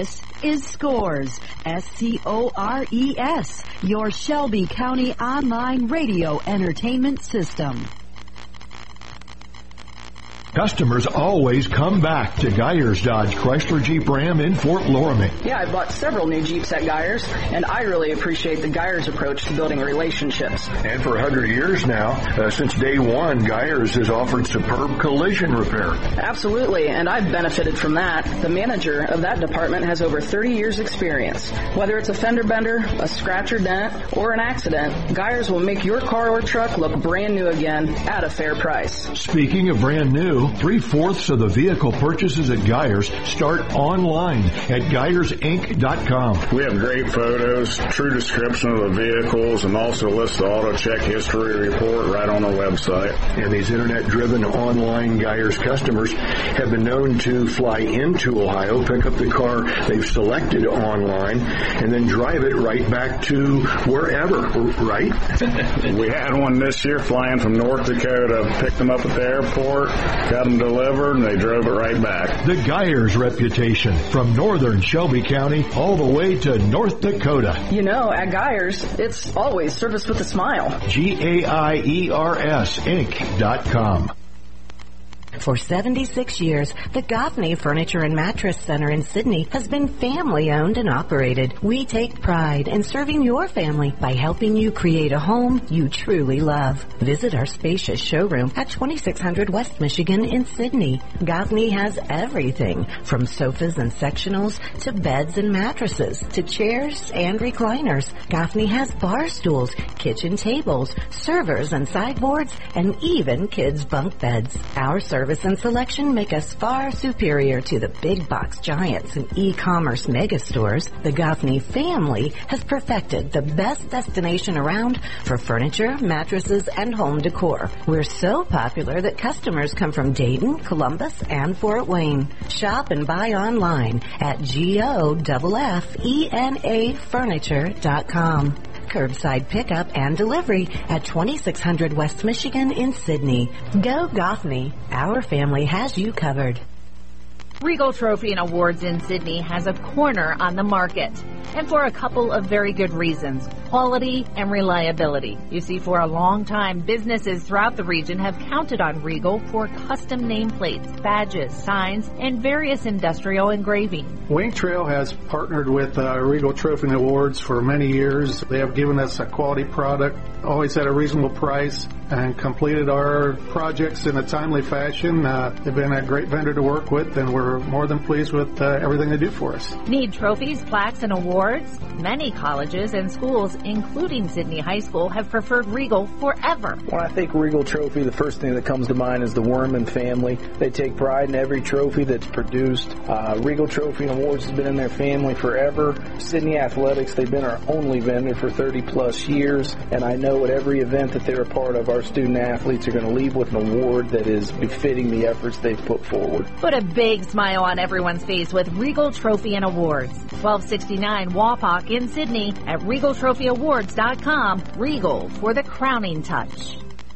This is Scores, SCORES, your Shelby County online radio entertainment system. Customers always come back to Geyers Dodge Chrysler Jeep Ram in Fort Loramie. Yeah, I bought several new Jeeps at Geyers, and I really appreciate the Geyers approach to building relationships. And for 100 years now, since day one, Geyers has offered superb collision repair. Absolutely, and I've benefited from that. The manager of that department has over 30 years experience. Whether it's a fender bender, a scratch or dent, or an accident, Geyers will make your car or truck look brand new again at a fair price. Speaking of brand new, 3/4 of the vehicle purchases at Geyers start online at GeyersInc.com. We have great photos, true description of the vehicles, and also list the auto check history report right on our website. And these internet-driven online Geyers customers have been known to fly into Ohio, pick up the car they've selected online, and then drive it right back to wherever, right? We had one this year flying from North Dakota, picked them up at the airport, got them delivered, and they drove it right back. The Geyers reputation, from northern Shelby County all the way to North Dakota. You know, at Geyers, it's always service with a smile. GAIERS Inc.com. For 76 years, the Goffney Furniture and Mattress Center in Sydney has been family-owned and operated. We take pride in serving your family by helping you create a home you truly love. Visit our spacious showroom at 2600 West Michigan in Sydney. Goffney has everything from sofas and sectionals to beds and mattresses to chairs and recliners. Goffney has bar stools, kitchen tables, servers and sideboards, and even kids' bunk beds. Our service and selection make us far superior to the big box giants and e-commerce mega stores. The Goffney family has perfected the best destination around for furniture, mattresses, and home decor. We're so popular that customers come from Dayton, Columbus, and Fort Wayne. Shop and buy online at GOFFENAFurniture.com. Curbside pickup and delivery at 2600 West Michigan in Sydney. Go Goffney. Our family has you covered. Regal Trophy and Awards in Sydney has a corner on the market, and for a couple of very good reasons: quality and reliability. You see, for a long time, businesses throughout the region have counted on Regal for custom nameplates, badges, signs, and various industrial engraving. Wing Trail has partnered with Regal Trophy and Awards for many years. They have given us a quality product, always at a reasonable price, and completed our projects in a timely fashion. They've been a great vendor to work with, and we're more than pleased with everything they do for us. Need trophies, plaques, and awards? Many colleges and schools, including Sydney High School, have preferred Regal forever. When I think Regal Trophy, the first thing that comes to mind is the Worman family. They take pride in every trophy that's produced. Regal Trophy and Awards has been in their family forever. Sydney Athletics, they've been our only vendor for 30-plus years, and I know at every event that they're a part of, our student athletes are going to leave with an award that is befitting the efforts they've put forward. Put a big smile on everyone's face with Regal Trophy and Awards. 1269 Wapak in Sydney at RegalTrophyAwards.com. Regal for the crowning touch.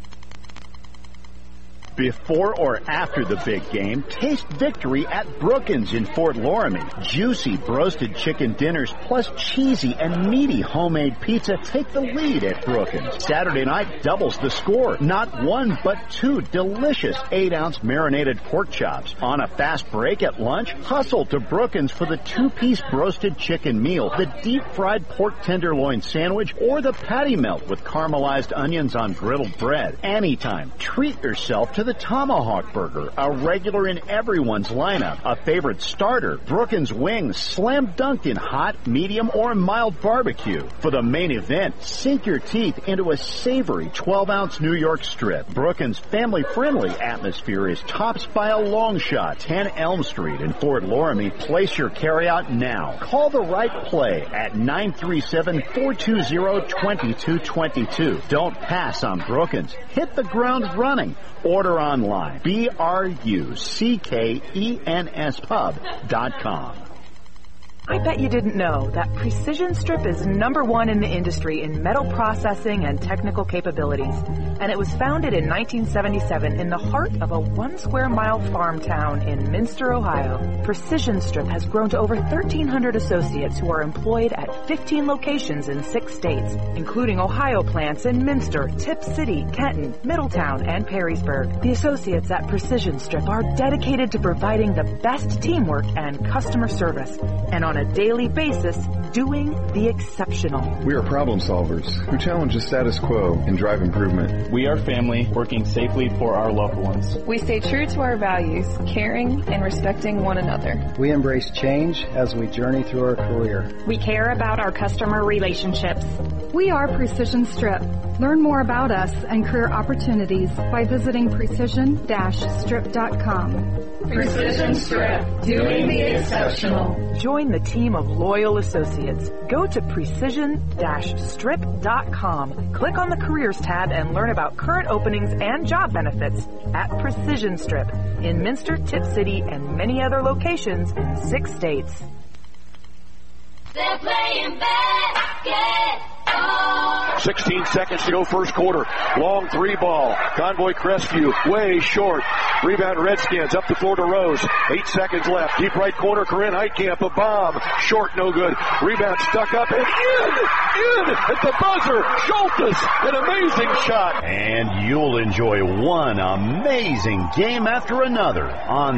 Before or after the big game, taste victory at Brookins in Fort Loramie. Juicy roasted chicken dinners plus cheesy and meaty homemade pizza take the lead at Brookins. Saturday night doubles the score. Not one, but two delicious 8-ounce marinated pork chops. On a fast break at lunch, hustle to Brookins for the 2-piece roasted chicken meal, the deep-fried pork tenderloin sandwich, or the patty melt with caramelized onions on griddled bread. Anytime, treat yourself to the Tomahawk Burger, a regular in everyone's lineup, a favorite starter. Brookins wings, slam dunked in hot, medium, or mild barbecue. For the main event, sink your teeth into a savory 12-ounce New York strip. Brookins' family-friendly atmosphere is topped by a long shot, 10 Elm Street in Fort Loramie. Place your carryout now. Call the right play at 937-420-2222. Don't pass on Brookins. Hit the ground running. Order online. BRUCKENS pub.com. I bet you didn't know that Precision Strip is #1 in the industry in metal processing and technical capabilities. And it was founded in 1977 in the heart of a 1 square mile farm town in Minster, Ohio. Precision Strip has grown to over 1,300 associates who are employed at 15 locations in 6 states, including Ohio plants in Minster, Tip City, Kenton, Middletown, and Perrysburg. The associates at Precision Strip are dedicated to providing the best teamwork and customer service, and on a daily basis, doing the exceptional. We are problem solvers who challenge the status quo and drive improvement. We are family working safely for our loved ones. We stay true to our values, caring and respecting one another. We embrace change as we journey through our career. We care about our customer relationships. We are Precision Strip. Learn more about us and career opportunities by visiting precision-strip.com. Precision Strip, doing the exceptional. Join the team of loyal associates. Go to precision-strip.com. Click on the Careers tab and learn about current openings and job benefits at Precision Strip in Minster, Tip City, and many other locations in 6 states. They're playing basketball. 16 seconds to go first quarter. Long 3 ball. Convoy Crestview way short. Rebound Redskins up the floor to Rose. 8 seconds left. Deep right corner. Corinne Heitkamp. A bomb. Short, no good. Rebound stuck up and in at the buzzer. Schultes, an amazing shot. And you'll enjoy one amazing game after another on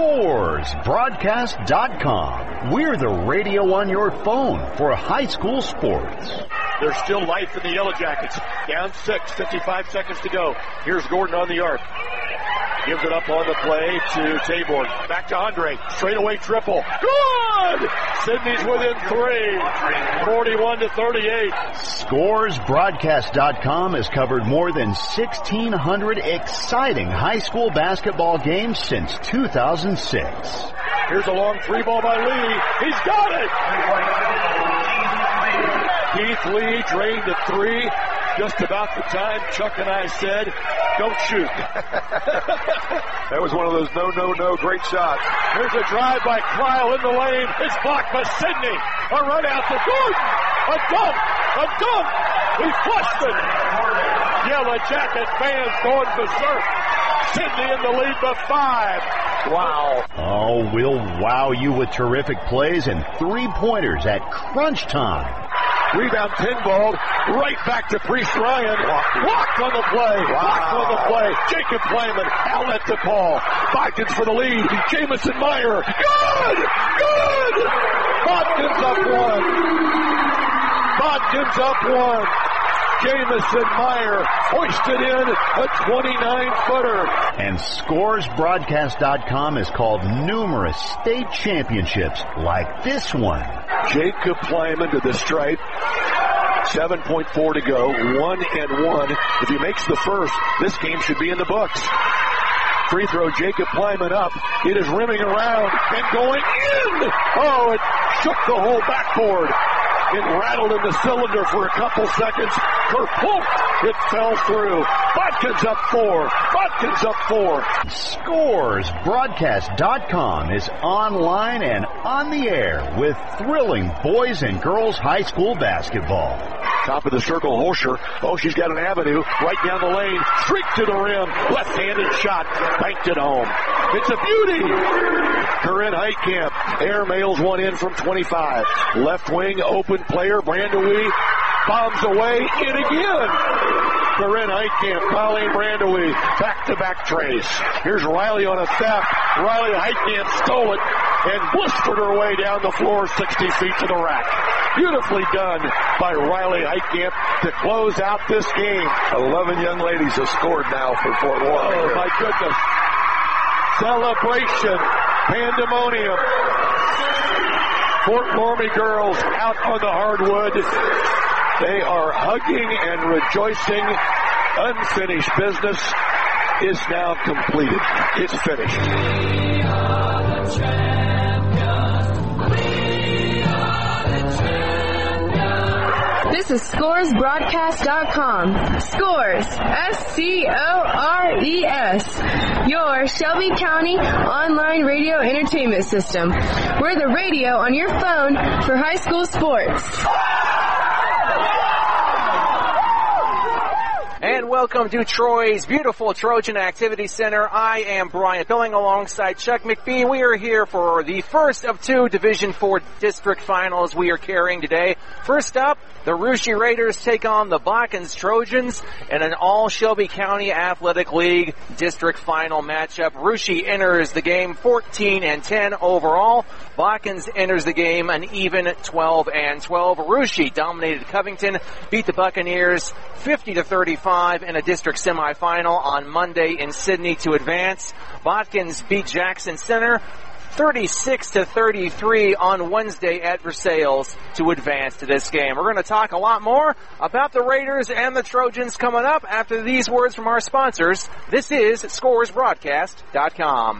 ScoresBroadcast.com. We're the radio on your phone for high school sports. There's still life in the Yellow Jackets. Down 6, 55 seconds to go. Here's Gordon on the arc. Gives it up on the play to Taborn. Back to Andre. Straightaway triple. Good! Sydney's within 3. 41-38. ScoresBroadcast.com has covered more than 1,600 exciting high school basketball games since 2006. Here's a long 3 ball by Lee. He's got it! Keith Lee drained a 3 just about the time Chuck and I said, don't shoot. That was one of those no, great shots. Here's a drive by Kyle in the lane. It's blocked by Sidney. A run out to Gordon. A dunk. He flushed it. Yellow Jacket fans going berserk. Sidney in the lead by 5. Wow. Oh, we'll wow you with terrific plays and 3-pointers at crunch time. Rebound pinballed right back to Priest Ryan. Blocked on the play. Blocked on the play. Jacob Playman. Outlet to Paul. Bodkins for the lead. Jamison Meyer. Good! Bodkins up 1. Jamison Meyer hoisted in a 29-footer. And ScoresBroadcast.com has called numerous state championships like this one. Jacob Plyman to the stripe. 7.4 to go. 1-1. If he makes the first, this game should be in the books. Free throw, Jacob Plyman up. It is rimming around and going in. Oh, it shook the whole backboard. It rattled in the cylinder for a couple seconds. Kerplunk! It fell through. Bodkins up 4. ScoresBroadcast.com is online and on the air with thrilling boys and girls high school basketball. Top of the circle, Holscher. Oh, she's got an avenue right down the lane. Streak to the rim. Left-handed shot. Banked it home. It's a beauty. Corinne Heitkamp air mails one in from 25. Left wing, open player. Brandewie bombs away. In again. Corinne Heitkamp, Colleen Brandewie, back-to-back trace. Here's Riley on a theft. Riley Heitkamp stole it and blistered her way down the floor 60 feet to the rack. Beautifully done by Riley Heitkamp to close out this game. 11 young ladies have scored now for Fort Worth. Oh, my goodness. Celebration. Pandemonium. Fort Laramie girls out on the hardwood. They are hugging and rejoicing. Unfinished business is now completed. It's finished. We are the champions. We are the champions. This is ScoresBroadcast.com. Scores, S-C-O-R-E-S. Your Shelby County online radio entertainment system. We're the radio on your phone for high school sports. And welcome to Troy's beautiful Trojan Activity Center. I am Brian Billing alongside Chuck McBee. We are here for the first of two Division IV district finals we are carrying today. First up, the Russia Raiders take on the Botkins Trojans in an all-Shelby County Athletic League district final matchup. Russia enters the game 14-10 overall. Botkins enters the game an even 12-12. Russia dominated Covington, beat the Buccaneers 50-35 in a district semifinal on Monday in Sydney to advance. Botkins beat Jackson Center 36-33 on Wednesday at Versailles to advance to this game. We're going to talk a lot more about the Raiders and the Trojans coming up after these words from our sponsors. This is ScoresBroadcast.com.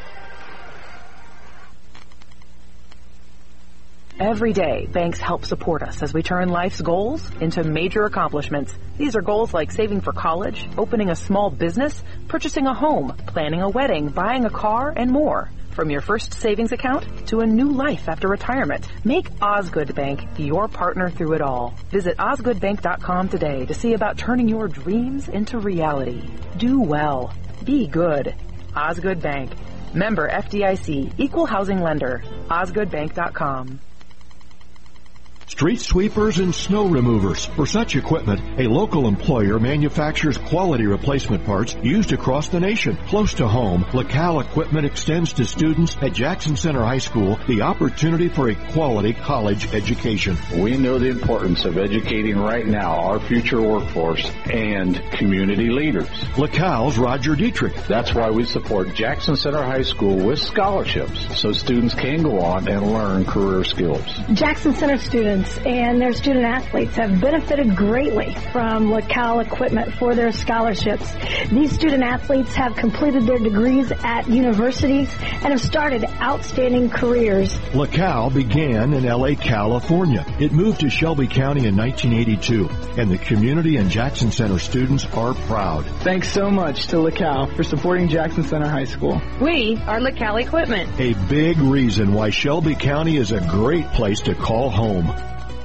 Every day, banks help support us as we turn life's goals into major accomplishments. These are goals like saving for college, opening a small business, purchasing a home, planning a wedding, buying a car, and more. From your first savings account to a new life after retirement, make Osgood Bank your partner through it all. Visit osgoodbank.com today to see about turning your dreams into reality. Do well. Be good. Osgood Bank. Member FDIC. Equal housing lender. osgoodbank.com. Street sweepers and snow removers. For such equipment, a local employer manufactures quality replacement parts used across the nation. Close to home, LaCal Equipment extends to students at Jackson Center High School the opportunity for a quality college education. We know the importance of educating right now our future workforce and community leaders. LaCal's Roger Dietrich. That's why we support Jackson Center High School with scholarships so students can go on and learn career skills. Jackson Center students and their student athletes have benefited greatly from LaCal Equipment for their scholarships. These student athletes have completed their degrees at universities and have started outstanding careers. LaCal began in L.A., California. It moved to Shelby County in 1982, and the community and Jackson Center students are proud. Thanks so much to LaCal for supporting Jackson Center High School. We are LaCal Equipment. A big reason why Shelby County is a great place to call home.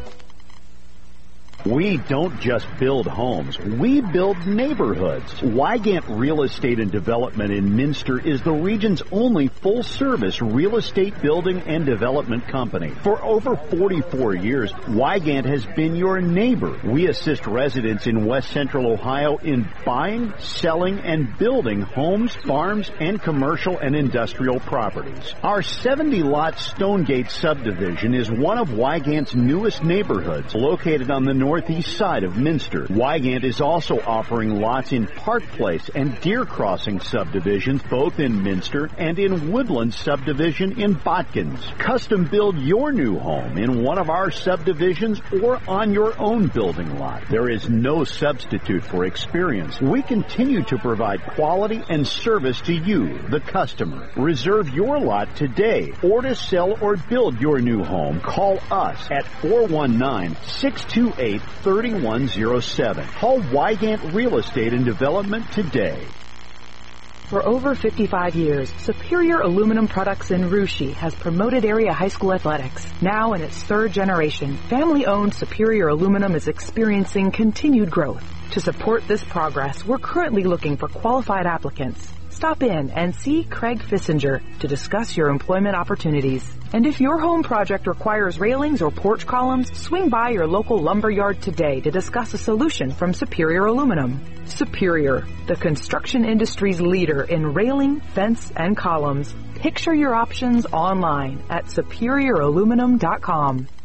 We don't just build homes, we build neighborhoods. Wygant Real Estate and Development in Minster is the region's only full-service real estate building and development company. For over 44 years, Wygant has been your neighbor. We assist residents in West Central Ohio in buying, selling, and building homes, farms, and commercial and industrial properties. Our 70-lot Stonegate subdivision is one of Wygant's newest neighborhoods, located on the northeast side of Minster. Wygant is also offering lots in Park Place and Deer Crossing subdivisions, both in Minster, and in Woodland subdivision in Botkins. Custom build your new home in one of our subdivisions or on your own building lot. There is no substitute for experience. We continue to provide quality and service to you, the customer. Reserve your lot today, or to sell or build your new home, call us at 419-628-3107. Call Wygant Real Estate and Development today. For over 55 years, Superior Aluminum Products in Russia has promoted area high school athletics. Now in its third generation, family-owned Superior Aluminum is experiencing continued growth. To support this progress, we're currently looking for qualified applicants. Stop in and see Craig Fissinger to discuss your employment opportunities. And if your home project requires railings or porch columns, swing by your local lumber yard today to discuss a solution from Superior Aluminum. Superior, the construction industry's leader in railing, fence, and columns. Picture your options online at superiораluminum.com.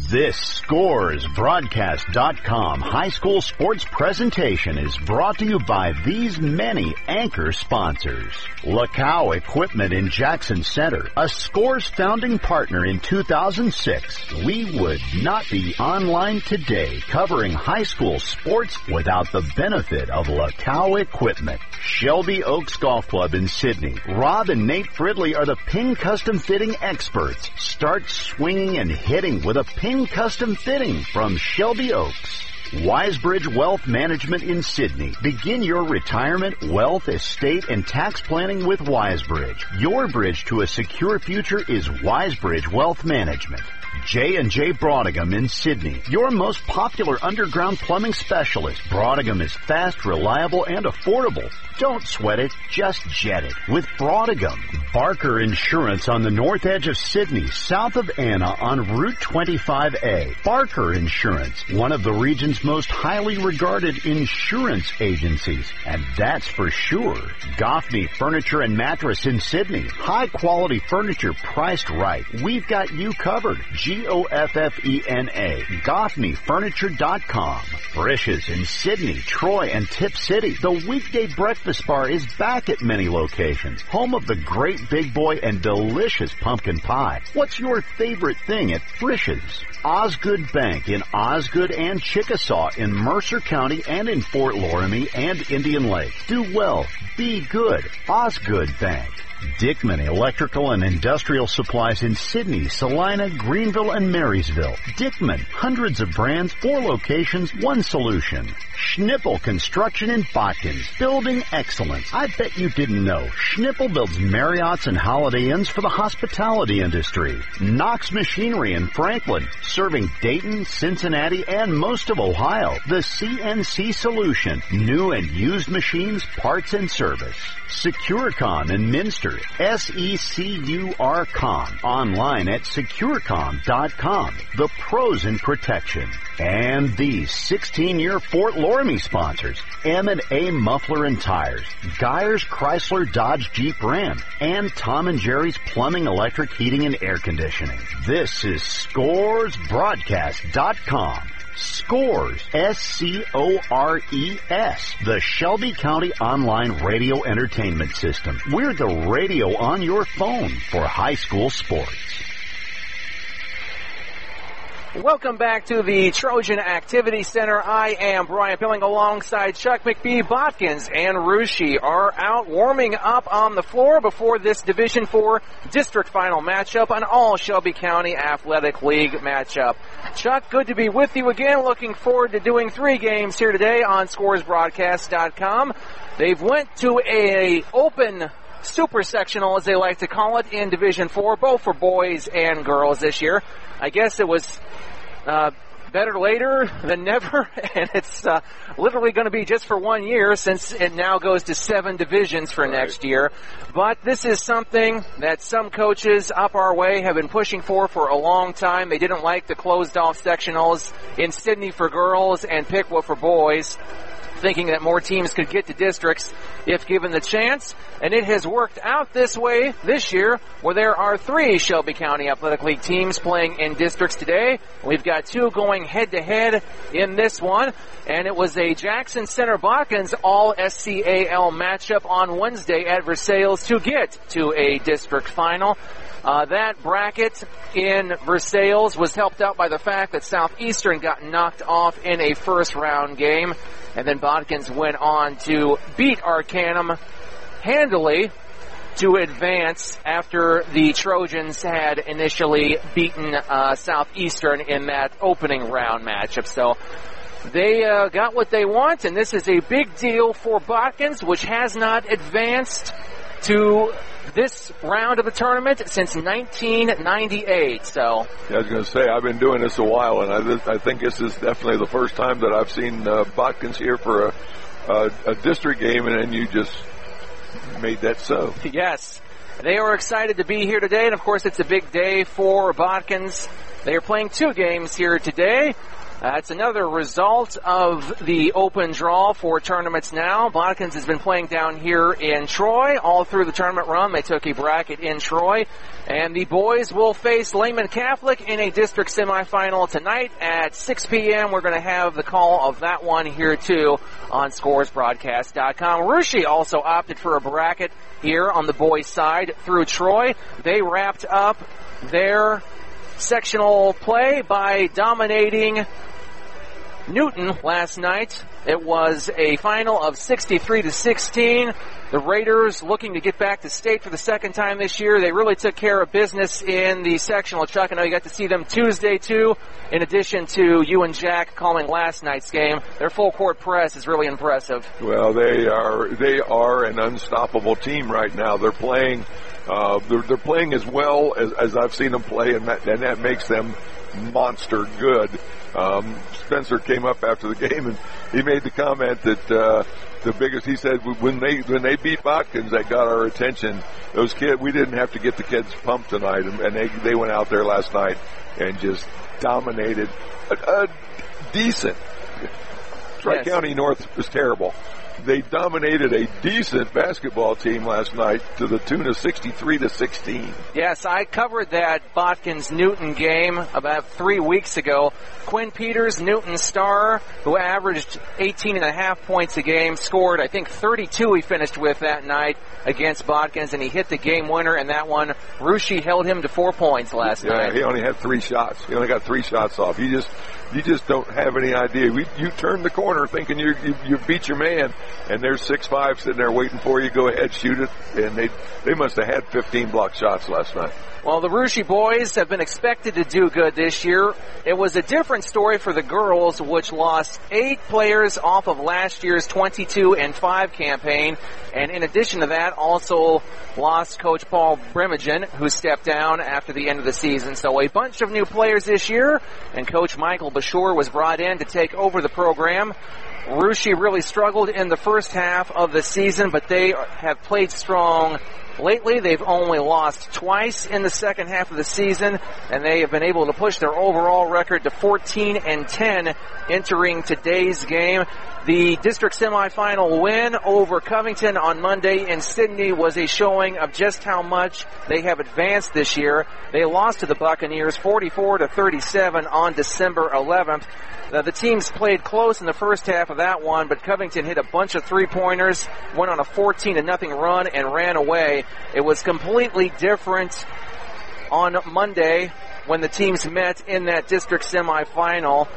This ScoresBroadcast.com high school sports presentation is brought to you by these many anchor sponsors. Lacow Equipment in Jackson Center, a Scores founding partner in 2006. We would not be online today covering high school sports without the benefit of Lacow Equipment. Shelby Oaks Golf Club in Sydney. Rob and Nate Fridley are the pin custom fitting experts. Start swinging and hitting with a pin custom fitting from Shelby Oaks. Wisebridge Wealth Management in Sydney. Begin your retirement, wealth, estate, and tax planning with Wisebridge. Your bridge to a secure future is Wisebridge Wealth Management. J&J Brodingham in Sydney, your most popular underground plumbing specialist. Brodingham is fast, reliable, and affordable. Don't sweat it, just jet it with Brodingham. Barker Insurance on the north edge of Sydney, south of Anna on Route 25A. Barker Insurance, one of the region's most highly regarded insurance agencies, and that's for sure. Goffney Furniture and Mattress in Sydney, high quality furniture priced right. We've got you covered. Goffena, GoffneyFurniture.com. Frisch's in Sydney, Troy, and Tip City. The weekday breakfast bar is back at many locations. Home of the great big boy and delicious pumpkin pie. What's your favorite thing at Frisch's? Osgood Bank in Osgood and Chickasaw in Mercer County and in Fort Loramie and Indian Lake. Do well. Be good. Osgood Bank. Dickman Electrical and Industrial Supplies in Sydney, Salina, Greenville, and Marysville. Dickman, hundreds of brands, 4 locations, 1 solution. Schnippel Construction in Botkins, building excellence. I bet you didn't know. Schnippel builds Marriotts and Holiday Inns for the hospitality industry. Knox Machinery in Franklin, serving Dayton, Cincinnati, and most of Ohio. The CNC Solution, new and used machines, parts, and service. Securicom in Minster, SECURCOM, online at securecom.com. The pros in protection. And these 16-year Fort Loramie sponsors, M&A Muffler and Tires, Geyers Chrysler Dodge Jeep Ram, and Tom and Jerry's Plumbing, Electric, Heating, and Air Conditioning. This is ScoresBroadcast.com. Scores, SCORES, the Shelby County Online Radio Entertainment System. We're the radio on your phone for high school sports. Welcome back to the Trojan Activity Center. I am Brian Pilling alongside Chuck McBee. Botkins and Russia are out warming up on the floor before this Division IV district final matchup, an all Shelby County Athletic League matchup. Chuck, good to be with you again. Looking forward to doing 3 games here today on ScoresBroadcast.com. They've went to a open super sectional, as they like to call it, in Division IV, both for boys and girls this year. I guess it was better later than never, and it's literally going to be just for 1 year since it now goes to 7 divisions for next year. But this is something that some coaches up our way have been pushing for a long time. They didn't like the closed-off sectionals in Sydney for girls and Piqua for boys, thinking that more teams could get to districts if given the chance. And it has worked out this way this year, where there are 3 Shelby County Athletic League teams playing in districts today. We've got 2 going head-to-head in this one. And it was a Jackson Center Botkins all-SCAL matchup on Wednesday at Versailles to get to a district final. That bracket in Versailles was helped out by the fact that Southeastern got knocked off in a first-round game. And then Botkins went on to beat Arcanum handily to advance after the Trojans had initially beaten Southeastern in that opening round matchup. So they got what they want, and this is a big deal for Botkins, which has not advanced to this round of the tournament since 1998. So yeah, I was going to say, I've been doing this a while, and I think this is definitely the first time that I've seen Botkins here for a district game, and you just made that so. Yes, they are excited to be here today, and of course it's a big day for Botkins. They are playing 2 games here today. It's another result of the open draw for tournaments now. Botkins has been playing down here in Troy all through the tournament run. They took a bracket in Troy. And the boys will face Lehman Catholic in a district semifinal tonight at 6 p.m. We're going to have the call of that one here, too, on scoresbroadcast.com. Russia also opted for a bracket here on the boys' side through Troy. They wrapped up their sectional play by dominating Newton last night. It was a final of 63-16. The Raiders looking to get back to state for the second time this year. They really took care of business in the sectional. Chuck, I know you got to see them Tuesday too, in addition to you and Jack calling last night's game. Their full court press is really impressive. Well, they are an unstoppable team right now. They're playing they're playing as well as I've seen them play, and that makes them monster good. Spencer came up after the game and he made the comment that he said when they beat Botkins, that got our attention. Those kids, we didn't have to get the kids pumped tonight, and they went out there last night and just dominated a decent. Tri-County North was terrible. They dominated a decent basketball team last night to the tune of 63-16. Yes, I covered that Botkins-Newton game about 3 weeks ago. Quinn Peters, Newton's star, who averaged 18.5 points a game, scored, I think, 32 he finished with that night against Botkins, and he hit the game winner in that one. Russia held him to 4 points last night. He only had 3 shots. He only got 3 shots off. You just don't have any idea. You turn the corner thinking you beat your man, and there's 6'5" sitting there waiting for you. Go ahead, shoot it. And they must have had 15 block shots last night. Well, the Russia boys have been expected to do good this year. It was a different story for the girls, which lost 8 players off of last year's 22-5 campaign. And in addition to that, also lost Coach Paul Brimogen, who stepped down after the end of the season. So a bunch of new players this year, and Coach Michael Bashore was brought in to take over the program. Russia really struggled in the first half of the season, but they have played strong lately. They've only lost twice in the second half of the season, and they have been able to push their overall record to 14-10 entering today's game. The district semifinal win over Covington on Monday in Sydney was a showing of just how much they have advanced this year. They lost to the Buccaneers 44-37 on December 11th. The teams played close in the first half of that one, but Covington hit a bunch of three-pointers, went on a 14-0 run, and ran away. It was completely different on Monday when the teams met in that district semifinal.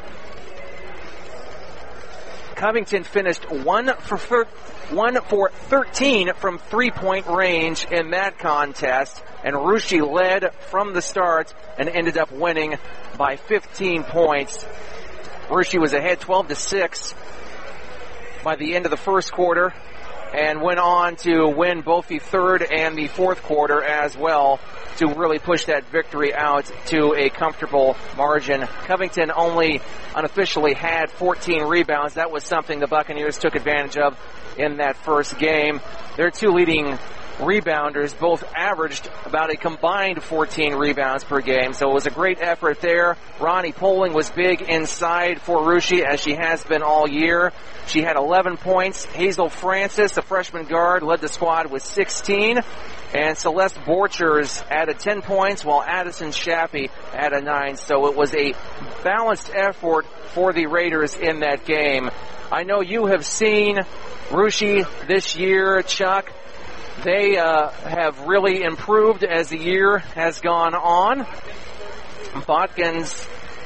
Covington finished 1 for 13 from three-point range in that contest, and Russia led from the start and ended up winning by 15 points. Russia was ahead 12-6 by the end of the first quarter and went on to win both the third and the fourth quarter as well to really push that victory out to a comfortable margin. Covington only unofficially had 14 rebounds. That was something the Buccaneers took advantage of in that first game. Their 2 leading rebounders both averaged about a combined 14 rebounds per game, so it was a great effort there. Ronnie Poling was big inside for Russia, as she has been all year. She had 11 points. Hazel Francis, the freshman guard, led the squad with 16. And Celeste Borchers added 10 points, while Addison Shappy added 9. So it was a balanced effort for the Raiders in that game. I know you have seen Russia this year, Chuck. They have really improved as the year has gone on. Botkins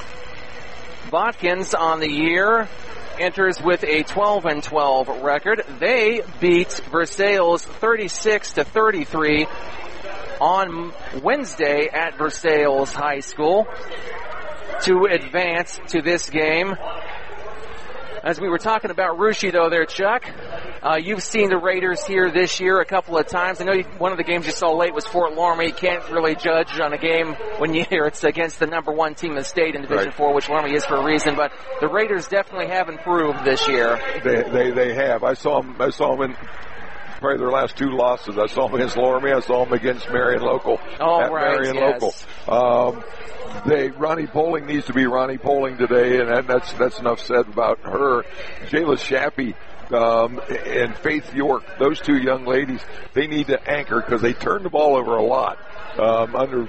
on the year enters with a 12-12 record. They beat Versailles 36-33 on Wednesday at Versailles High School to advance to this game. As we were talking about Russia, though, there, Chuck, you've seen the Raiders here this year a couple of times. I know one of the games you saw late was Fort Loramie. You can't really judge on a game when you hear it's against the number 1 team in the state in Division IV, which Loramie is for a reason. But the Raiders definitely have improved this year. They have. I saw them in probably their last 2 losses. I saw them against Loramie. I saw them against Marion Local. Marion Local. Ronnie Poling needs to be Ronnie Poling today, and that's enough said about her. Jayla Shappy and Faith York, those 2 young ladies, they need to anchor because they turn the ball over a lot under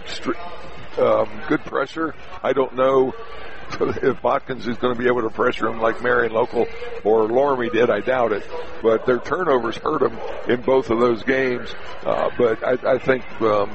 good pressure. I don't know if Botkins is going to be able to pressure them like Marion Local or Loramie did. I doubt it. But their turnovers hurt them in both of those games. But I think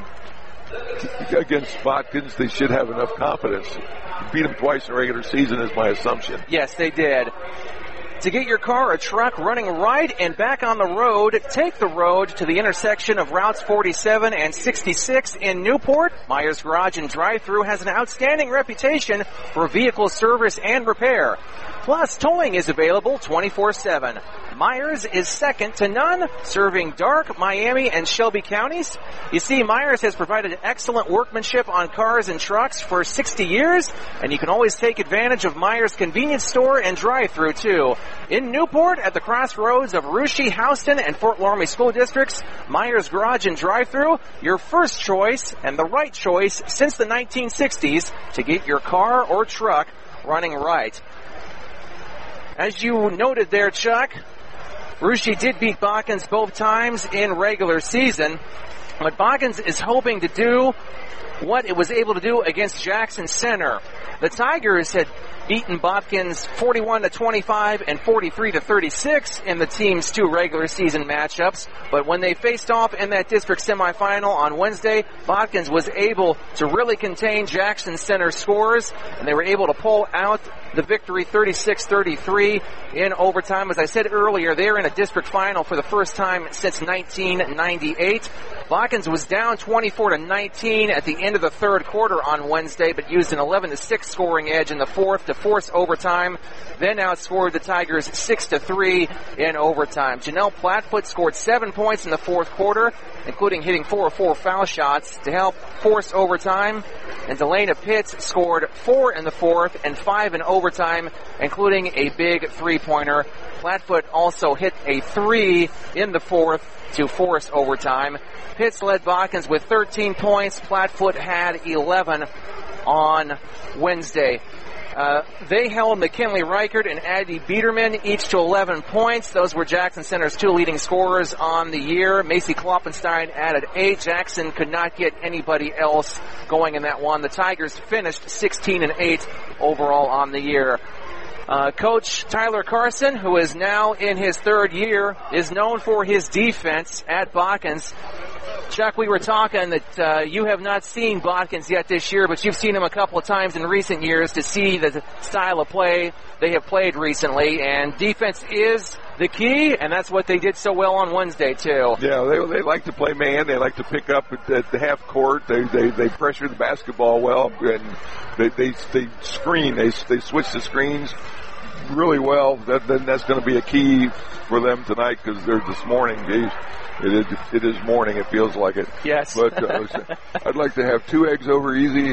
against Botkins, they should have enough confidence. Beat them twice in the regular season is my assumption. Yes, they did. To get your car or truck running right and back on the road, take the road to the intersection of Routes 47 and 66 in Newport. Myers Garage and Drive-Thru has an outstanding reputation for vehicle service and repair. Plus, towing is available 24/7. Myers is second to none, serving Darke, Miami, and Shelby counties. You see, Myers has provided excellent workmanship on cars and trucks for 60 years, and you can always take advantage of Myers convenience store and drive-thru too. In Newport, at the crossroads of Russia, Houston, and Fort Loramie school districts, Myers Garage and Drive-Thru, your first choice and the right choice since the 1960s to get your car or truck running right. As you noted there, Chuck, Russia did beat Botkins both times in regular season, but Botkins is hoping to do what it was able to do against Jackson Center. The Tigers had beaten Botkins 41-25 and 43-36 in the team's 2 regular season matchups. But when they faced off in that district semifinal on Wednesday, Botkins was able to really contain Jackson Center scores, and they were able to pull out the victory 36-33 in overtime. As I said earlier, they're in a district final for the first time since 1998. Botkins was down 24-19 at the end of the third quarter on Wednesday, but used an 11-6 scoring edge in the fourth to force overtime, then outscored the Tigers 6-3 in overtime. Janelle Plattfoot scored 7 points in the fourth quarter, including hitting 4 of 4 foul shots to help force overtime, and Delana Pitts scored 4 in the fourth and 5 in overtime, including a big 3-pointer. Plattfoot also hit a 3 in the fourth to force overtime. Pitts led Botkins with 13 points. Plattfoot had 11 on Wednesday. They held McKinley Reichert and Addie Biederman each to 11 points. Those were Jackson Center's 2 leading scorers on the year. Macy Kloppenstein added 8. Jackson could not get anybody else going in that one. The Tigers finished 16-8 overall on the year. Coach Tyler Carson, who is now in his 3rd year, is known for his defense at Botkins. Chuck, we were talking that you have not seen Botkins yet this year, but you've seen him a couple of times in recent years to see the style of play they have played recently, and defense is the key, and that's what they did so well on Wednesday, too. Yeah, they like to play man. They like to pick up at the half court. They pressure the basketball well, and they screen. They switch the screens really well. Then that's going to be a key for them tonight because they're this morning. It is morning. It feels like it. Yes. But I'd like to have 2 eggs over easy.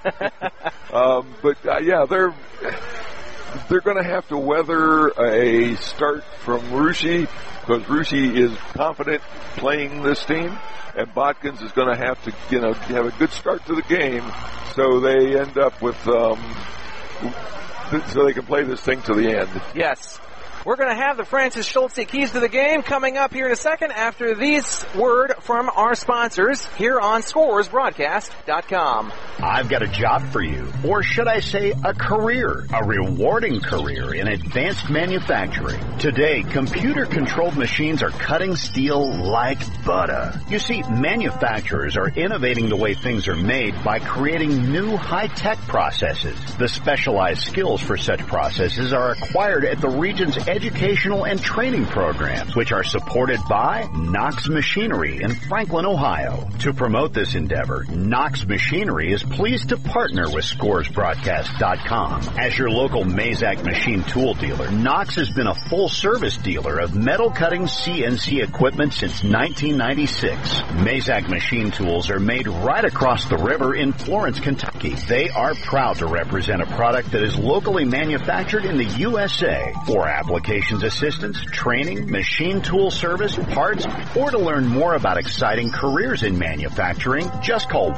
Yeah, they're going to have to weather a start from Russia because Russia is confident playing this team, and Botkins is going to have to have a good start to the game so they end up with so they can play this thing to the end. Yes. We're going to have the Francis Schultze keys to the game coming up here in a second after these word from our sponsors here on ScoresBroadcast.com. I've got a job for you, or should I say a career, a rewarding career in advanced manufacturing. Today, computer-controlled machines are cutting steel like butter. You see, manufacturers are innovating the way things are made by creating new high-tech processes. The specialized skills for such processes are acquired at the region's educational and training programs, which are supported by Knox Machinery in Franklin, Ohio. To promote this endeavor, Knox Machinery is pleased to partner with ScoresBroadcast.com. As your local Mazak machine tool dealer, Knox has been a full-service dealer of metal-cutting CNC equipment since 1996. Mazak machine tools are made right across the river in Florence, Kentucky. They are proud to represent a product that is locally manufactured in the USA. For applications applications assistance, training, machine tool service, parts, or to learn more about exciting careers in manufacturing, just call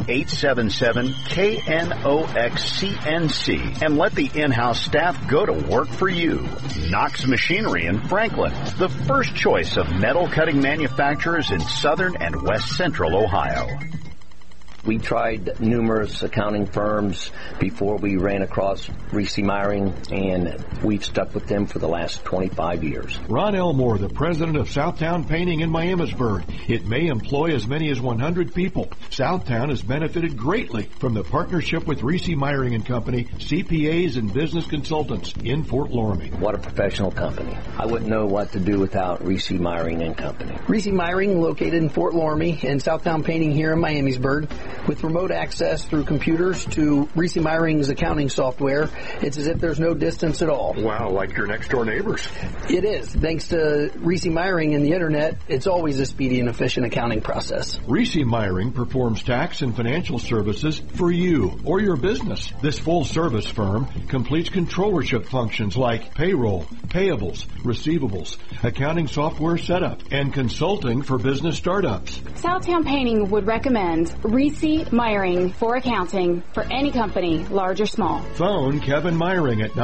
1-877-KNOX-CNC and let the in-house staff go to work for you. Knox Machinery in Franklin, the first choice of metal cutting manufacturers in southern and west central Ohio. We tried numerous accounting firms before we ran across Reese Meyering, and we've stuck with them for the last 25 years. Ron Elmore, the president of Southtown Painting in Miamisburg. It may employ as many as 100 people. Southtown has benefited greatly from the partnership with Reese Meyering and Company, CPAs and business consultants in Fort Loramie. What a professional company. I wouldn't know what to do without Reese Meyering and Company. Reese Meyering, located in Fort Loramie, and Southtown Painting here in Miamisburg. With remote access through computers to Reese Meyering's accounting software, it's as if there's no distance at all. Wow, like your next door neighbors. It is. Thanks to Reese Meyering and the internet, it's always a speedy and efficient accounting process. Reese Meyering performs tax and financial services for you or your business. This full-service firm completes controllership functions like payroll, payables, receivables, accounting software setup, and consulting for business startups. Southtown Painting would recommend Reese Meyering for accounting for any company, large or small. Phone Kevin Meyering at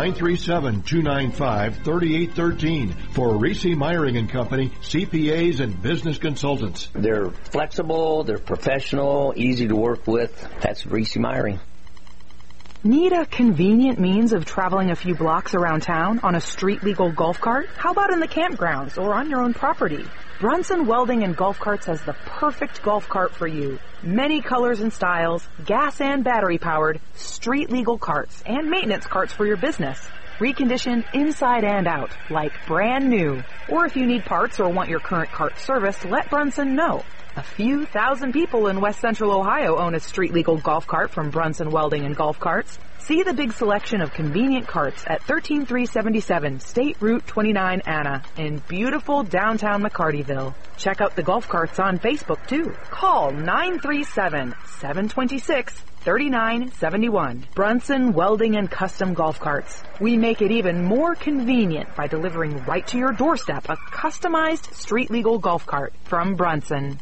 937-295-3813 for Reese Meyering and Company, CPAs and business consultants. They're flexible, they're professional, easy to work with. That's Reese Meyering. Need a convenient means of traveling a few blocks around town on a street-legal golf cart? How about in the campgrounds or on your own property? Brunson Welding and Golf Carts has the perfect golf cart for you. Many colors and styles, gas and battery-powered, street-legal carts, and maintenance carts for your business. Reconditioned inside and out, like brand new. Or if you need parts or want your current cart serviced, let Brunson know. A few thousand people in West Central Ohio own a street-legal golf cart from Brunson Welding and Golf Carts. See the big selection of convenient carts at 13377 State Route 29 Anna in beautiful downtown McCartyville. Check out the golf carts on Facebook, too. Call 937-726-3971. Brunson Welding and Custom Golf Carts. We make it even more convenient by delivering right to your doorstep a customized street-legal golf cart from Brunson.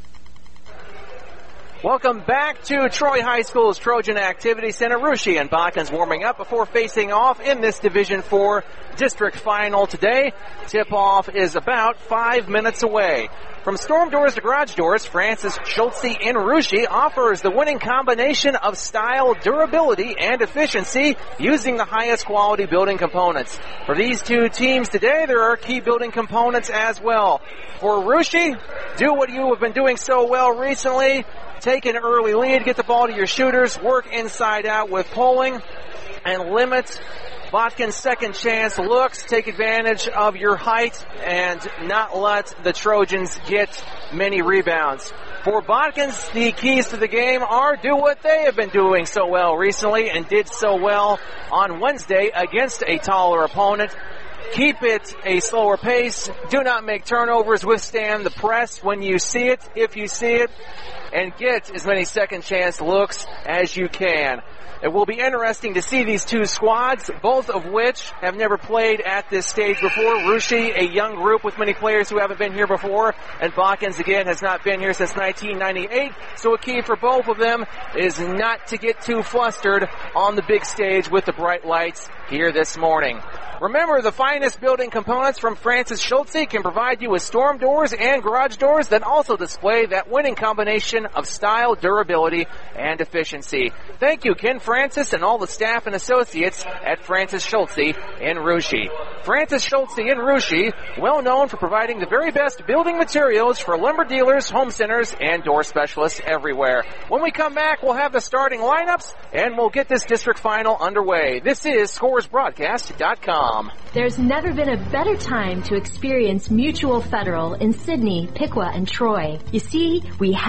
Welcome back to Troy High School's Trojan Activity Center. Russia and Botkins warming up before facing off in this Division 4 district final today. Tip-off is about 5 minutes away. From storm doors to garage doors, Francis Schultze in Russia offers the winning combination of style, durability, and efficiency using the highest quality building components. For these two teams today, there are key building components as well. For Russia, do what you have been doing so well recently. Take an early lead, get the ball to your shooters, work inside out with pulling, and limit Botkins' second chance looks. Take advantage of your height and not let the Trojans get many rebounds. For Botkins, the keys to the game are do what they have been doing so well recently and did so well on Wednesday against a taller opponent. Keep it a slower pace. Do not make turnovers. Withstand the press when you see it, if you see it, and get as many second chance looks as you can. It will be interesting to see these two squads, both of which have never played at this stage before. Russia, a young group with many players who haven't been here before, and Botkins, again, has not been here since 1998. So a key for both of them is not to get too flustered on the big stage with the bright lights here this morning. Remember, the finest building components from Francis Schultze can provide you with storm doors and garage doors that also display that winning combination of style, durability, and efficiency. Thank you, Ken Francis and all the staff and associates at Francis Schultze in Russia. Francis Schultze in Russia, well known for providing the very best building materials for lumber dealers, home centers, and door specialists everywhere. When we come back, we'll have the starting lineups, and we'll get this district final underway. This is ScoresBroadcast.com. There's never been a better time to experience Mutual Federal in Sidney, Piqua, and Troy. You see, we have what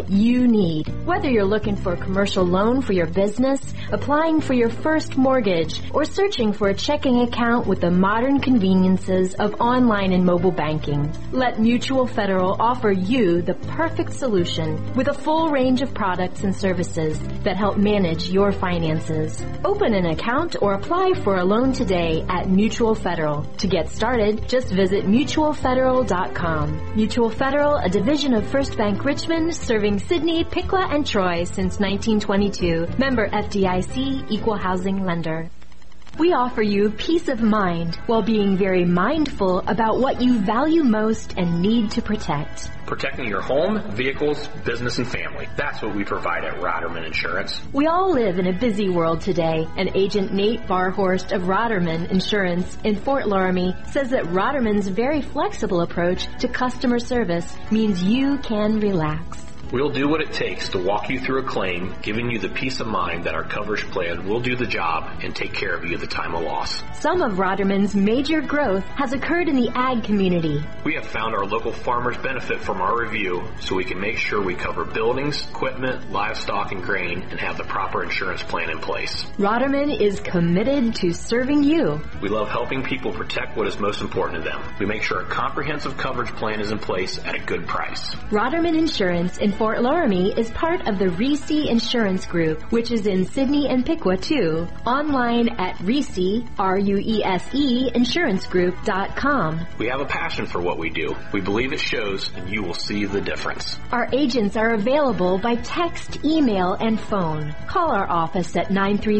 what you need. Whether you're looking for a commercial loan for your business, applying for your first mortgage, or searching for a checking account with the modern conveniences of online and mobile banking, let Mutual Federal offer you the perfect solution with a full range of products and services that help manage your finances. Open an account or apply for a loan today at Mutual Federal. To get started, just visit mutualfederal.com. Mutual Federal, a division of First Bank Richmond, serving Sydney, Piqua, and Troy since 1922. Member FDIC, Equal Housing Lender. We offer you peace of mind while being very mindful about what you value most and need to protect. Protecting your home, vehicles, business, and family. That's what we provide at Roderman Insurance. We all live in a busy world today, and Agent Nate Barhorst of Roderman Insurance in Fort Loramie says that Roderman's very flexible approach to customer service means you can relax. We'll do what it takes to walk you through a claim, giving you the peace of mind that our coverage plan will do the job and take care of you at the time of loss. Some of Roderman's major growth has occurred in the ag community. We have found our local farmers benefit from our review, so we can make sure we cover buildings, equipment, livestock, and grain, and have the proper insurance plan in place. Roderman is committed to serving you. We love helping people protect what is most important to them. We make sure a comprehensive coverage plan is in place at a good price. Roderman Insurance in Fort Loramie is part of the Reese Insurance Group, which is in Sydney and Piqua too. Online at Reese, R-U-E-S-E, insurancegroup.com. We have a passion for what we do. We believe it shows, and you will see the difference. Our agents are available by text, email, and phone. Call our office at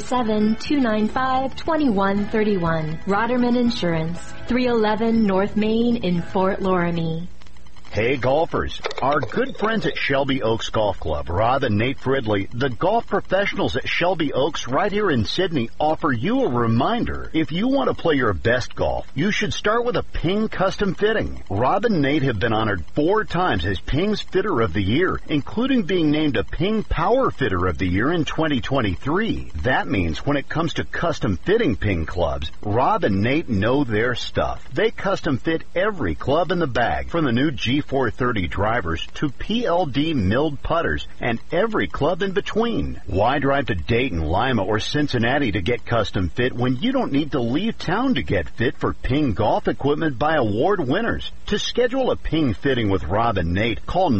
937-295-2131. Roderman Insurance, 311 North Main in Fort Loramie. Hey golfers, our good friends at Shelby Oaks Golf Club, Rob and Nate Fridley, the golf professionals at Shelby Oaks right here in Sydney, offer you a reminder. If you want to play your best golf, you should start with a Ping custom fitting. Rob and Nate have been honored 4 times as Ping's Fitter of the Year, including being named a Ping Power Fitter of the Year in 2023. That means when it comes to custom fitting Ping clubs, Rob and Nate know their stuff. They custom fit every club in the bag, from the new G430 drivers to PLD milled putters and every club in between. Why drive to Dayton, Lima, or Cincinnati to get custom fit when you don't need to leave town to get fit for Ping golf equipment by award winners? To schedule a Ping fitting with Rob and Nate, call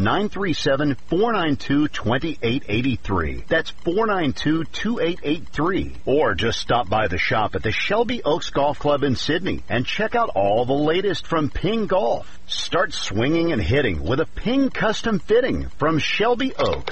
937-492-2883. That's 492-2883. Or just stop by the shop at the Shelby Oaks Golf Club in Sydney and check out all the latest from Ping Golf. Start swinging and hitting with a Ping custom fitting from Shelby Oaks.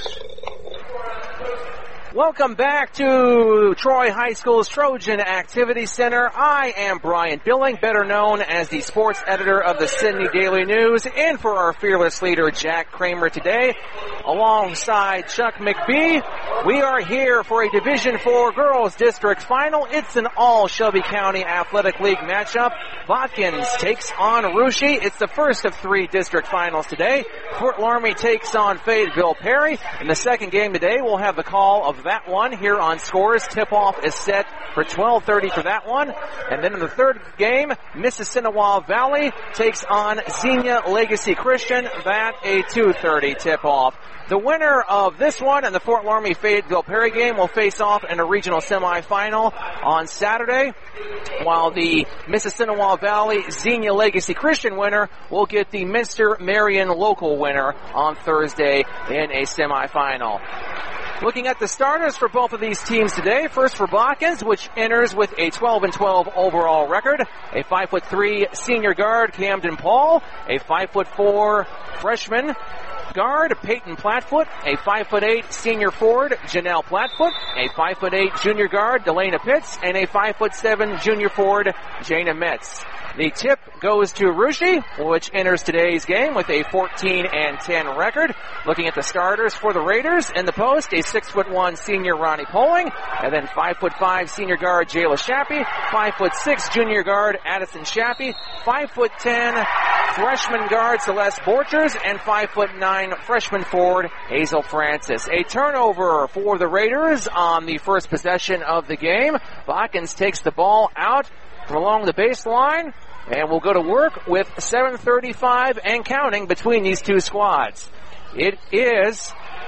Welcome back to Troy High School's Trojan Activity Center. I am Brian Billing, better known as the sports editor of the Sydney Daily News, in for our fearless leader, Jack Kramer, today. Alongside Chuck McBee, we are here for a Division IV Girls District Final. It's an all-Shelby County Athletic League matchup. Watkins takes on Russia. It's the first of 3 district finals today. Fort Loramie takes on Fayetteville Perry. In the second game today, we'll have the call of that one here on Scores. Tip-off is set for 12:30 for that one. And then in the third game, Mississinewa Valley takes on Xenia Legacy Christian. That a 2:30 tip-off. The winner of this one and the Fort Loramie Fayetteville Perry game will face off in a regional semifinal on Saturday, while the Mississinewa Valley Xenia Legacy Christian winner will get the Minster Marion local winner on Thursday in a semifinal. Looking at the starters for both of these teams today, first for Watkins, which enters with a 12-12 overall record. A 5'3" senior guard, Camden Paul. A 5'4" freshman guard, Peyton Platfoot. A 5'8" senior forward, Janelle Platfoot. A 5'8" junior guard, Delana Pitts. And a 5'7" junior forward, Jana Metz. The tip goes to Russia, which enters today's game with a 14-10 record. Looking at the starters for the Raiders, in the post, a 6'1" senior Ronnie Poling, and then 5'5" senior guard Jayla Shappy, 5'6" junior guard Addison Shappy, 5'10" freshman guard Celeste Borchers, and 5'9" freshman forward Hazel Francis. A turnover for the Raiders on the first possession of the game. Watkins takes the ball out from along the baseline, and we'll go to work with 7:35 and counting between these two squads. It is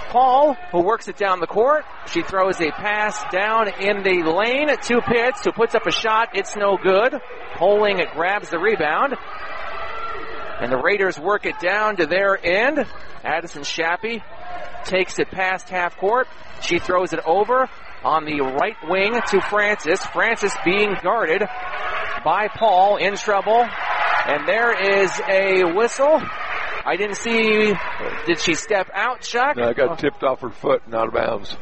Paul, who works it down the court. She throws a pass down in the lane to Pitts, who puts up a shot. It's no good. Poling grabs the rebound. And the Raiders work it down to their end. Addison Shappy takes it past half court. She throws it over on the right wing to Francis. Francis being guarded by Paul, in trouble. And there is a whistle. I didn't see, did she step out, Chuck? No, I got tipped off her foot and out of bounds.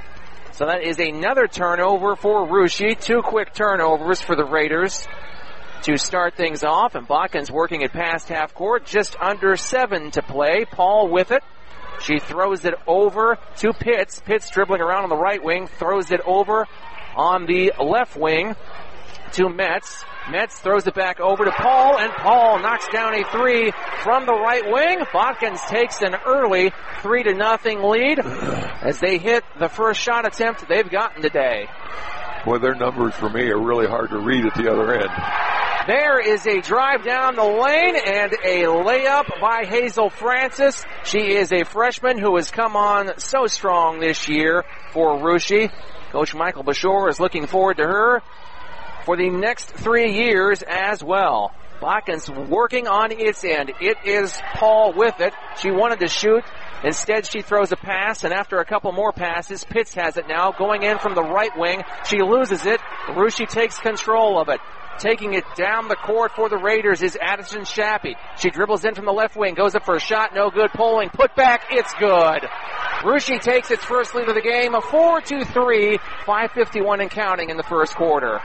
So that is another turnover for Russia. 2 quick turnovers for the Raiders to start things off. And Botkins working it past half court. Just under 7 to play. Paul with it. She throws it over to Pitts. Pitts dribbling around on the right wing. Throws it over on the left wing to Metz. Metz throws it back over to Paul, and Paul knocks down a 3 from the right wing. Botkins takes an early 3-0 lead as they hit the first shot attempt they've gotten today. Boy, their numbers for me are really hard to read at the other end. There is a drive down the lane and a layup by Hazel Francis. She is a freshman who has come on so strong this year for Russia. Coach Michael Bashore is looking forward to her for the next 3 years as well. Botkins working on its end. It is Paul with it. She wanted to shoot. Instead, she throws a pass, and after a couple more passes, Pitts has it now, going in from the right wing. She loses it. Russia takes control of it. Taking it down the court for the Raiders is Addison Shappy. She dribbles in from the left wing, goes up for a shot, no good. Poling, put back, it's good. Russia takes its first lead of the game, a 4-3, 5:51 and counting in the first quarter.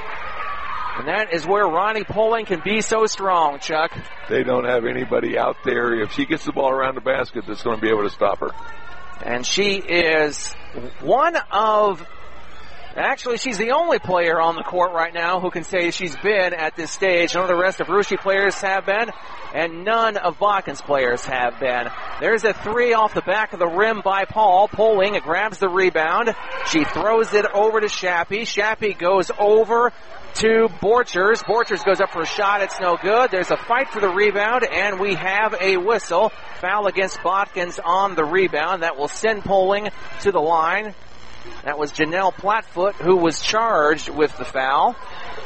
And that is where Ronnie Poling can be so strong, Chuck. They don't have anybody out there. If she gets the ball around the basket, that's going to be able to stop her. And she is one of... Actually, she's the only player on the court right now who can say she's been at this stage. None of the rest of Russia players have been, and none of Botkins players have been. There's a 3 off the back of the rim by Paul. Poling grabs the rebound. She throws it over to Shappy. Shappy goes over to Borchers. Borchers goes up for a shot. It's no good. There's a fight for the rebound, and we have a whistle. Foul against Botkins on the rebound. That will send Poling to the line. That was Janelle Plattfoot who was charged with the foul.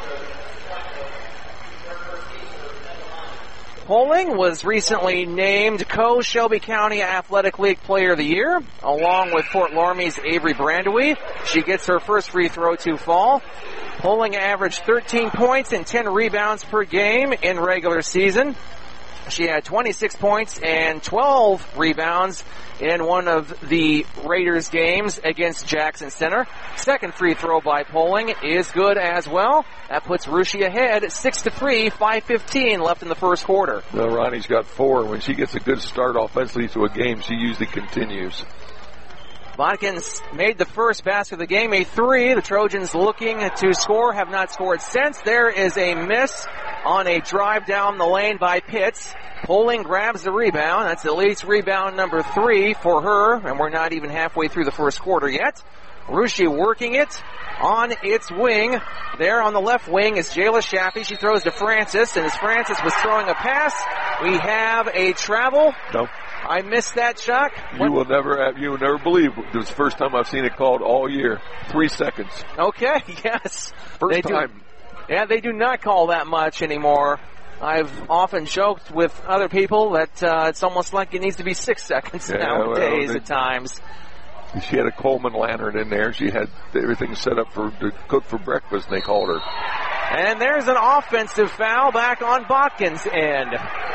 Poling was recently named Co-Shelby County Athletic League Player of the Year, along with Fort Loramie's Avery Brandewie. She gets her first free throw to fall. Poling averaged 13 points and 10 rebounds per game in regular season. She had 26 points and 12 rebounds in one of the Raiders games against Jackson Center. Second free throw by Poling is good as well. That puts Russia ahead 6-3, 5:15 left in the first quarter. Well, Ronnie's got 4. When she gets a good start offensively to a game, she usually continues. Botkins made the first basket of the game, a 3. The Trojans looking to score, have not scored since. There is a miss on a drive down the lane by Pitts. Poling grabs the rebound. That's at least rebound number 3 for her, and we're not even halfway through the first quarter yet. Russia working it on its wing. There on the left wing is Jayla Shappy. She throws to Francis, and as Francis was throwing a pass, we have a travel. No. I missed that, Chuck. You will never believe it was the first time I've seen it called all year. 3 seconds. Okay, yes. First time. Yeah, they do not call that much anymore. I've often joked with other people that it's almost like it needs to be 6 seconds nowadays at times. She had a Coleman lantern in there. She had everything set up to cook for breakfast, and they called her. And there's an offensive foul back on Botkins' end.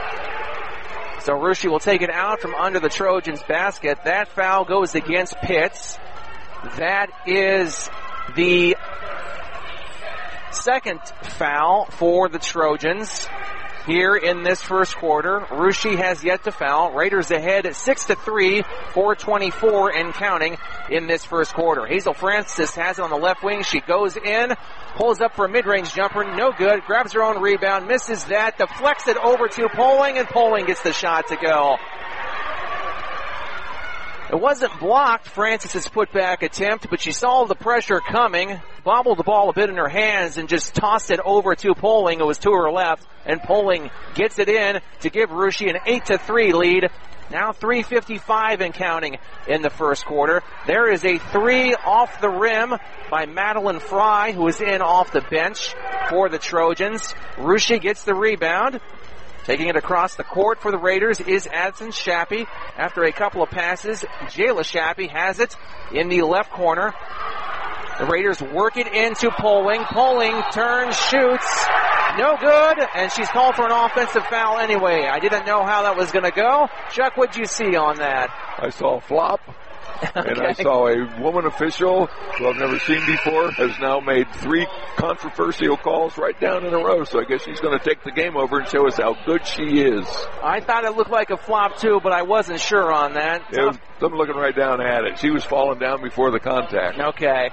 So Russia will take it out from under the Trojans' basket. That foul goes against Pitts. That is the second foul for the Trojans here in this first quarter. Russia has yet to foul. Raiders ahead at 6-3, 4:24 and counting in this first quarter. Hazel Francis has it on the left wing. She goes in, pulls up for a mid-range jumper, no good, grabs her own rebound, misses that, deflects it over to Poling, and Poling gets the shot to go. It It wasn't blocked, Francis's putback attempt, but she saw the pressure coming, bobbled the ball a bit in her hands, and just tossed it over to Poling. It was to her left, and Poling gets it in to give Russia an 8-3 lead. Now 3:55 and counting in the first quarter. There is a 3 off the rim by Madeline Fry, who is in off the bench for the Trojans. Russia gets the rebound. Taking it across the court for the Raiders is Addison Shappy. After a couple of passes, Jayla Shappy has it in the left corner. The Raiders work it into Poling. Poling turns, shoots. No good, and she's called for an offensive foul anyway. I didn't know how that was going to go. Chuck, what'd you see on that? I saw a flop. Okay. And I saw a woman official who I've never seen before has now made 3 controversial calls right down in a row. So I guess she's going to take the game over and show us how good she is. I thought it looked like a flop too, but I wasn't sure on that. I'm looking right down at it. She was falling down before the contact. Okay.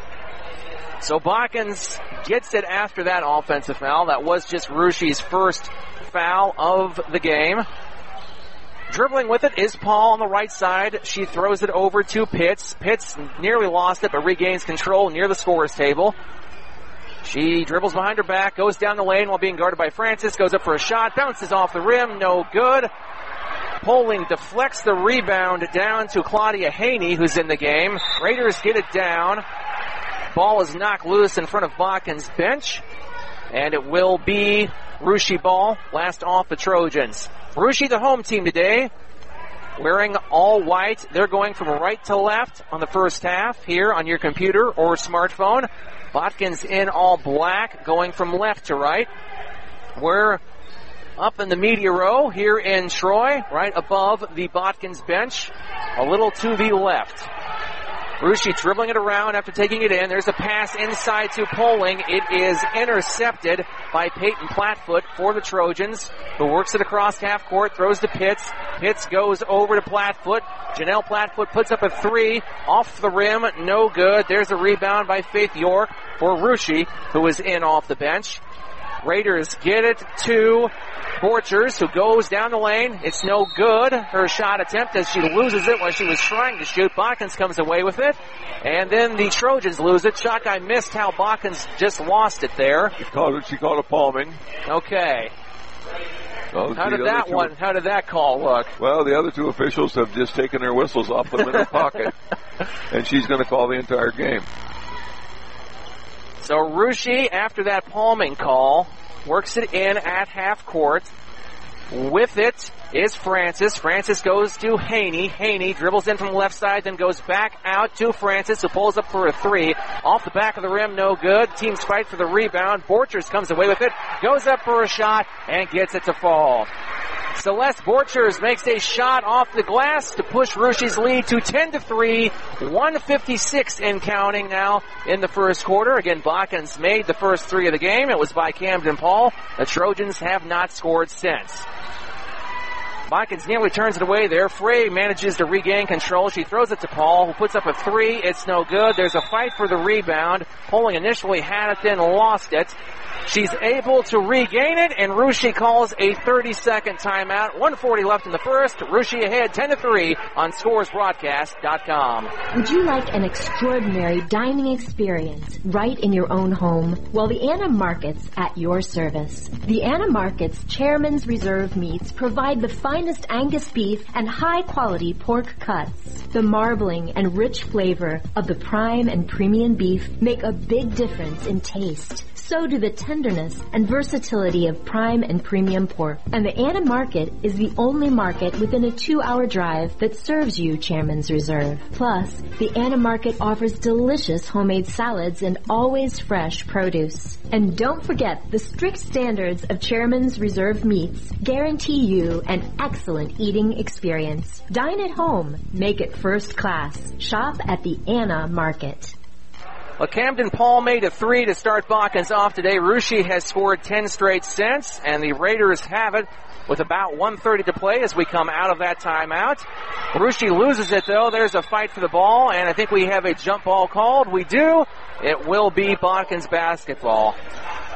So Botkins gets it after that offensive foul. That was just Russia's first foul of the game. Dribbling with it is Paul on the right side. She throws it over to Pitts. Pitts nearly lost it, but regains control near the scorer's table. She dribbles behind her back, goes down the lane while being guarded by Francis, goes up for a shot, bounces off the rim, no good. Poling deflects the rebound down to Claudia Haney, who's in the game. Raiders get it down. Ball is knocked loose in front of Botkins' bench, and it will be Russia ball, last off the Trojans. Russia, the home team today, wearing all white. They're going from right to left on the first half here on your computer or smartphone. Botkins in all black, going from left to right. We're up in the media row here in Troy, right above the Botkins bench, a little to the left. Russia dribbling it around after taking it in. There's a pass inside to Poling. It is intercepted by Peyton Plattfoot for the Trojans, who works it across half court, throws to Pitts. Pitts goes over to Plattfoot. Janelle Plattfoot puts up a 3 off the rim. No good. There's a rebound by Faith York for Russia, who is in off the bench. Raiders get it to Borchers, who goes down the lane. It's no good. Her shot attempt as she loses it when she was trying to shoot. Botkins comes away with it. And then the Trojans lose it. Chuck, I missed how Botkins just lost it there. She called a palming. Okay. Well, how did that call look? Well, the other 2 officials have just taken their whistles off them in her pocket. And she's going to call the entire game. So Russia, after that palming call, works it in at half court. With it is Francis. Francis goes to Haney. Haney dribbles in from the left side, then goes back out to Francis, who pulls up for a 3. Off the back of the rim, no good. Teams fight for the rebound. Borchers comes away with it, goes up for a shot, and gets it to fall. Celeste Borchers makes a shot off the glass to push Russia's lead to 10-3, 1:56 in counting now in the first quarter. Again, Botkins made the first 3 of the game. It was by Camden Paul. The Trojans have not scored since. Botkins nearly turns it away there. Frey manages to regain control. She throws it to Paul, who puts up a 3. It's no good. There's a fight for the rebound. Poling initially had it, then lost it. She's able to regain it, and Russia calls a 30-second timeout. 1:40 left in the first. Russia ahead 10-3 on ScoresBroadcast.com. Would you like an extraordinary dining experience right in your own home? Well, the Anna Markets at your service. The Anna Markets Chairman's Reserve meats provide the finest Angus beef and high-quality pork cuts. The marbling and rich flavor of the prime and premium beef make a big difference in taste. So do the tenderness and versatility of prime and premium pork. And the Anna Market is the only market within a 2-hour drive that serves you Chairman's Reserve. Plus, the Anna Market offers delicious homemade salads and always fresh produce. And don't forget, the strict standards of Chairman's Reserve meats guarantee you an excellent eating experience. Dine at home. Make it first class. Shop at the Anna Market. Well, Camden Paul made a 3 to start Botkins off today. Russia has scored 10 straight since, and the Raiders have it with about 1:30 to play as we come out of that timeout. Russia loses it, though. There's a fight for the ball, and I think we have a jump ball called. We do. It will be Botkins basketball.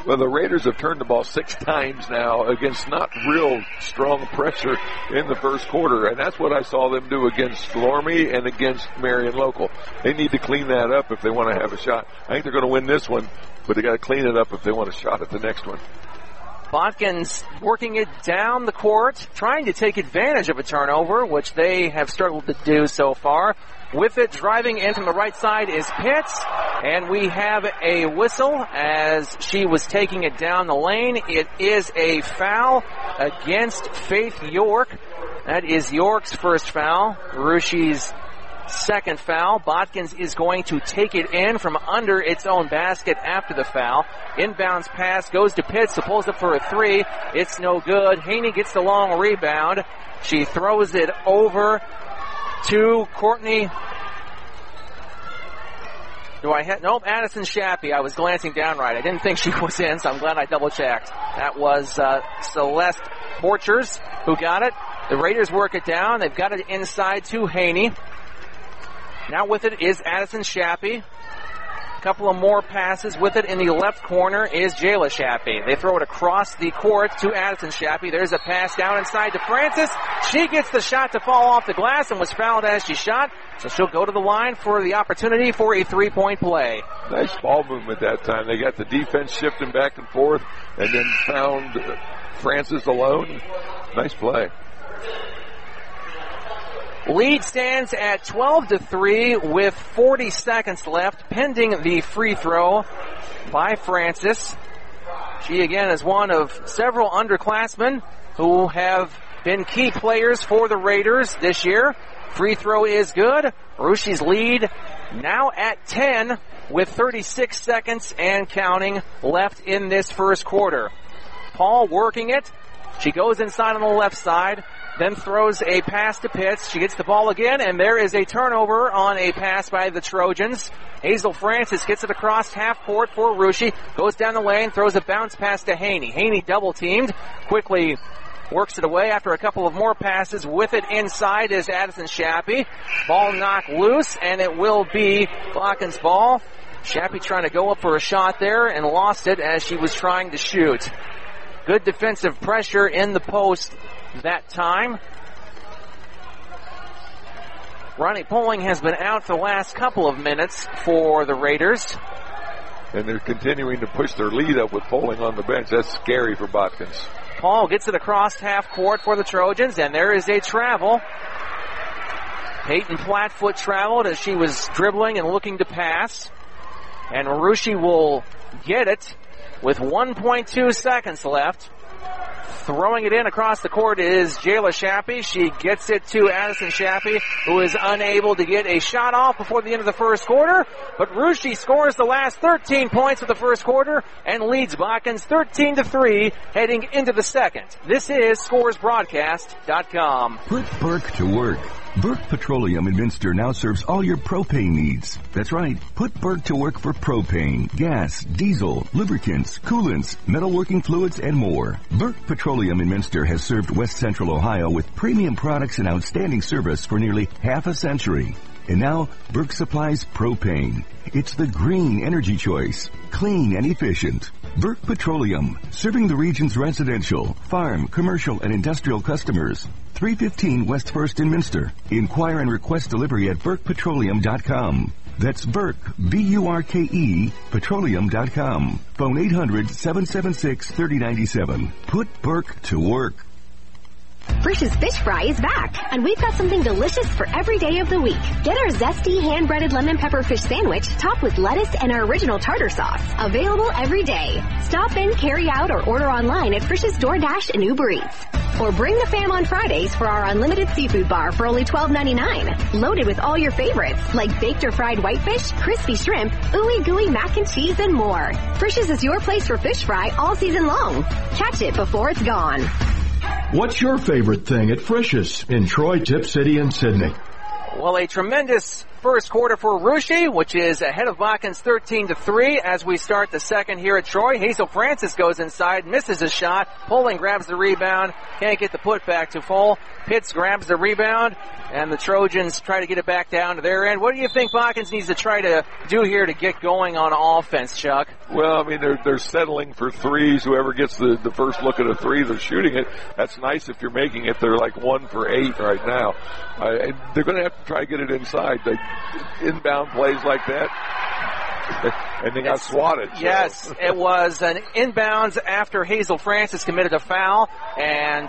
Well, the Raiders have turned the ball 6 times now against not real strong pressure in the first quarter, and that's what I saw them do against Loramie and against Marion Local. They need to clean that up if they want to have a shot. I think they're going to win this one, but they got to clean it up if they want a shot at the next one. Botkins working it down the court, trying to take advantage of a turnover, which they have struggled to do so far. With it, driving in from the right side is Pitts, and we have a whistle as she was taking it down the lane. It is a foul against Faith York. That is York's first foul. Rushi's second foul. Botkins is going to take it in from under its own basket after the foul. Inbounds pass goes to Pitts, pulls up for a 3. It's no good. Haney gets the long rebound. She throws it over to Courtney. Nope, Addison Shappy. I was glancing down right. I didn't think she was in, so I'm glad I double-checked. That was Celeste Borchers who got it. The Raiders work it down. They've got it inside to Haney. Now with it is Addison Shappy. A couple of more passes with it in the left corner is Jayla Shappy. They throw it across the court to Addison Shappy. There's a pass down inside to Francis. She gets the shot to fall off the glass and was fouled as she shot. So she'll go to the line for the opportunity for a 3-point play. Nice ball movement that time. They got the defense shifting back and forth and then found Francis alone. Nice play. Lead stands at 12-3 with 40 seconds left, pending the free throw by Francis. She again is one of several underclassmen who have been key players for the Raiders this year. Free throw is good. Rushi's lead now at 10 with 36 seconds and counting left in this first quarter. Paul working it. She goes inside on the left side. Then throws a pass to Pitts. She gets the ball again, and there is a turnover on a pass by the Trojans. Hazel Francis gets it across half court for Rushy. Goes down the lane, throws a bounce pass to Haney. Haney double-teamed, quickly works it away after a couple of more passes. With it inside is Addison Shappy. Ball knocked loose, and it will be Botkins' ball. Shappy trying to go up for a shot there and lost it as she was trying to shoot. Good defensive pressure in the post that time. Ronnie Poling has been out for the last couple of minutes for the Raiders. And they're continuing to push their lead up with Poling on the bench. That's scary for Botkins. Paul gets it across half court for the Trojans, and there is a travel. Peyton Flatfoot traveled as she was dribbling and looking to pass. And Rushy will get it with 1.2 seconds left. Throwing it in across the court is Jayla Shappy. She gets it to Addison Shappy, who is unable to get a shot off before the end of the first quarter. But Rushy scores the last 13 points of the first quarter and leads Botkins 13-3 heading into the second. This is ScoresBroadcast.com. Put Burke to work. Burke Petroleum in Minster now serves all your propane needs. That's right. Put Burke to work for propane, gas, diesel, lubricants, coolants, metalworking fluids, and more. Burke Petroleum in Minster has served West Central Ohio with premium products and outstanding service for nearly half a century. And now, Burke supplies propane. It's the green energy choice. Clean and efficient. Burke Petroleum, serving the region's residential, farm, commercial, and industrial customers. 315 West 1st in Minster. Inquire and request delivery at BurkePetroleum.com. That's Burke, B-U-R-K-E, petroleum.com. Phone 800-776-3097. Put Burke to work. Frisch's Fish Fry is back, and we've got something delicious for every day of the week. Get our zesty hand-breaded lemon pepper fish sandwich topped with lettuce and our original tartar sauce. Available every day. Stop in, carry out, or order online at Frisch's DoorDash and Uber Eats. Or bring the fam on Fridays for our unlimited seafood bar for only $12.99. Loaded with all your favorites, like baked or fried whitefish, crispy shrimp, ooey-gooey mac and cheese, and more. Frisch's is your place for fish fry all season long. Catch it before it's gone. What's your favorite thing at Frisch's in Troy, Tip City, and Sydney? Well, a tremendous first quarter for Russia, which is ahead of Watkins 13-3 as we start the second here at Troy. Hazel Francis goes inside, misses a shot. Poling grabs the rebound, can't get the putback to full. Pitts grabs the rebound, and the Trojans try to get it back down to their end. What do you think Watkins needs to try to do here to get going on offense, Chuck? Well, I mean, they're settling for threes. Whoever gets the first look at a three, they're shooting it. That's nice if you're making it. They're like 1 for 8 right now. They're going to have to try to get it inside. Inbound plays like that. And they got swatted. So. Yes, it was an inbounds after Hazel Francis committed a foul, and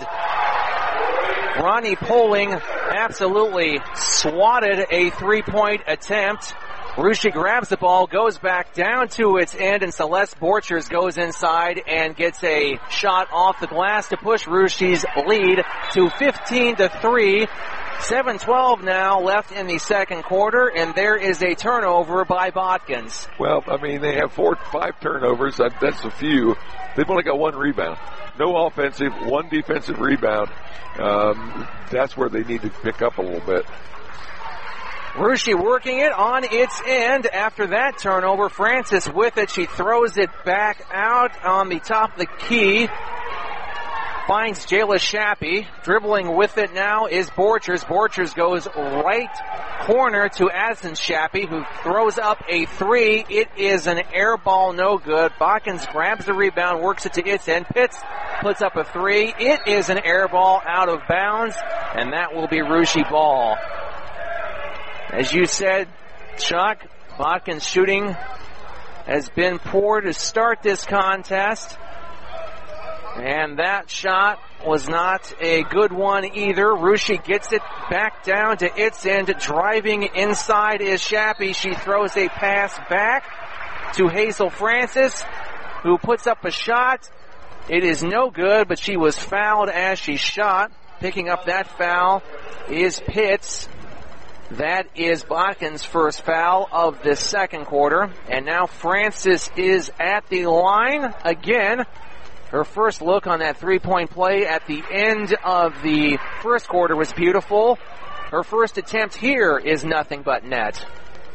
Ronnie Poling absolutely swatted a three-point attempt. Russia grabs the ball, goes back down to its end, and Celeste Borchers goes inside and gets a shot off the glass to push Russia's lead to 15-3. 7:12 now left in the second quarter, and there is a turnover by Botkins. Well, I mean, they have 5 turnovers. That's a few. They've only got 1 rebound. No offensive, 1 defensive rebound. That's where they need to pick up a little bit. Russia working it on its end after that turnover. Francis with it. She throws it back out on the top of the key. Finds Jayla Shappy. Dribbling with it now is Borchers. Borchers goes right corner to Addison Shappy, who throws up a 3. It is an air ball, no good. Botkins grabs the rebound, works it to its end. Pitts puts up a 3. It is an air ball out of bounds, and that will be Russia ball. As you said, Chuck, Botkins shooting has been poor to start this contest. And that shot was not a good one either. Russia gets it back down to its end. Driving inside is Shappy. She throws a pass back to Hazel Francis, who puts up a shot. It is no good, but she was fouled as she shot. Picking up that foul is Pitts. That is Botkins' first foul of the second quarter. And now Francis is at the line again. Her first look on that three-point play at the end of the first quarter was beautiful. Her first attempt here is nothing but net.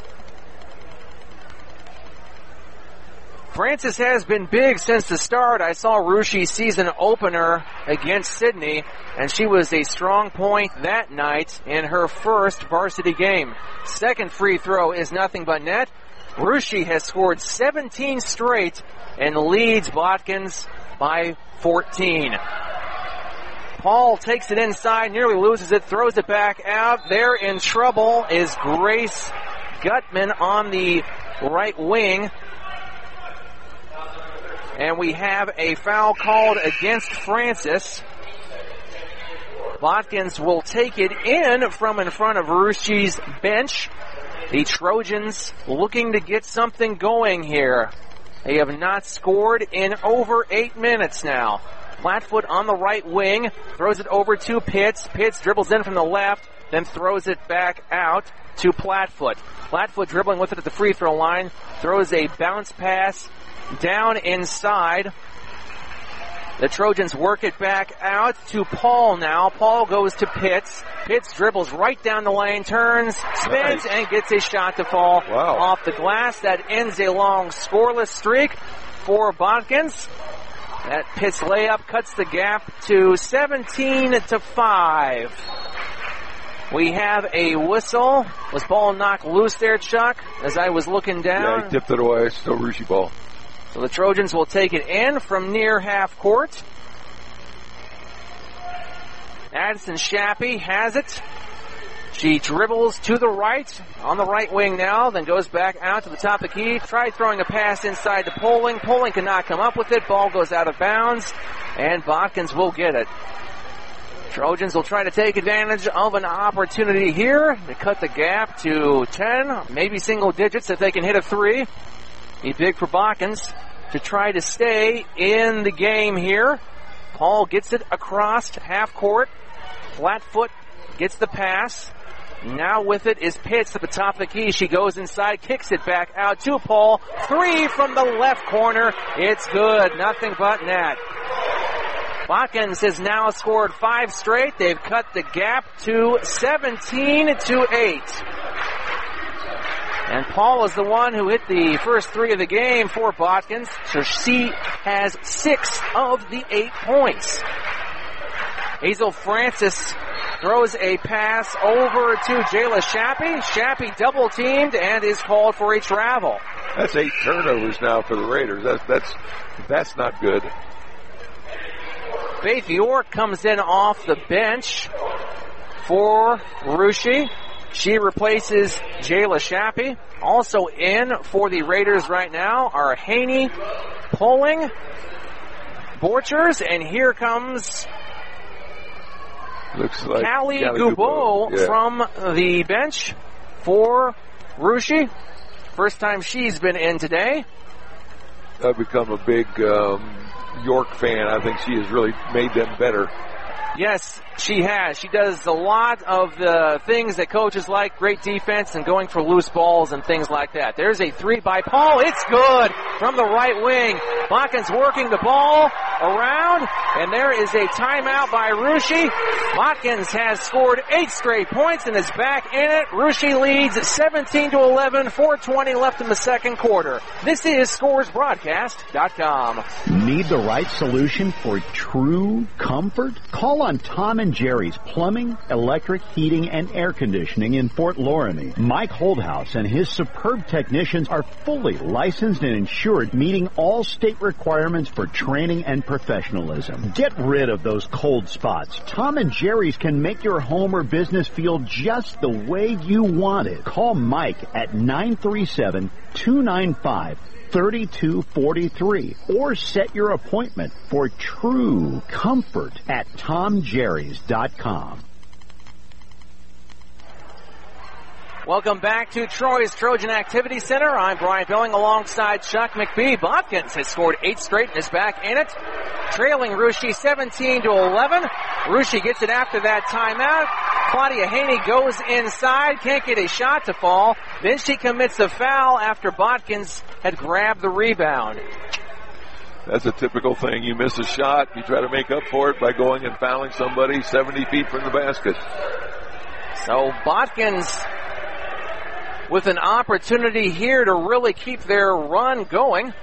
Francis has been big since the start. I saw Russia's season opener against Sydney, and she was a strong point that night in her first varsity game. Second free throw is nothing but net. Russia has scored 17 straight and leads Botkins by 14. Paul takes it inside, nearly loses it, throws it back out. There in trouble is Grace Gutman on the right wing. And we have a foul called against Francis. Botkins will take it in from in front of Russia's bench. The Trojans looking to get something going here. They have not scored in over 8 minutes now. Flatfoot on the right wing, throws it over to Pitts. Pitts dribbles in from the left, then throws it back out to Flatfoot. Flatfoot dribbling with it at the free throw line, throws a bounce pass down inside. The Trojans work it back out to Paul now. Paul goes to Pitts. Pitts dribbles right down the lane, turns, spins, and gets a shot to fall off the glass. That ends a long scoreless streak for Botkins. That Pitts layup cuts the gap to 17-5. We have a whistle. Was ball knocked loose there, Chuck, as I was looking down? Yeah, he tipped it away. Still Russia ball. So the Trojans will take it in from near half court. Addison Shappy has it. She dribbles to the right, on the right wing now, then goes back out to the top of the key. Tried throwing a pass inside to Poling. Poling cannot come up with it. Ball goes out of bounds, and Botkins will get it. Trojans will try to take advantage of an opportunity here to cut the gap to 10, maybe single digits if they can hit a 3. Be big for Botkins to try to stay in the game here. Paul gets it across half court. Flatfoot gets the pass. Now with it is Pitts at the top of the key. She goes inside, kicks it back out to Paul. 3 from the left corner. It's good. Nothing but net. Botkins has now scored 5 straight. They've cut the gap to 17-8. And Paul is the one who hit the first 3 of the game for Botkins, so she has 6 of the 8 points. Hazel Francis throws a pass over to Jayla Shappy. Shappy double-teamed and is called for a travel. That's 8 turnovers now for the Raiders. That's not good. Faith York comes in off the bench for Russia. She replaces Jayla Shappy. Also in for the Raiders right now are Haney, Poling, Borchers, and here comes looks like Callie Goubeau from the bench for Russia. First time she's been in today. I've become a big York fan. I think she has really made them better. Yes, she has. She does a lot of the things that coaches like, great defense and going for loose balls and things like that. There's a 3 by Paul. It's good from the right wing. Botkins working the ball around, and there is a timeout by Russia. Botkins has scored 8 straight points and is back in it. Russia leads 17-11, 4:20 left in the second quarter. This is ScoresBroadcast.com. Need the right solution for true comfort? Call on Tom and Jerry's Plumbing, Electric, Heating, and Air Conditioning in Fort Loramie. Mike Holdhouse and his superb technicians are fully licensed and insured, meeting all state requirements for training and professionalism. Get rid of those cold spots. Tom and Jerry's can make your home or business feel just the way you want it. Call Mike at 937-295-3243 or set your appointment for true comfort at TomJerrys.com. Welcome back to Troy's Trojan Activity Center. I'm Brian Billing alongside Chuck McBee. Botkins has scored 8 straight and is back in it. Trailing Russia 17-11. Russia gets it after that timeout. Claudia Haney goes inside, can't get a shot to fall. Then she commits a foul after Botkins had grabbed the rebound. That's a typical thing. You miss a shot, you try to make up for it by going and fouling somebody 70 feet from the basket. So Botkins with an opportunity here to really keep their run going.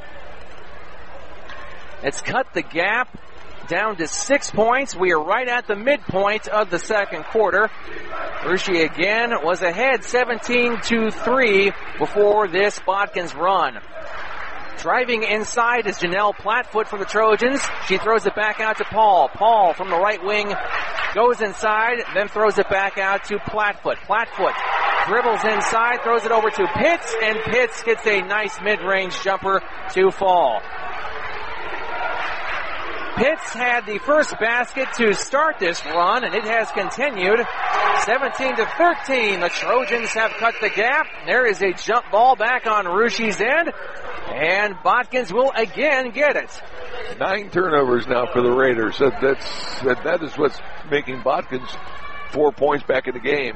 It's cut the gap down to 6 points. We are right at the midpoint of the second quarter. Russia again was ahead 17-3 before this Botkins run. Driving inside is Janelle Plattfoot for the Trojans. She throws it back out to Paul. Paul from the right wing goes inside, then throws it back out to Plattfoot. Plattfoot dribbles inside, throws it over to Pitts, and Pitts gets a nice mid-range jumper to fall. Pitts had the first basket to start this run, and it has continued. 17-13, the Trojans have cut the gap. There is a jump ball back on Russia's end, and Botkins will again get it. 9 turnovers now for the Raiders. That is what's making Botkins 4 points back in the game.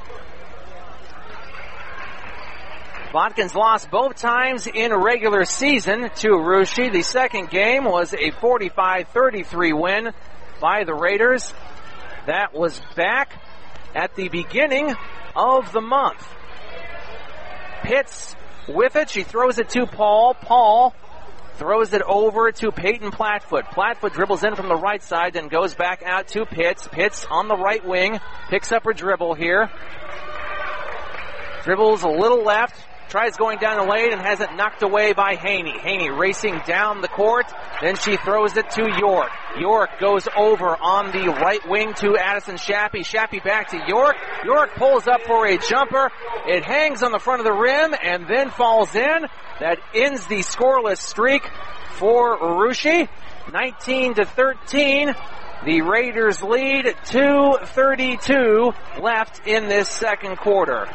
Botkins lost both times in regular season to Russia. The second game was a 45-33 win by the Raiders. That was back at the beginning of the month. Pitts with it. She throws it to Paul. Paul throws it over to Peyton Plattfoot. Plattfoot dribbles in from the right side, then goes back out to Pitts. Pitts on the right wing. Picks up her dribble here. Dribbles a little left. Tries going down the lane and has it knocked away by Haney. Haney racing down the court. Then she throws it to York. York goes over on the right wing to Addison Shappy. Shappy back to York. York pulls up for a jumper. It hangs on the front of the rim and then falls in. That ends the scoreless streak for Russia. 19-13. The Raiders lead. 2:32 left in this second quarter.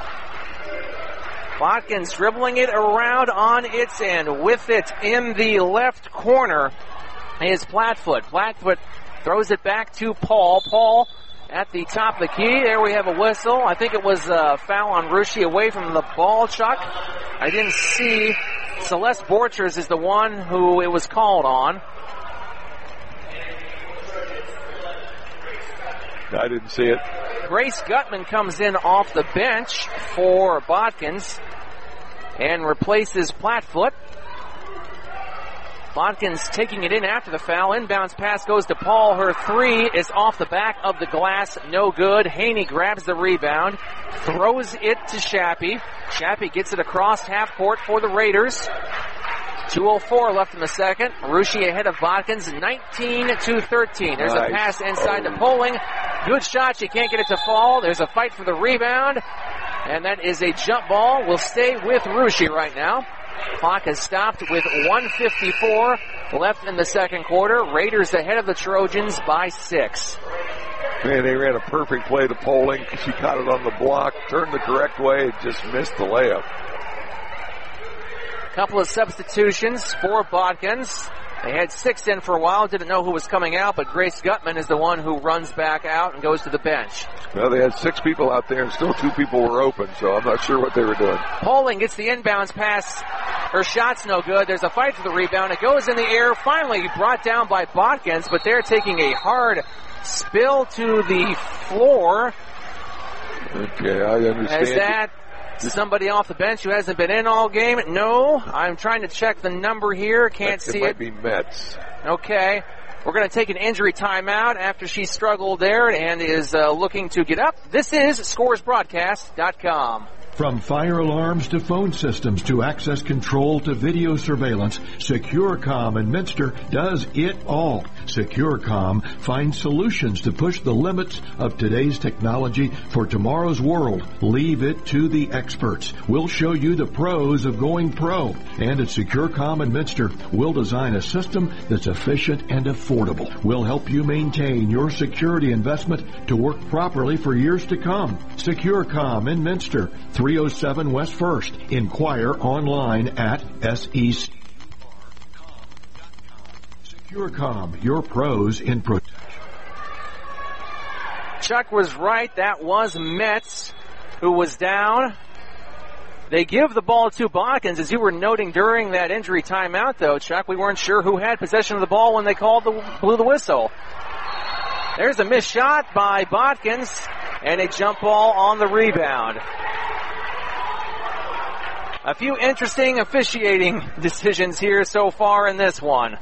Botkins dribbling it around on its end. With it in the left corner is Plattfoot. Plattfoot throws it back to Paul. Paul at the top of the key. There we have a whistle. I think it was a foul on Russia away from the ball, Chuck. I didn't see. Celeste Borchers is the one who it was called on. I didn't see it. Grace Gutman comes in off the bench for Botkins. and replaces Plattfoot. Bodkins taking it in after the foul. Inbounds pass goes to Paul. Her three is off the back of the glass. No good. Haney grabs the rebound. Throws it to Shappy. Shappy gets it across half court for the Raiders. 2:04 left in the second. Rushi ahead of Bodkins, 19-13. There's a pass inside to Poling. Good shot. She can't get it to fall. There's a fight for the rebound. And that is a jump ball. Will stay with Rushi right now. Clock has stopped with 1:54 left in the second quarter. Raiders ahead of the Trojans by 6. Man, they ran a perfect play to Poling. She caught it on the block, turned the correct way, and just missed the layup. Couple of substitutions for Bodkins. They had 6 in for a while, didn't know who was coming out, but Grace Gutman is the one who runs back out and goes to the bench. Well, they had 6 people out there and still 2 people were open, so I'm not sure what they were doing. Poling gets the inbounds pass. Her shot's no good. There's a fight for the rebound. It goes in the air, finally brought down by Bodkins, but they're taking a hard spill to the floor. Okay, I understand. Is that somebody off the bench who hasn't been in all game? No. I'm trying to check the number here. Can't see it. It might be Metz. Okay. We're going to take an injury timeout after she struggled there and is looking to get up. This is ScoresBroadcast.com. From fire alarms to phone systems to access control to video surveillance, SecureCom in Minster does it all. SecureCom finds solutions to push the limits of today's technology for tomorrow's world. Leave it to the experts. We'll show you the pros of going pro. And at SecureCom in Minster, we'll design a system that's efficient and affordable. We'll help you maintain your security investment to work properly for years to come. SecureCom in Minster, 307 West 1st. Inquire online at SEC. SecureCom, your pros in protection. Chuck was right. That was Metz who was down. They give the ball to Bodkins, as you were noting during that injury timeout, though, Chuck. We weren't sure who had possession of the ball when they blew the whistle. There's a missed shot by Bodkins and a jump ball on the rebound. A few interesting officiating decisions here so far in this one.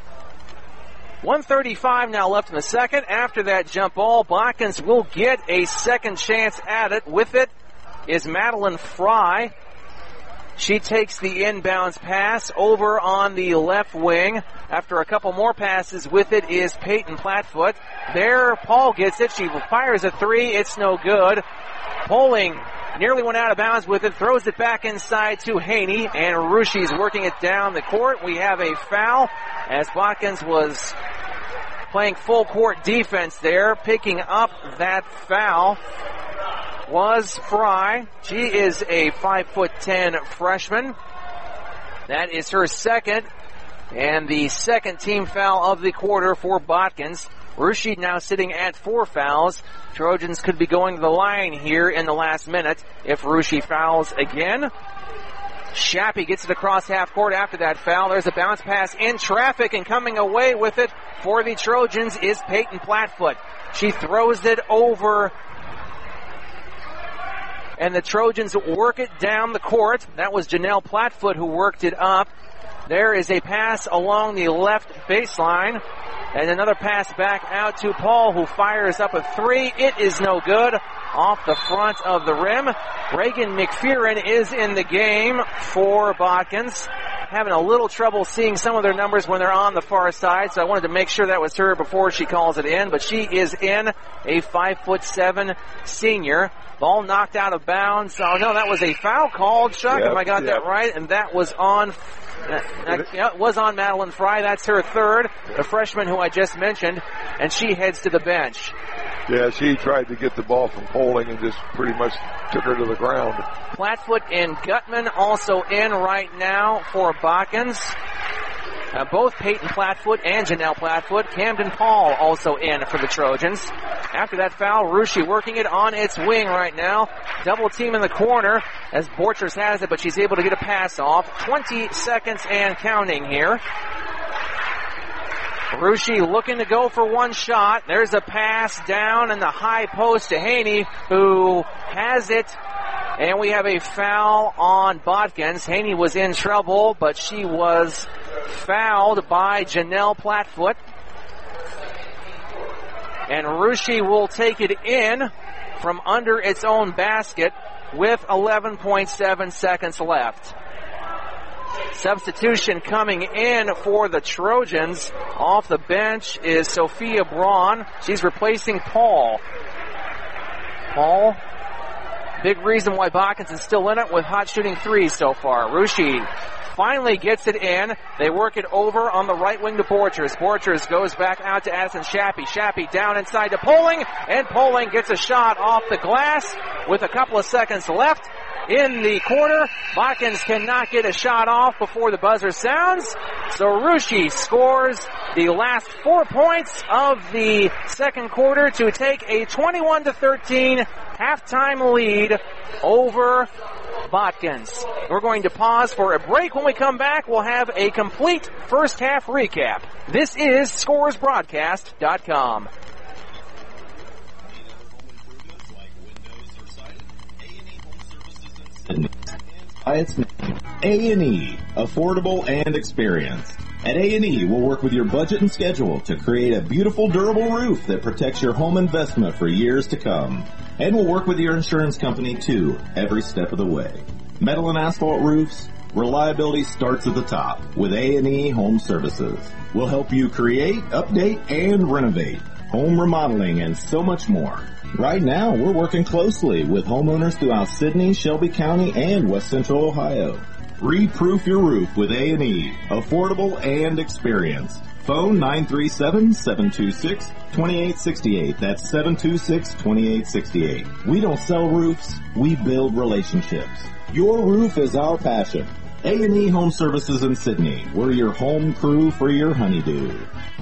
1:35 now left in the second. After that jump ball, Bodkins will get a second chance at it. With it is Madeline Fry. She takes the inbounds pass over on the left wing. After a couple more passes, with it is Peyton Plattfoot. There, Paul gets it. She fires a three. It's no good. Poling nearly went out of bounds with it, throws it back inside to Haney, and Rushi's working it down the court. We have a foul as Bodkins was playing full court defense there. Picking up that foul was Fry. She is a 5'10" freshman. That is her second, and the second team foul of the quarter for Bodkins. Rushi now sitting at 4 fouls. Trojans could be going to the line here in the last minute if Rushi fouls again. Shappy gets it across half court after that foul. There's a bounce pass in traffic, and coming away with it for the Trojans is Peyton Plattfoot. She throws it over, and the Trojans work it down the court. That was Janelle Plattfoot who worked it up. There is a pass along the left baseline, and another pass back out to Paul, who fires up a three. It is no good. Off the front of the rim. Reagan McPherson is in the game for Bodkins. Having a little trouble seeing some of their numbers when they're on the far side, so I wanted to make sure that was her before she calls it in. But she is in, a 5'7" senior. Ball knocked out of bounds. Oh no, that was a foul called, Chuck, if I got that right, and that was on. It was on Madeline Fry. That's her third, the freshman who I just mentioned, and she heads to the bench. Yeah, she tried to get the ball from Poling and just pretty much took her to the ground. Plattfoot and Gutman also in right now for Bodkins. Both Peyton Plattfoot and Janelle Plattfoot. Camden Paul also in for the Trojans. After that foul, Rushi working it on its wing right now. Double team in the corner as Borchers has it, but she's able to get a pass off. 20 seconds and counting here. Rushi looking to go for one shot. There's a pass down in the high post to Haney, who has it And we have a foul on Botkins. Haney was in trouble, but she was fouled by Janelle Plattfoot. And Russia will take it in from under its own basket with 11.7 seconds left. Substitution coming in for the Trojans. Off the bench is Sophia Braun. She's replacing Paul. Paul, big reason why Botkins is still in it with hot shooting threes so far. Russia finally gets it in. They work it over on the right wing to Borchers. Borchers goes back out to Addison Shappy. Shappy down inside to Poling, and Poling gets a shot off the glass with a couple of seconds left. In the corner, Botkins cannot get a shot off before the buzzer sounds. So Russia scores the last 4 points of the second quarter to take a 21-13 halftime lead over Botkins. We're going to pause for a break. When we come back, we'll have a complete first half recap. This is ScoresBroadcast.com. By its name, A&E, affordable and experienced. At A&E, we'll work with your budget and schedule to create a beautiful, durable roof that protects your home investment for years to come. And we'll work with your insurance company, too, every step of the way. Metal and asphalt roofs, reliability starts at the top with A&E Home Services. We'll help you create, update, and renovate, home remodeling, and so much more. Right now, we're working closely with homeowners throughout Sidney, Shelby County, and West Central Ohio. Re-proof your roof with A&E, affordable and experienced. Phone 937-726-2868. That's 726-2868. We don't sell roofs, we build relationships. Your roof is our passion. A&E Home Services in Sidney. We're your home crew for your honeydew.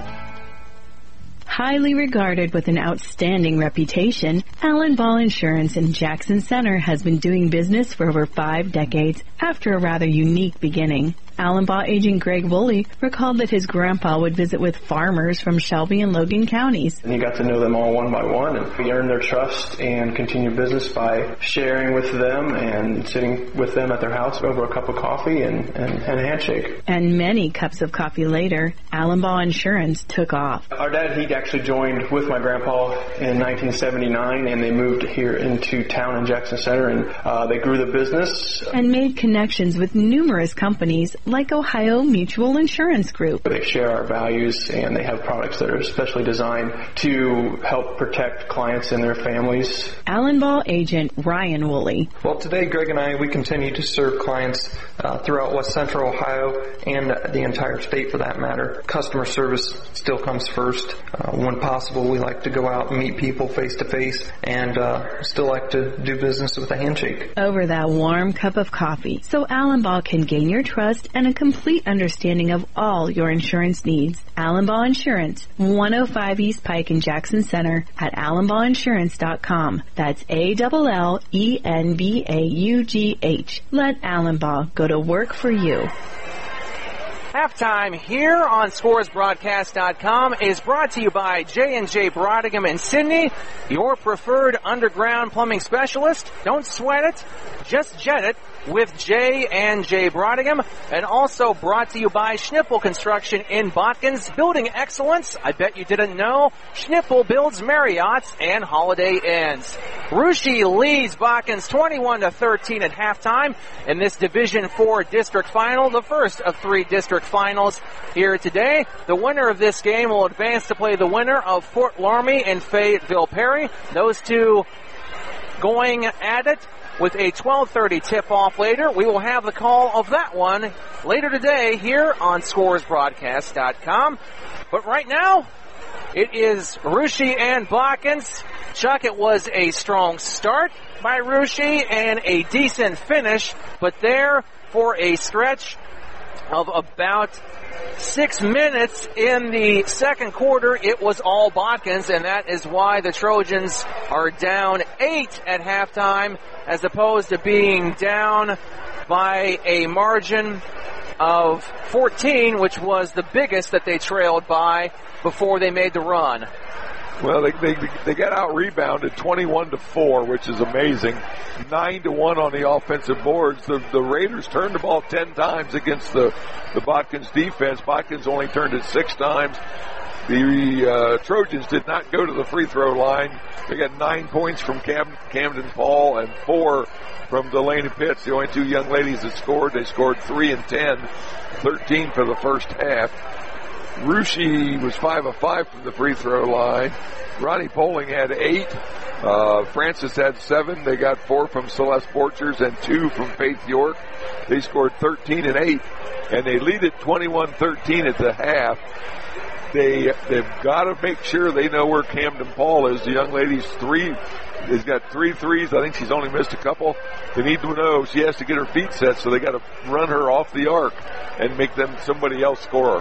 Highly regarded with an outstanding reputation, Allen Ball Insurance in Jackson Center has been doing business for over 5 decades after a rather unique beginning. Allen Ball agent Greg Woolley recalled that his grandpa would visit with farmers from Shelby and Logan counties. And he got to know them all one by one, and we earned their trust and continued business by sharing with them and sitting with them at their house over a cup of coffee and a handshake. And many cups of coffee later, Allen Ball Insurance took off. Our dad, he actually joined with my grandpa in 1979, and they moved here into town in Jackson Center, and they grew the business. And made connections with numerous companies like Ohio Mutual Insurance Group. They share our values, and they have products that are specially designed to help protect clients and their families. Allen Ball agent Ryan Woolley. Well, today Greg and I, we continue to serve clients throughout West Central Ohio and the entire state for that matter. Customer service still comes first. When possible, we like to go out and meet people face to face, and still like to do business with a handshake. Over that warm cup of coffee, so Allen Ball can gain your trust and a complete understanding of all your insurance needs. Allen Ball Insurance, 105 East Pike in Jackson Center at AllenBallInsurance.com. That's ALLENBAUGH. Let Allen Ball go to work for you. Halftime here on ScoresBroadcast.com is brought to you by J&J Brodingham in Sidney, your preferred underground plumbing specialist. Don't sweat it, just jet it with J&J Brodingham. And also brought to you by Schnippel Construction in Botkins. Building excellence, I bet you didn't know. Schnippel builds Marriotts and Holiday Inns. Russia leads Botkins 21-13 at halftime in this Division IV district final, the first of 3 district finals here today. The winner of this game will advance to play the winner of Fort Laramie and Fayetteville Perry. Those two going at it with a 12:30 tip-off later. We will have the call of that one later today here on ScoresBroadcast.com. But right now, it is Russia and Botkins. Chuck, it was a strong start by Russia and a decent finish, but there for a stretch of about 6 minutes in the second quarter, it was all Botkins, and that is why the Trojans are down 8 at halftime, as opposed to being down by a margin of 14, which was the biggest that they trailed by before they made the run. Well, they got out-rebounded 21-4, which is amazing. 9-1 on the offensive boards. The Raiders turned the ball 10 times against the Botkins defense. Botkins only turned it 6 times. The Trojans did not go to the free throw line. They got 9 points from Camden Paul and 4 from Delaney Pitts, the only 2 young ladies that scored. They scored 3 and 10, 13 for the first half. Rushi was 5 of 5 from the free throw line. Ronnie Poling had 8. Francis had 7. They got 4 from Celeste Borchers and 2 from Faith York. They scored 13 and 8, and they lead it 21-13 at the half. They've got to make sure they know where Camden Paul is. The young lady's has got 3 threes. I think she's only missed a couple. They need to know she has to get her feet set, so they got to run her off the arc and make them somebody else score.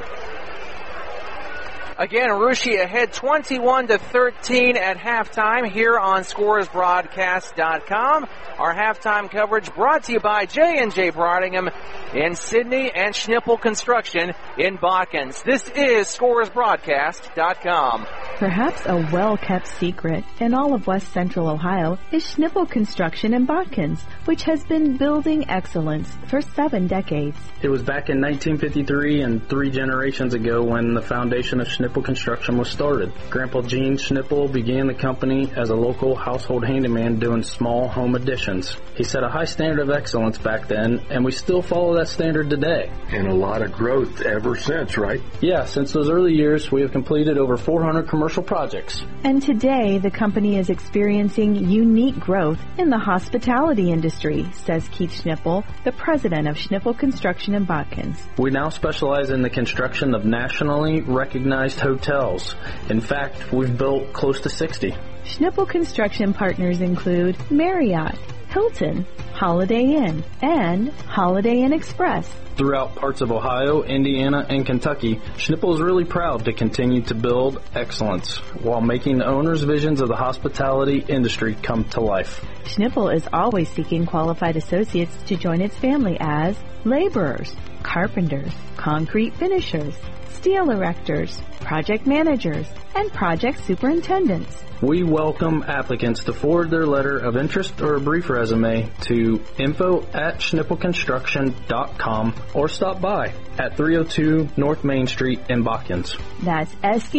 Again, Rushi ahead 21-13 at halftime here on ScoresBroadcast.com. Our halftime coverage brought to you by J&J Brodingham in Sydney and Schnippel Construction in Botkins. This is ScoresBroadcast.com. Perhaps a well-kept secret in all of West Central Ohio is Schnippel Construction in Botkins, which has been building excellence for 7 decades. It was back in 1953 and 3 generations ago when the foundation of Schnippel Construction was started. Grandpa Gene Schnippel began the company as a local household handyman doing small home additions. He set a high standard of excellence back then, and we still follow that standard today. And a lot of growth ever since, right? Yeah, since those early years, we have completed over 400 commercial projects. And today, the company is experiencing unique growth in the hospitality industry, says Keith Schnippel, the president of Schnippel Construction in Botkins. We now specialize in the construction of nationally recognized hotels. In fact, we've built close to 60. Schnippel Construction partners include Marriott, Hilton, Holiday Inn, and Holiday Inn Express. Throughout parts of Ohio, Indiana, and Kentucky, Schnippel is really proud to continue to build excellence while making the owners' visions of the hospitality industry come to life. Schnippel is always seeking qualified associates to join its family as laborers, carpenters, concrete finishers, steel erectors, project managers, and project superintendents. We welcome applicants to forward their letter of interest or a brief resume to info@schnippelconstruction.com or stop by at 302 North Main Street in Botkins. That's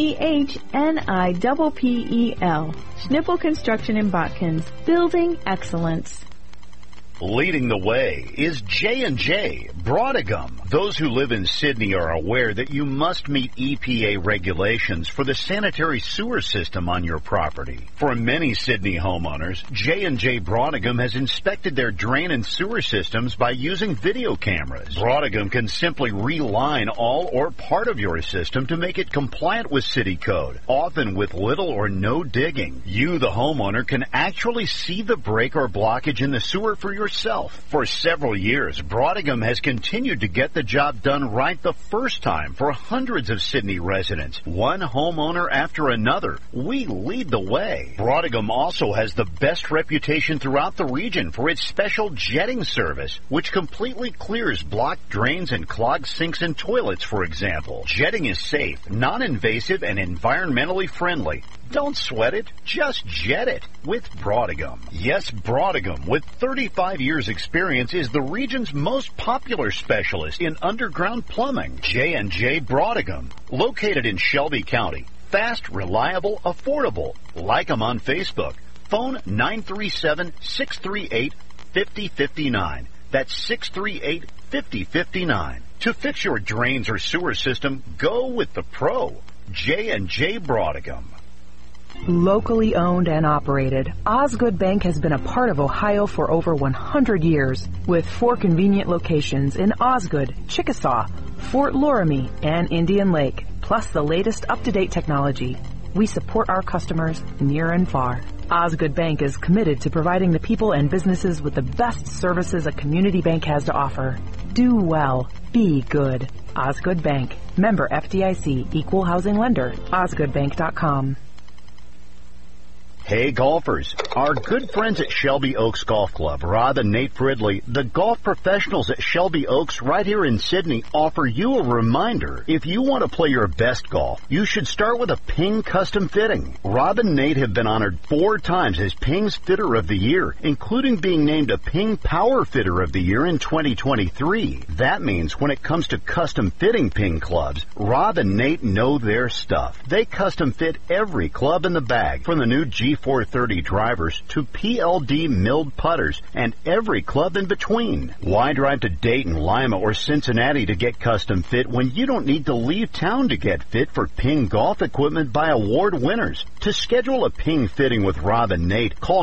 SCHNIPPEL. Schnippel Construction in Botkins, building excellence. Leading the way is J&J Brodingham. Those who live in Sydney are aware that you must meet EPA regulations for the sanitary sewer system on your property. For many Sydney homeowners, J&J Brodingham has inspected their drain and sewer systems by using video cameras. Brodingham can simply reline all or part of your system to make it compliant with city code, often with little or no digging. You, the homeowner, can actually see the break or blockage in the sewer for yourself. For several years, Brodingham has continued to get the job done right the first time for hundreds of Sydney residents. One homeowner after another, we lead the way. Brodingham also has the best reputation throughout the region for its special jetting service, which completely clears blocked drains and clogged sinks and toilets, for example. Jetting is safe, non-invasive, and environmentally friendly. Don't sweat it, just jet it with Brodingham. Yes, Brodingham, with 35 years experience, is the region's most popular specialist in underground plumbing. J&J Brodingham, located in Shelby County. Fast, reliable, affordable. Like them on Facebook. Phone 937-638-5059. That's 638-5059. To fix your drains or sewer system, go with the pro. J&J Brodingham. Locally owned and operated, Osgood Bank has been a part of Ohio for over 100 years, with 4 convenient locations in Osgood, Chickasaw, Fort Loramie, and Indian Lake, plus the latest up-to-date technology. We support our customers near and far. Osgood Bank is committed to providing the people and businesses with the best services a community bank has to offer. Do well. Be good. Osgood Bank. Member FDIC. Equal housing lender. OsgoodBank.com. Hey golfers, our good friends at Shelby Oaks Golf Club, Rob and Nate Fridley, the golf professionals at Shelby Oaks right here in Sydney, offer you a reminder. If you want to play your best golf, you should start with a Ping custom fitting. Rob and Nate have been honored 4 times as Ping's Fitter of the Year, including being named a Ping Power Fitter of the Year in 2023. That means when it comes to custom fitting Ping clubs, Rob and Nate know their stuff. They custom fit every club in the bag, from the new G430 drivers to PLD milled putters and every club in between. Why drive to Dayton, Lima, or Cincinnati to get custom fit when you don't need to leave town to get fit for Ping golf equipment by award winners? To schedule a Ping fitting with Rob and Nate, call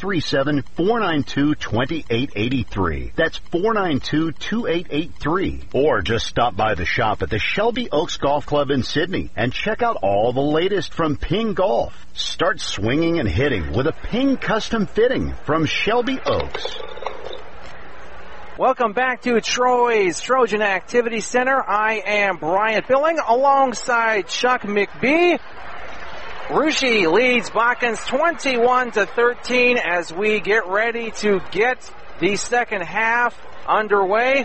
937-492-2883. That's 492-2883. Or just stop by the shop at the Shelby Oaks Golf Club in Sydney and check out all the latest from Ping Golf. Start swinging and hitting with a Ping custom fitting from Shelby Oaks. Welcome back to Troy's Trojan Activity Center. I am Bryant Billing alongside Chuck McBee. Russia leads Botkins 21-13 as we get ready to get the second half underway.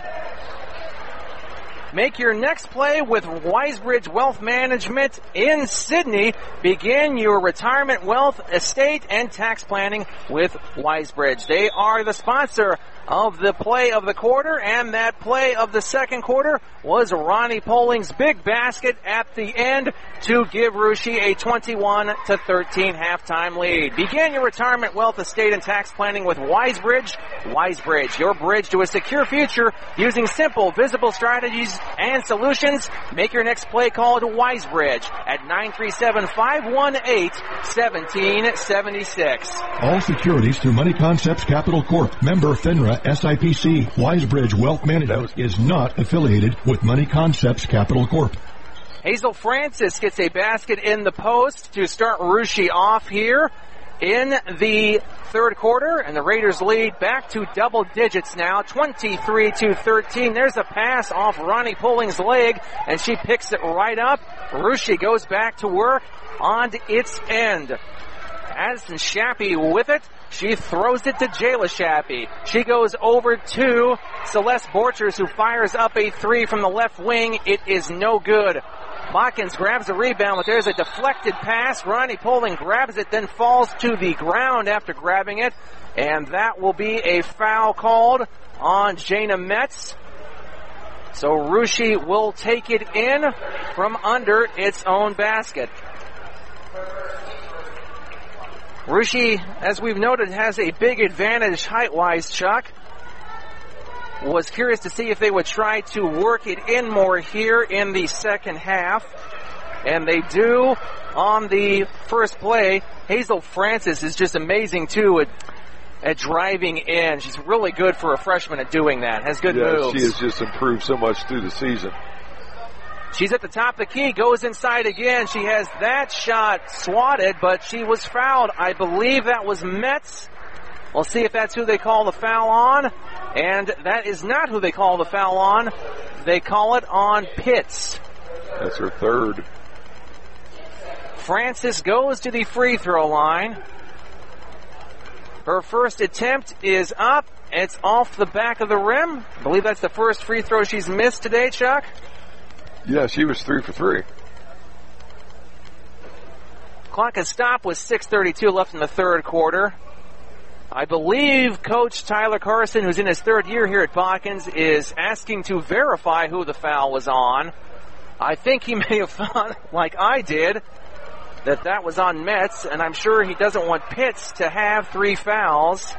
Make your next play with Wisebridge Wealth Management in Sydney. Begin your retirement wealth, estate, and tax planning with Wisebridge. They are the sponsor of the play of the quarter, and that play of the second quarter was Ronnie Polling's big basket at the end to give Russia a 21-13 halftime lead. Begin your retirement wealth, estate, and tax planning with Wisebridge. Wisebridge, your bridge to a secure future using simple, visible strategies and solutions. Make your next play call to Wisebridge at 937-518-1776. All securities through Money Concepts Capital Corp. Member FINRA SIPC. Wisebridge Wealth Management is not affiliated with Money Concepts Capital Corp. Hazel Francis gets a basket in the post to start Russia off here in the third quarter, and the Raiders lead back to double digits now, 23-13. There's a pass off Ronnie Polling's leg, and she picks it right up. Russia goes back to work on its end. Addison Shappy with it. She throws it to Jayla Shappy. She goes over to Celeste Borchers, who fires up a three from the left wing. It is no good. Botkins grabs a rebound, but there's a deflected pass. Ronnie Polling grabs it, then falls to the ground after grabbing it. And that will be a foul called on Jana Metz. So Russia will take it in from under its own basket. Russia, as we've noted, has a big advantage height-wise, Chuck. Was curious to see if they would try to work it in more here in the second half. And they do on the first play. Hazel Francis is just amazing, too, at driving in. She's really good for a freshman at doing that. Has good moves. She has just improved so much through the season. She's at the top of the key, goes inside again. She has that shot swatted, but she was fouled. I believe that was Metz. We'll see if that's who they call the foul on. And that is not who they call the foul on. They call it on Pitts. That's her third. Francis goes to the free throw line. Her first attempt is up. It's off the back of the rim. I believe that's the first free throw she's missed today, Chuck. Yeah, she was 3 for 3. Clock has stopped with 6:32 left in the third quarter. I believe Coach Tyler Carson, who's in his third year here at Botkins, is asking to verify who the foul was on. I think he may have thought, like I did, that was on Metz, and I'm sure he doesn't want Pitts to have 3 fouls.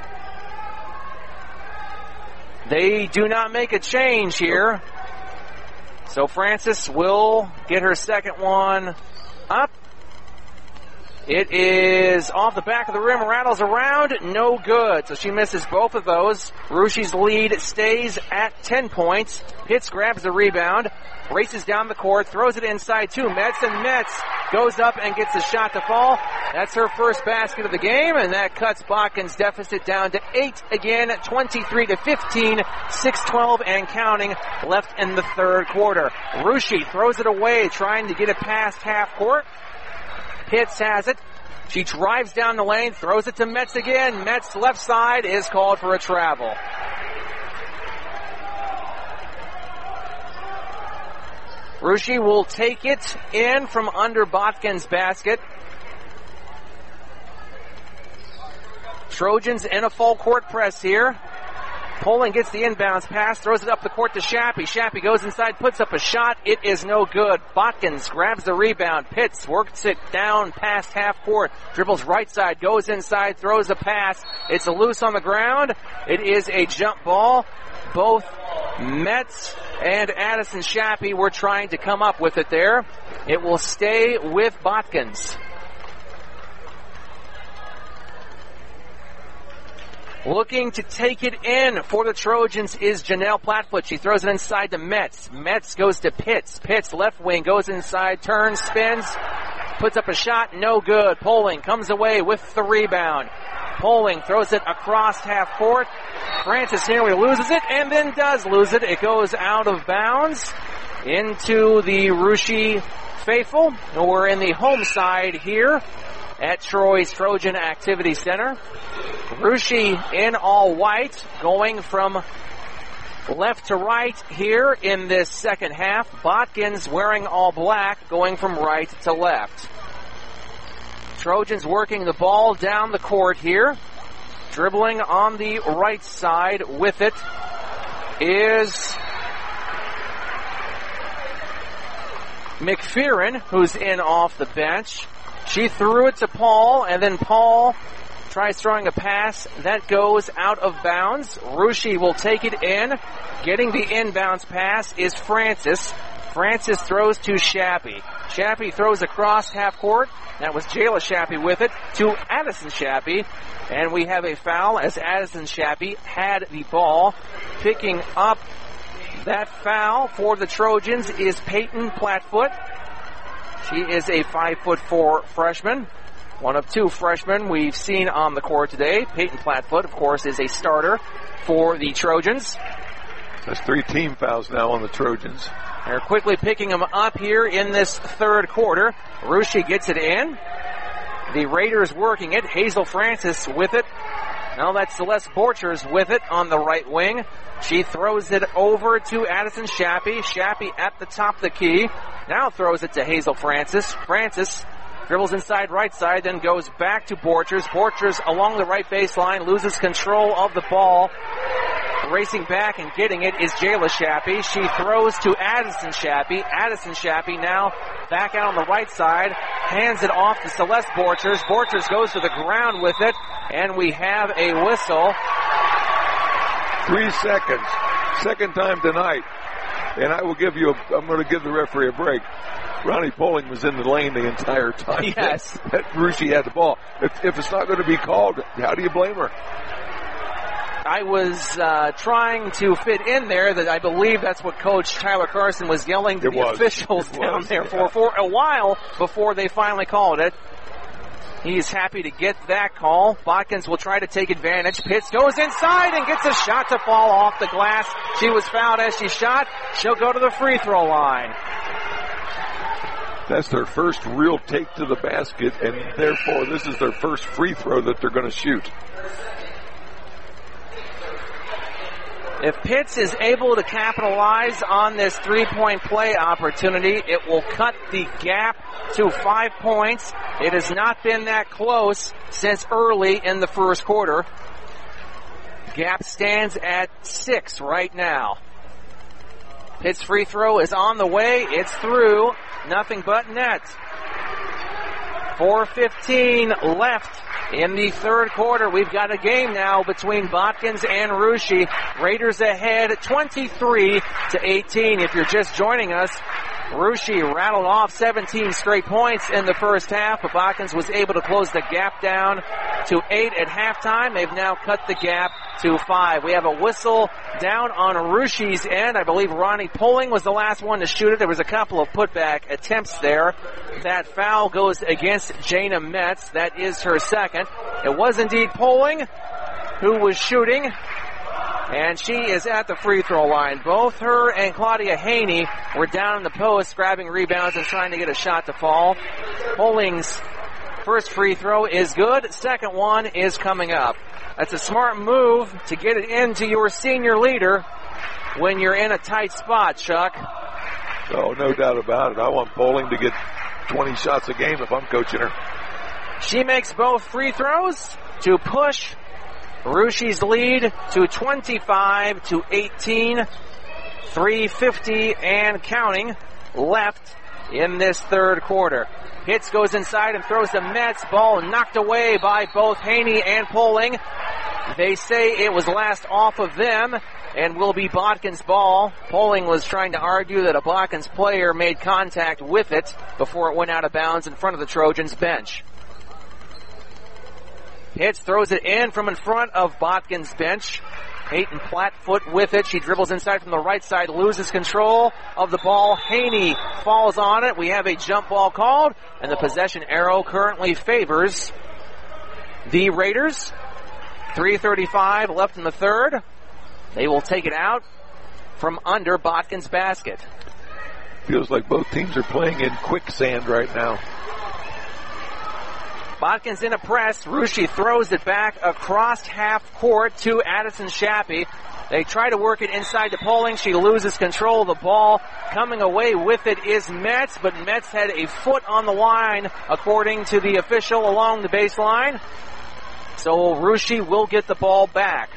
They do not make a change here. So Francis will get her second one up. It is off the back of the rim, rattles around, no good. So she misses both of those. Russia's lead stays at 10 points. Pitts grabs the rebound, races down the court, throws it inside to Metz, and Metz goes up and gets a shot to fall. That's her first basket of the game, and that cuts Botkins' deficit down to 8 again, 23-15, 6:12 and counting left in the third quarter. Russia throws it away, trying to get it past half court. Pitts has it. She drives down the lane, throws it to Metz again. Metz left side is called for a travel. Russia will take it in from under Botkin's basket. Trojans in a full court press here. Poling gets the inbounds pass, throws it up the court to Shappy. Shappy goes inside, puts up a shot. It is no good. Botkins grabs the rebound. Pitts works it down past half court. Dribbles right side, goes inside, throws a pass. It's loose on the ground. It is a jump ball. Both Metz and Addison Shappy were trying to come up with it there. It will stay with Botkins. Looking to take it in for the Trojans is Janelle Platfoot. She throws it inside to Metz. Metz goes to Pitts. Pitts left wing, goes inside, turns, spins, puts up a shot, no good. Poling comes away with the rebound. Poling throws it across half court. Francis nearly loses it and then does lose it. It goes out of bounds into the Russia faithful, who are in the home side here at Troy's Trojan Activity Center. Russia in all white, going from left to right here in this second half. Botkins wearing all black, going from right to left. Trojans working the ball down the court here. Dribbling on the right side with it is McPherron, who's in off the bench. She threw it to Paul, and then Paul tries throwing a pass. That goes out of bounds. Russia will take it in. Getting the inbounds pass is Francis. Francis throws to Shappy. Shappy throws across half court. That was Jayla Shappy with it to Addison Shappy. And we have a foul as Addison Shappy had the ball. Picking up that foul for the Trojans is Peyton Platfoot. She is a 5'4" freshman. One of two freshmen we've seen on the court today. Peyton Platfoot, of course, is a starter for the Trojans. There's 3 team fouls now on the Trojans. They're quickly picking them up here in this third quarter. Russia gets it in. The Raiders working it. Hazel Francis with it. Now that's Celeste Borchers with it on the right wing. She throws it over to Addison Shappy. Shappy at the top of the key. Now throws it to Hazel Francis. Francis dribbles inside right side, then goes back to Borchers. Borchers along the right baseline, loses control of the ball. Racing back and getting it is Jayla Shappy. She throws to Addison Shappy. Addison Shappy now back out on the right side. Hands it off to Celeste Borchers. Borchers goes to the ground with it. And we have a whistle. 3 seconds. Second time tonight. And I'm going to give the referee a break. Ronnie Poling was in the lane the entire time. Yes. That Russia had the ball. If it's not going to be called, how do you blame her? I was trying to fit in there that I believe that's what Coach Tyler Carson was yelling to the officials down there for a while before they finally called it. He's happy to get that call. Botkins will try to take advantage. Pitts goes inside and gets a shot to fall off the glass. She was fouled as she shot. She'll go to the free throw line. That's their first real take to the basket, and therefore this is their first free throw that they're going to shoot. If Pitts is able to capitalize on this three-point play opportunity, it will cut the gap to 5 points. It has not been that close since early in the first quarter. Gap stands at 6 right now. Pitts' free throw is on the way. It's through. Nothing but net. 4:15 left in the third quarter. We've got a game now between Botkins and Russia. Raiders ahead 23-18. If you're just joining us, Russia rattled off 17 straight points in the first half, but Botkins was able to close the gap down to 8 at halftime. They've now cut the gap to 5. We have a whistle down on Russia's end. I believe Ronnie Poling was the last one to shoot it. There was a couple of putback attempts there. That foul goes against Jana Metz. That is her second. It was indeed Poling who was shooting, and she is at the free throw line. Both her and Claudia Haney were down in the post, grabbing rebounds and trying to get a shot to fall. Poling's First free throw is good. Second one is coming up. That's a smart move to get it into your senior leader when you're in a tight spot, Chuck. Oh, no doubt about it. I want Poling to get 20 shots a game if I'm coaching her. She makes both free throws to push Russia's lead to 25-18. 3:50 and counting left in this third quarter. Pitts goes inside and throws to Metz. Ball knocked away by both Haney and Poling. They say it was last off of them and will be Botkin's ball. Poling was trying to argue that a Botkin's player made contact with it before it went out of bounds in front of the Trojans bench. Pitts throws it in from in front of Botkin's bench. Peyton Plattfoot with it. She dribbles inside from the right side, loses control of the ball. Haney falls on it. We have a jump ball called, and the possession arrow currently favors the Raiders. 3:35 left in the third. They will take it out from under Botkin's basket. Feels like both teams are playing in quicksand right now. Botkin's in a press. Russia throws it back across half court to Addison Shappy. They try to work it inside to Poling. She loses control of the ball. Coming away with it is Metz, but Metz had a foot on the line, according to the official along the baseline. So Russia will get the ball back.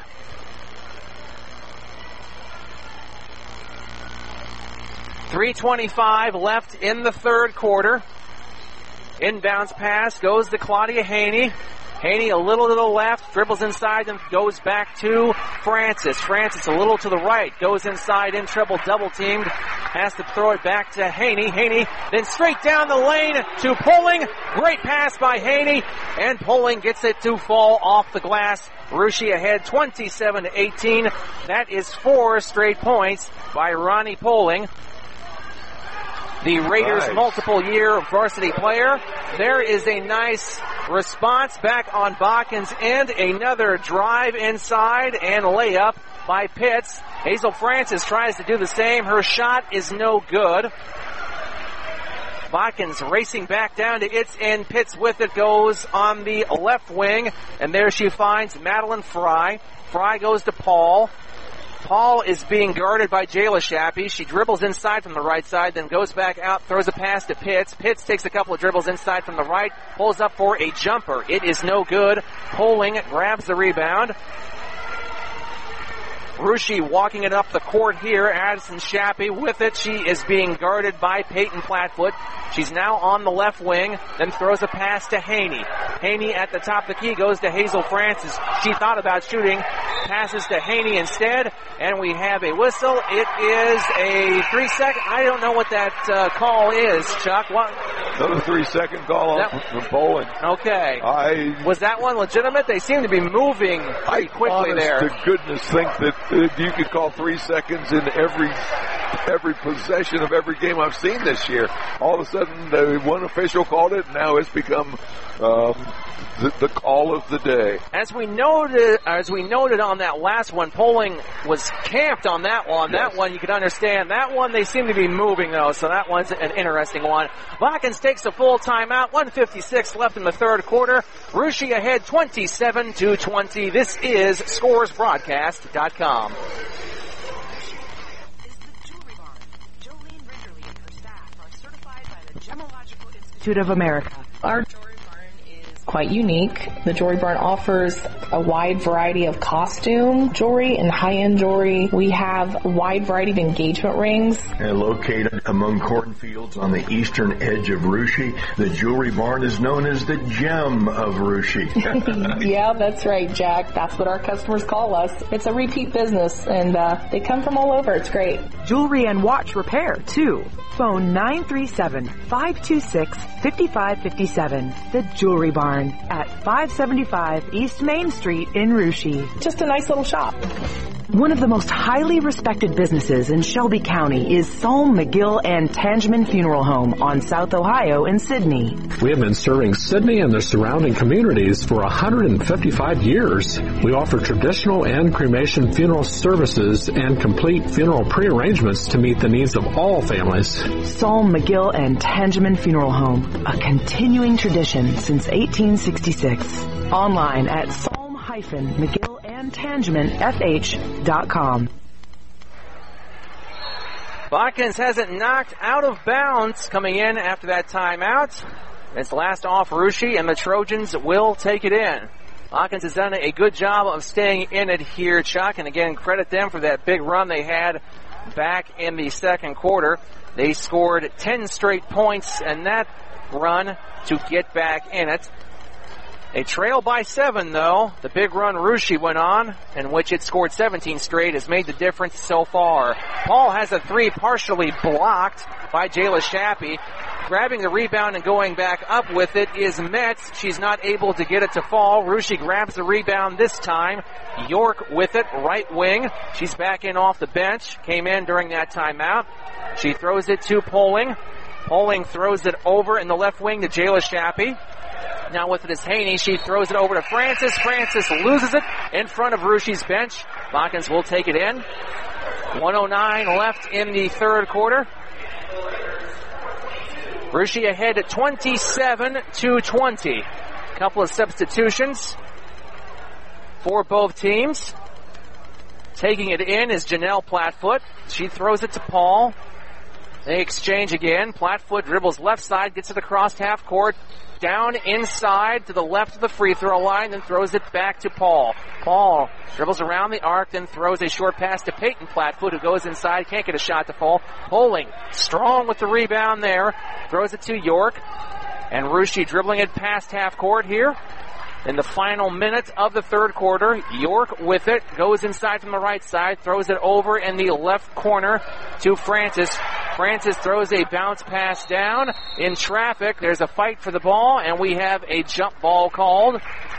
.325 left in the third quarter. Inbounds pass goes to Claudia Haney. Haney a little to the left, dribbles inside and goes back to Francis. Francis a little to the right, goes inside in trouble, double teamed. Has to throw it back to Haney. Haney then straight down the lane to Poling. Great pass by Haney, and Poling gets it to fall off the glass. Russia ahead 27-18. That is 4 straight points by Ronnie Poling, the Raiders' multiple-year varsity player. There is a nice response back on Botkin's end. Another drive inside and layup by Pitts. Hazel Francis tries to do the same. Her shot is no good. Botkin's racing back down to its end. Pitts with it goes on the left wing, and there she finds Madeline Fry. Fry goes to Paul. Paul is being guarded by Jayla Shappy. She dribbles inside from the right side, then goes back out, throws a pass to Pitts. Pitts takes a couple of dribbles inside from the right, pulls up for a jumper. It is no good. Poling grabs the rebound. Russia walking it up the court here. Addison Shappy with it. She is being guarded by Peyton Plattfoot. She's now on the left wing, then throws a pass to Haney. Haney at the top of the key goes to Hazel Francis. She thought about shooting, passes to Haney instead, and we have a whistle. It is a 3-second. I don't know what that call is, Chuck. What? Another 3-second call from Poling. Okay. Was that one legitimate? They seem to be moving pretty quickly there. To goodness, think that you could call 3 seconds in every possession of every game I've seen this year. All of a sudden, one official called it, and now it's become the call of the day. As we noted on that last one, Poling was camped on that one. Yes. That one you could understand. That one they seem to be moving though, so that one's an interesting one. Botkin's takes a full timeout. 1:56 left in the third quarter. Russia ahead 27-20. This is ScoresBroadcast.com. Institute of America. Our jewelry barn is quite unique. The jewelry barn offers a wide variety of costume jewelry and high-end jewelry. We have a wide variety of engagement rings. And located among cornfields on the eastern edge of Russia, the jewelry barn is known as the gem of Russia. Yeah, that's right, Jack. That's what our customers call us. It's a repeat business, and they come from all over. It's great. Jewelry and watch repair, too. Phone 937-526-5557. The Jewelry Barn at 575 East Main Street in Russia. Just a nice little shop. One of the most highly respected businesses in Shelby County is Salm, McGill, and Tangeman Funeral Home on South Ohio in Sydney. We have been serving Sydney and the surrounding communities for 155 years. We offer traditional and cremation funeral services and complete funeral pre-arrangements to meet the needs of all families. Salm, McGill, and Tangeman Funeral Home, a continuing tradition since 1866. Online at Salm-McGill-and-TangemanFH.com. Botkins has it knocked out of bounds coming in after that timeout. It's last off Russia, and the Trojans will take it in. Botkins has done a good job of staying in it here, Chuck, and again, credit them for that big run they had back in the second quarter. They scored 10 straight points in that run to get back in it. They trail by 7, though. The big run Russia went on, in which it scored 17 straight, has made the difference so far. Paul has a 3 partially blocked by Jayla Shappy. Grabbing the rebound and going back up with it is Metz. She's not able to get it to fall. Russia grabs the rebound this time. York with it, right wing. She's back in off the bench. Came in during that timeout. She throws it to Poling. Poling throws it over in the left wing to Jayla Shappy. Now with it is Haney. She throws it over to Francis. Francis loses it in front of Russia's bench. Botkins will take it in. 1:09 left in the third quarter. Russia ahead at 27-20. Couple of substitutions for both teams. Taking it in is Janelle Plattfoot. She throws it to Paul. They exchange again. Plattfoot dribbles left side, gets it across half court, down inside to the left of the free throw line, then throws it back to Paul. Paul dribbles around the arc, then throws a short pass to Peyton Plattfoot, who goes inside, can't get a shot to fall. Poling, strong with the rebound there, throws it to York, and Russia dribbling it past half court here. In the final minute of the third quarter, York with it, goes inside from the right side, throws it over in the left corner to Francis. Francis throws a bounce pass down in traffic. There's a fight for the ball, and we have a jump ball called.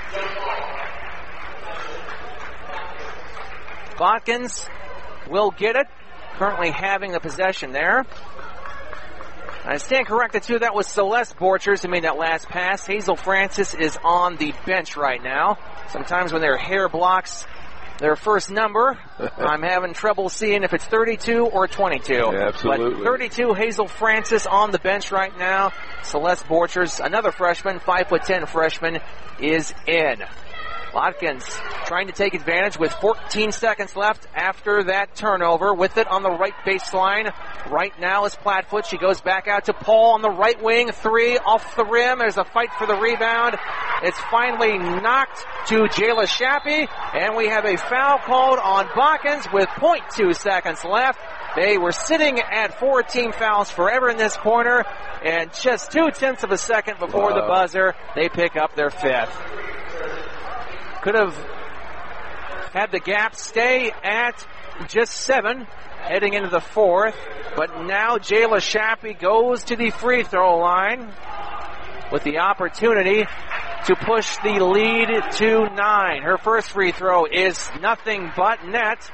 Botkins will get it, currently having the possession there. I stand corrected, too. That was Celeste Borchers who made that last pass. Hazel Francis is on the bench right now. Sometimes when their hair blocks their first number, I'm having trouble seeing if it's 32 or 22. Yeah, absolutely. But 32, Hazel Francis on the bench right now. Celeste Borchers, another freshman, 5'10" freshman, is in. Botkins trying to take advantage with 14 seconds left after that turnover. With it on the right baseline. Right now is Plattfoot. She goes back out to Paul on the right wing. 3 off the rim. There's a fight for the rebound. It's finally knocked to Jayla Shappy. And we have a foul called on Botkins with 0.2 seconds left. They were sitting at 14 fouls forever in this corner. And just 0.2 of a second before the buzzer, they pick up their 5th. Could have had the gap stay at just 7 heading into the 4th. But now Jayla Shappy goes to the free throw line with the opportunity to push the lead to 9. Her first free throw is nothing but net.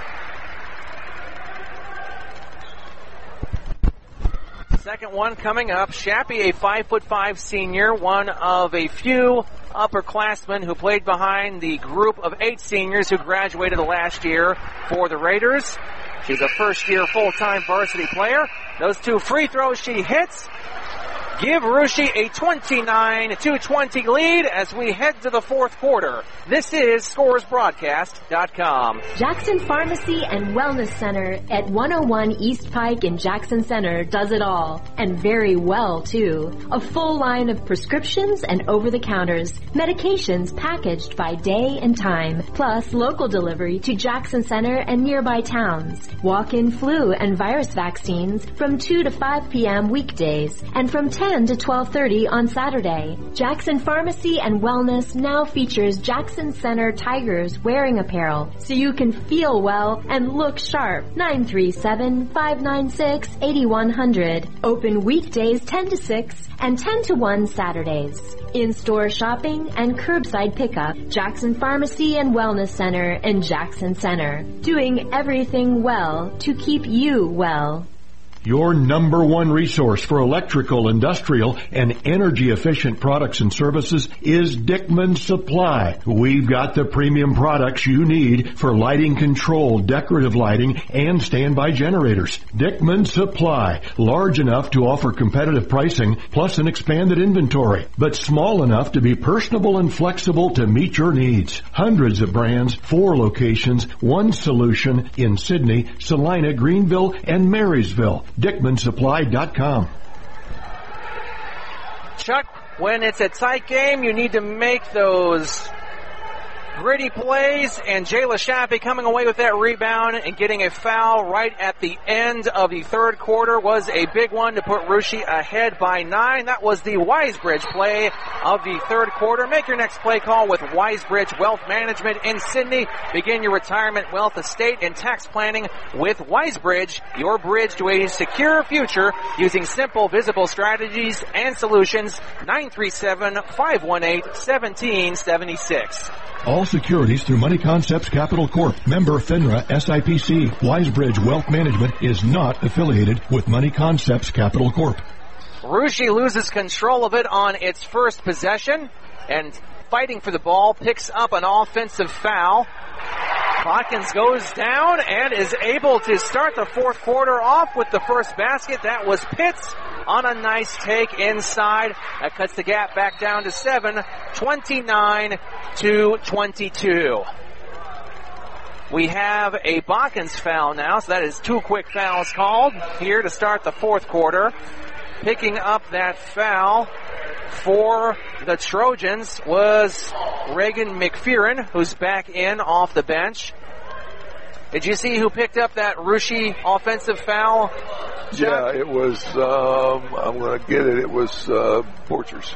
Second one coming up. Shappy, a 5'5" senior, one of a few upperclassmen who played behind the group of 8 seniors who graduated last year for the Raiders. She's a first-year full-time varsity player. Those 2 free throws she hits give Russia a 29-20 lead as we head to the 4th quarter. This is ScoresBroadcast.com. Jackson Pharmacy and Wellness Center at 101 East Pike in Jackson Center does it all, and very well, too. A full line of prescriptions and over-the-counters, medications packaged by day and time, plus local delivery to Jackson Center and nearby towns. Walk-in flu and virus vaccines from 2 to 5 p.m. weekdays, and from 10 10 to 12:30 on Saturday. Jackson Pharmacy and Wellness now features Jackson Center Tigers wearing apparel so you can feel well and look sharp. 937-596-8100. Open weekdays 10 to 6 and 10 to 1 Saturdays. In-store shopping and curbside pickup. Jackson Pharmacy and Wellness Center in Jackson Center. Doing everything well to keep you well. Your number one resource for electrical, industrial, and energy-efficient products and services is Dickman Supply. We've got the premium products you need for lighting control, decorative lighting, and standby generators. Dickman Supply, large enough to offer competitive pricing plus an expanded inventory, but small enough to be personable and flexible to meet your needs. Hundreds of brands, 4 locations, one solution in Sydney, Salina, Greenville, and Marysville. DickmanSupply.com. Chuck, when it's a tight game, you need to make those gritty plays, and Jayla Shappy coming away with that rebound and getting a foul right at the end of the third quarter was a big one to put Russia ahead by 9. That was the Wisebridge play of the third quarter. Make your next play call with Wisebridge Wealth Management in Sydney. Begin your retirement, wealth, estate, and tax planning with Wisebridge, your bridge to a secure future using simple, visible strategies and solutions. 937-518-1776. All securities through Money Concepts Capital Corp. Member FINRA SIPC. Wisebridge Wealth Management is not affiliated with Money Concepts Capital Corp. Russia loses control of it on its first possession and fighting for the ball, picks up an offensive foul. Botkins goes down and is able to start the fourth quarter off with the first basket. That was Pitts on a nice take inside. That cuts the gap back down to 7, 29-22. We have a Botkins foul now, so that is 2 quick fouls called here to start the fourth quarter. Picking up that foul for the Trojans was Reagan McPheron, who's back in off the bench. Did you see who picked up that Russia offensive foul? Yeah, it was, I'm going to get it, it was Borchers.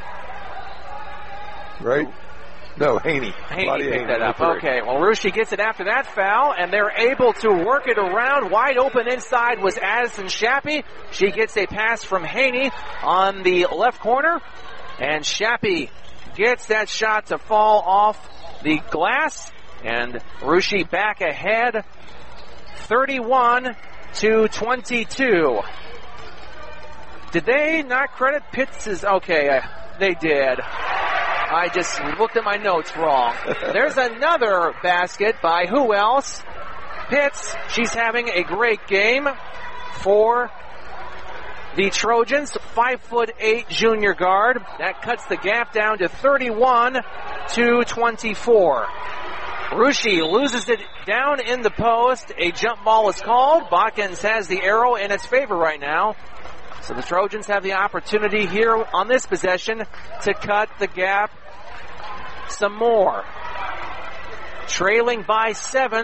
Right? No, Haney. Haney picked that up. Okay, well, Russia gets it after that foul, and they're able to work it around. Wide open inside was Addison Shappy. She gets a pass from Haney on the left corner, and Shappy gets that shot to fall off the glass, and Russia back ahead, 31-22. Did they not credit Pitts' okay, they did. I just looked at my notes wrong. There's another basket by who else? Pitts. She's having a great game for the Trojans. 5'8" junior guard. That cuts the gap down to 31-24. Russia loses it down in the post. A jump ball is called. Botkins has the arrow in its favor right now. So the Trojans have the opportunity here on this possession to cut the gap some more. Trailing by 7,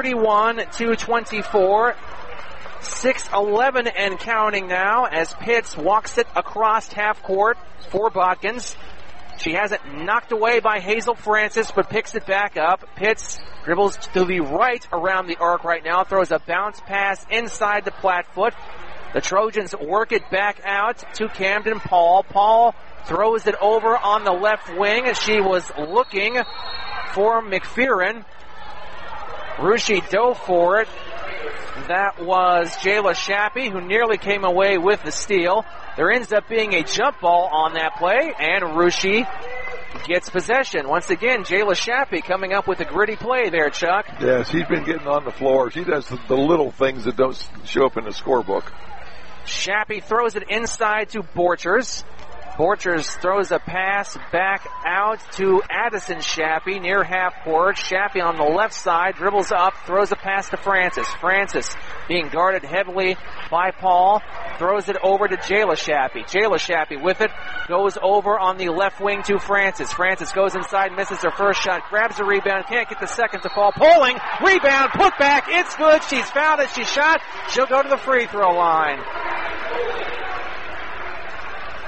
31-24. 6-11 and counting now as Pitts walks it across half court for Botkins. She has it knocked away by Hazel Francis, but picks it back up. Pitts dribbles to the right around the arc right now, throws a bounce pass inside the flat foot. The Trojans work it back out to Camden Paul. Paul throws it over on the left wing. She was looking for McPheron. Russia dove for it. That was Jayla Shappy, who nearly came away with the steal. There ends up being a jump ball on that play, and Russia gets possession. Once again, Jayla Shappy coming up with a gritty play there, Chuck. Yeah, she's been getting on the floor. She does the little things that don't show up in the scorebook. Shappy throws it inside to Borchers. Borchers throws a pass back out to Addison Shappy near half court. Shappy on the left side dribbles up, throws a pass to Francis. Francis being guarded heavily by Paul, throws it over to Jayla Shappy. Jayla Shappy with it, goes over on the left wing to Francis. Francis goes inside, misses her first shot, grabs a rebound, can't get the second to fall. Pulling, rebound, put back, it's good. She's fouled it, she shot. She'll go to the free throw line.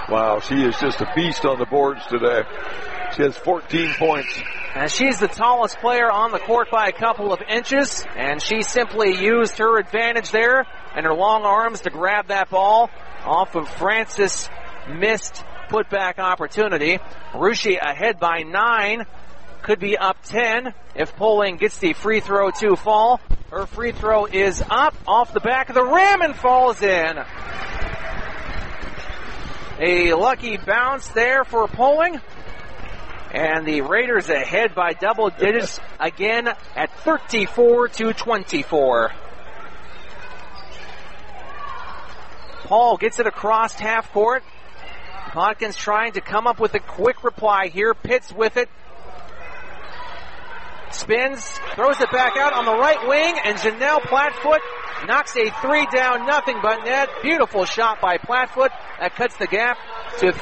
Wow, she is just a beast on the boards today. She has 14 points. And she's the tallest player on the court by a couple of inches, and she simply used her advantage there and her long arms to grab that ball off of Francis' missed putback opportunity. Russia ahead by 9, could be up 10 if Poling gets the free throw to fall. Her free throw is up off the back of the rim and falls in. A lucky bounce there for Poling. And the Raiders ahead by double digits again at 34-24. Paul gets it across half court. Bodkins trying to come up with a quick reply here. Pitts with it. Spins, throws it back out on the right wing, and Janelle Plattfoot knocks a 3 down, nothing but net. Beautiful shot by Plattfoot. That cuts the gap to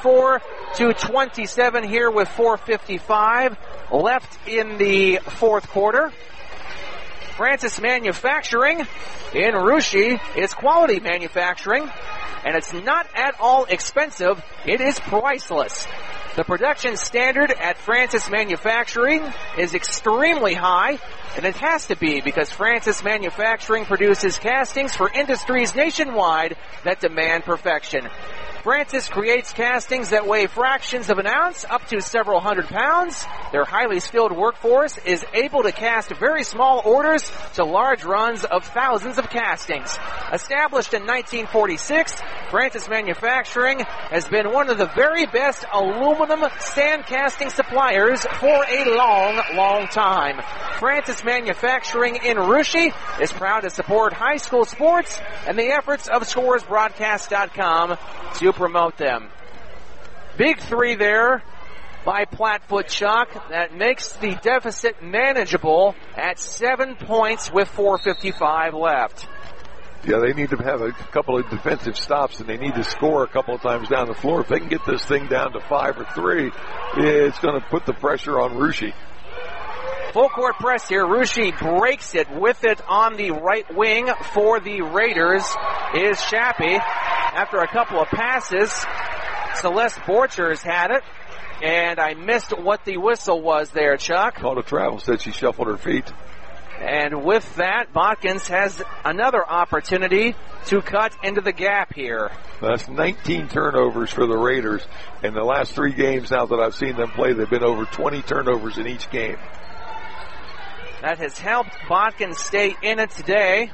34-27 here with 4:55 left in the fourth quarter. Francis Manufacturing in Russia is quality manufacturing, and it's not at all expensive. It is priceless. The production standard at Francis Manufacturing is extremely high, and it has to be because Francis Manufacturing produces castings for industries nationwide that demand perfection. Francis creates castings that weigh fractions of an ounce up to several hundred pounds. Their highly skilled workforce is able to cast very small orders to large runs of thousands of castings. Established in 1946, Francis Manufacturing has been one of the very best aluminum stand casting suppliers for a long, long time. Francis Manufacturing in Russia is proud to support high school sports and the efforts of ScoresBroadcast.com to promote them. Big 3 there by Plattfoot Chuck. That makes the deficit manageable at 7 points with 4:55 left. Yeah, they need to have a couple of defensive stops, and they need to score a couple of times down the floor. If they can get this thing down to 5 or 3, it's going to put the pressure on Russia. Full court press here. Russia breaks it with it on the right wing for the Raiders is Shappy. After a couple of passes, Celeste Borchers had it, and I missed what the whistle was there, Chuck. Called a travel, said she shuffled her feet. And with that, Bodkins has another opportunity to cut into the gap here. That's 19 turnovers for the Raiders. In the last 3 games now that I've seen them play, they've been over 20 turnovers in each game. That has helped Bodkins stay in it today.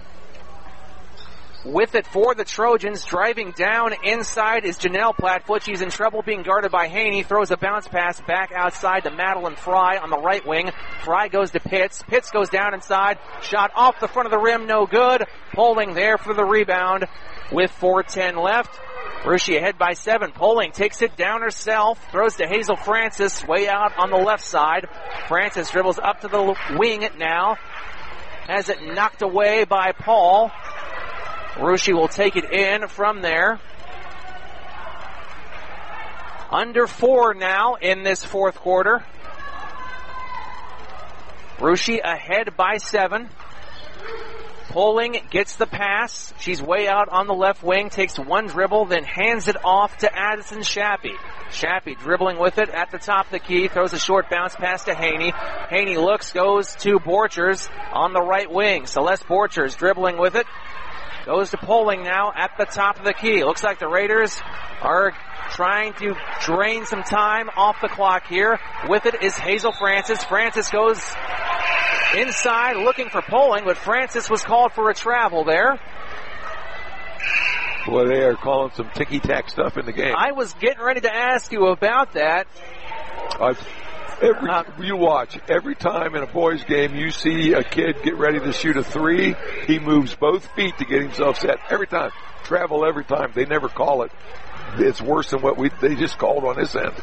With it for the Trojans, driving down inside is Janelle Plattfoot. She's in trouble being guarded by Haney. Throws a bounce pass back outside to Madeline Fry on the right wing. Fry goes to Pitts. Pitts goes down inside. Shot off the front of the rim, no good. Poling there for the rebound with 4:10 left. Russia ahead by 7. Poling takes it down herself. Throws to Hazel Francis way out on the left side. Francis dribbles up to the wing now. Has it knocked away by Paul. Russia will take it in from there. Under 4 now in this fourth quarter. Russia ahead by 7. Poling gets the pass. She's way out on the left wing, takes one dribble, then hands it off to Addison Shappy. Shappy dribbling with it at the top of the key, throws a short bounce pass to Haney. Haney looks, goes to Borchers on the right wing. Celeste Borchers dribbling with it. Goes to Poling now at the top of the key. Looks like the Raiders are trying to drain some time off the clock here. With it is Hazel Francis. Francis goes inside looking for Poling, but Francis was called for a travel there. Boy, they are calling some ticky-tack stuff in the game. I was getting ready to ask you about that. You watch. Every time in a boys' game you see a kid get ready to shoot a 3, he moves both feet to get himself set. Every time. Travel every time. They never call it. It's worse than what they just called on this end.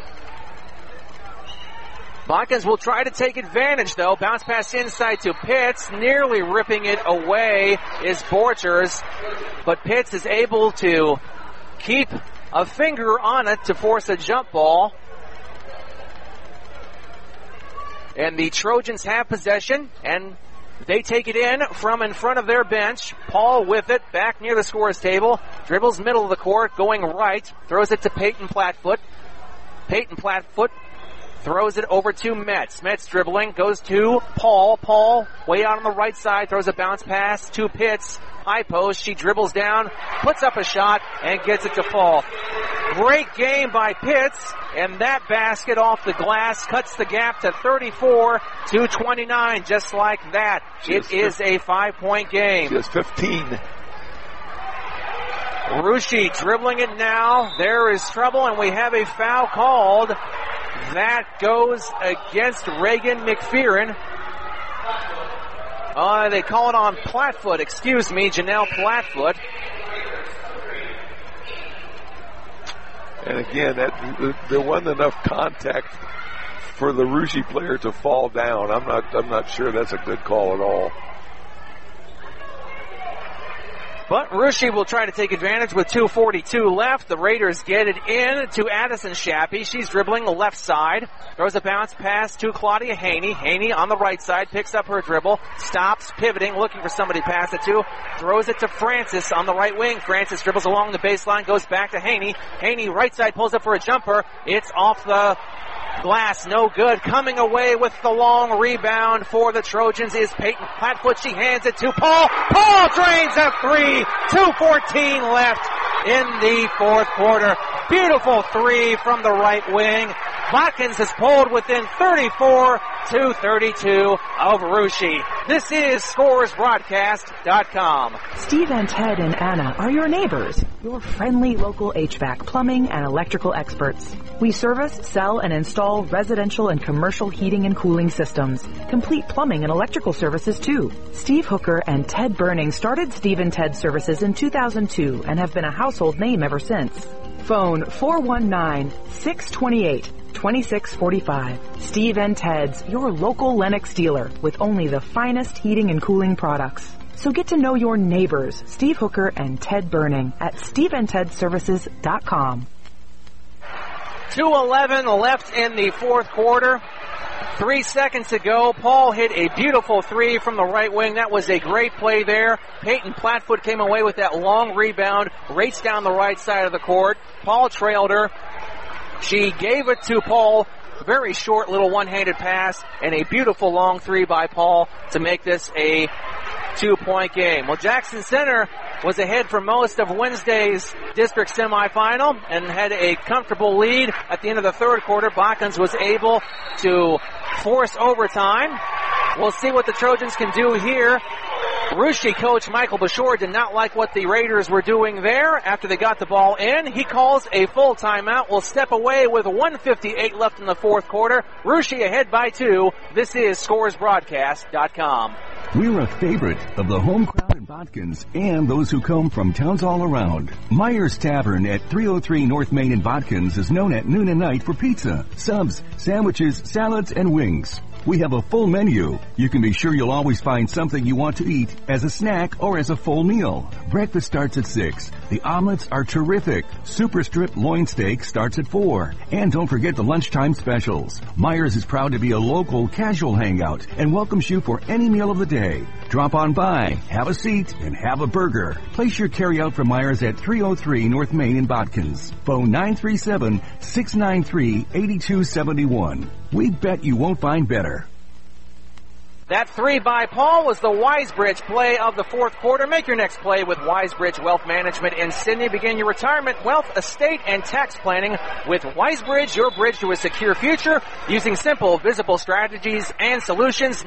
Bodkins will try to take advantage, though. Bounce pass inside to Pitts. Nearly ripping it away is Borchers. But Pitts is able to keep a finger on it to force a jump ball. And the Trojans have possession, and They take it in front of their bench. Paul with it, back near the scorer's table. Dribbles middle of the court, going right. Throws it to Peyton Plattfoot. Peyton Plattfoot throws it over to Metz. Metz dribbling, goes to Paul. Paul, way out on the right side, throws a bounce pass to Pitts. High post, she dribbles down, puts up a shot, and gets it to fall. Great game by Pitts, and that basket off the glass cuts the gap to 34-29, just like that. It is a 5-point game. She has 15. Russia dribbling it now. There is trouble, and we have a foul called. That goes against Reagan McPheron. They call it on Plattfoot, Janelle Plattfoot. And again, there wasn't enough contact for the Russia player to fall down. I'm not sure that's a good call at all. But Russia will try to take advantage with 2:42 left. The Raiders get it in to Addison Shappy. She's dribbling the left side. Throws a bounce pass to Claudia Haney. Haney on the right side picks up her dribble. Stops, pivoting, looking for somebody to pass it to. Throws it to Francis on the right wing. Francis dribbles along the baseline, goes back to Haney. Haney right side pulls up for a jumper. It's off the glass, no good. Coming away with the long rebound for the Trojans is Peyton Plattfoot. She hands it to Paul. Paul drains a three. 2:14 left in the fourth quarter. Beautiful three from the right wing. Watkins has pulled within 34-32 of Russia. This is ScoresBroadcast.com. Steve and Ted and Anna are your neighbors, your friendly local HVAC, plumbing, and electrical experts. We service, sell, and install residential and commercial heating and cooling systems. Complete plumbing and electrical services, too. Steve Hooker and Ted Burning started Steve and Ted Services in 2002 and have been a household name ever since. Phone 419-628-2645. Steve and Ted's, your local Lennox dealer with only the finest heating and cooling products. So get to know your neighbors, Steve Hooker and Ted Burning, at SteveandTedServices.com. 2:11 left in the fourth quarter. 3 seconds ago, Paul hit a beautiful three from the right wing. That was a great play there. Peyton Plattfoot came away with that long rebound, raced down the right side of the court. Paul trailed her. She gave it to Paul. Very short little one-handed pass and a beautiful long three by Paul to make this a 2-point game. Well, Jackson Center was ahead for most of Wednesday's district semifinal and had a comfortable lead at the end of the third quarter. Botkins was able to force overtime. We'll see what the Trojans can do here. Russia coach Michael Bashore did not like what the Raiders were doing there after they got the ball in. He calls a full timeout. We'll step away with 1:58 left in the fourth quarter. Russia ahead by 2. This is ScoresBroadcast.com. We're a favorite of the home crowd in Botkins and those who come from towns all around. Myers Tavern at 303 North Main in Botkins is known at noon and night for pizza, subs, sandwiches, salads, and wings. We have a full menu. You can be sure you'll always find something you want to eat as a snack or as a full meal. Breakfast starts at 6. The omelets are terrific. Super strip loin steak starts at 4. And don't forget the lunchtime specials. Myers is proud to be a local casual hangout and welcomes you for any meal of the day. Drop on by, have a seat, and have a burger. Place your carryout from Myers at 303 North Main in Botkins. Phone 937-693-8271. We bet you won't find better. That three by Paul was the Wisebridge play of the fourth quarter. Make your next play with Wisebridge Wealth Management in Sydney. Begin your retirement, wealth, estate, and tax planning with Wisebridge, your bridge to a secure future, using simple, visible strategies and solutions.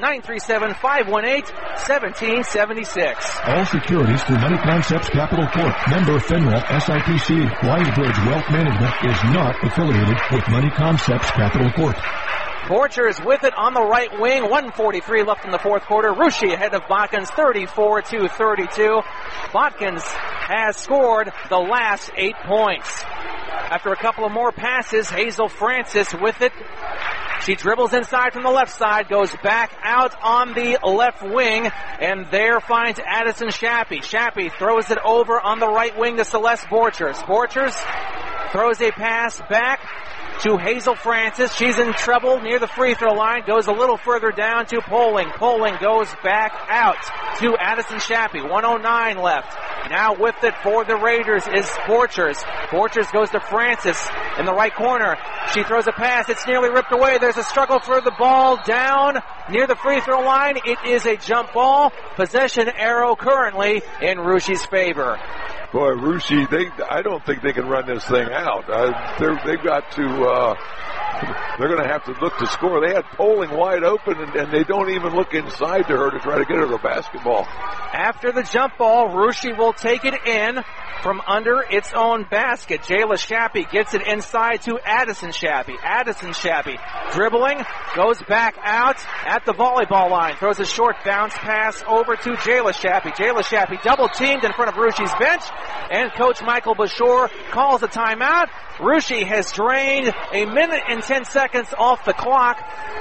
937-518-1776. All securities through Money Concepts Capital Corp. Member FINRA SIPC. Wisebridge Wealth Management is not affiliated with Money Concepts Capital Corp. Borcher is with it on the right wing. 1:43 left in the fourth quarter. Russia ahead of Botkins 34-32. Botkins has scored the last 8 points. After a couple of more passes, Hazel Francis with it. She dribbles inside from the left side, goes back out on the left wing, and there finds Addison Shappy. Shappy throws it over on the right wing to Celeste Borchers. Borchers throws a pass back to Hazel Francis. She's in trouble near the free throw line. Goes a little further down to Poling. Poling goes back out to Addison Shappy. 1:09 left. Now with it for the Raiders is Borchers. Borchers goes to Francis in the right corner. She throws a pass. It's nearly ripped away. There's a struggle for the ball down near the free throw line. It is a jump ball. Possession arrow currently in Russi's favor. Boy, Russia, I don't think they can run this thing out. They've got to, they're going to have to look to score. They had Poling wide open, and they don't even look inside to her to try to get her the basketball. After the jump ball, Russia will take it in from under its own basket. Jayla Shappy gets it inside to Addison Shappy. Addison Shappy dribbling, goes back out at the volleyball line, throws a short bounce pass over to Jayla Shappy. Jayla Shappy double teamed in front of Russia's bench, and Coach Michael Bashore calls a timeout. Russia has drained 1 minute and 10 seconds off the clock.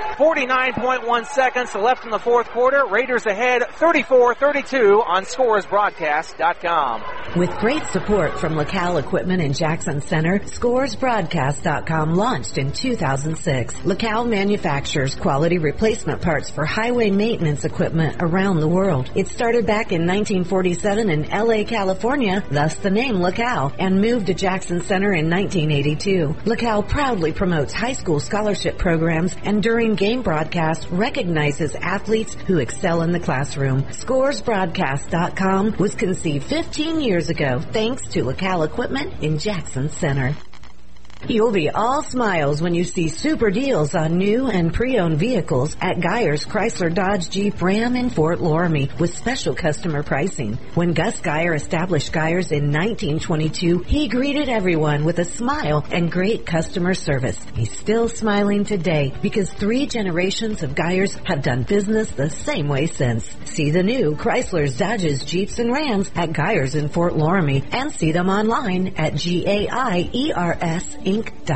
49.1 seconds left in the fourth quarter. Raiders ahead 34-32 on ScoresBroadcast.com. With great support from LaCal Equipment in Jackson Center, ScoresBroadcast.com launched in 2006. LaCal manufactures quality replacement parts for highway maintenance equipment around the world. It started back in 1947 in LA, California, thus the name LaCal, and moved to Jackson Center in 1982. LaCal proudly promotes high school scholarship programs and during game broadcasts recognizes athletes who excel in the classroom. ScoresBroadcast.com was conceived 15 years ago thanks to LaCal Equipment in Jackson Center. You'll be all smiles when you see super deals on new and pre-owned vehicles at Geyer's Chrysler Dodge Jeep Ram in Fort Loramie with special customer pricing. When Gus Geyer established Geyer's in 1922, he greeted everyone with a smile and great customer service. He's still smiling today because 3 generations of Geyer's have done business the same way since. See the new Chrysler's, Dodges, Jeeps, and Rams at Geyer's in Fort Loramie and see them online at GAIERSinc.com.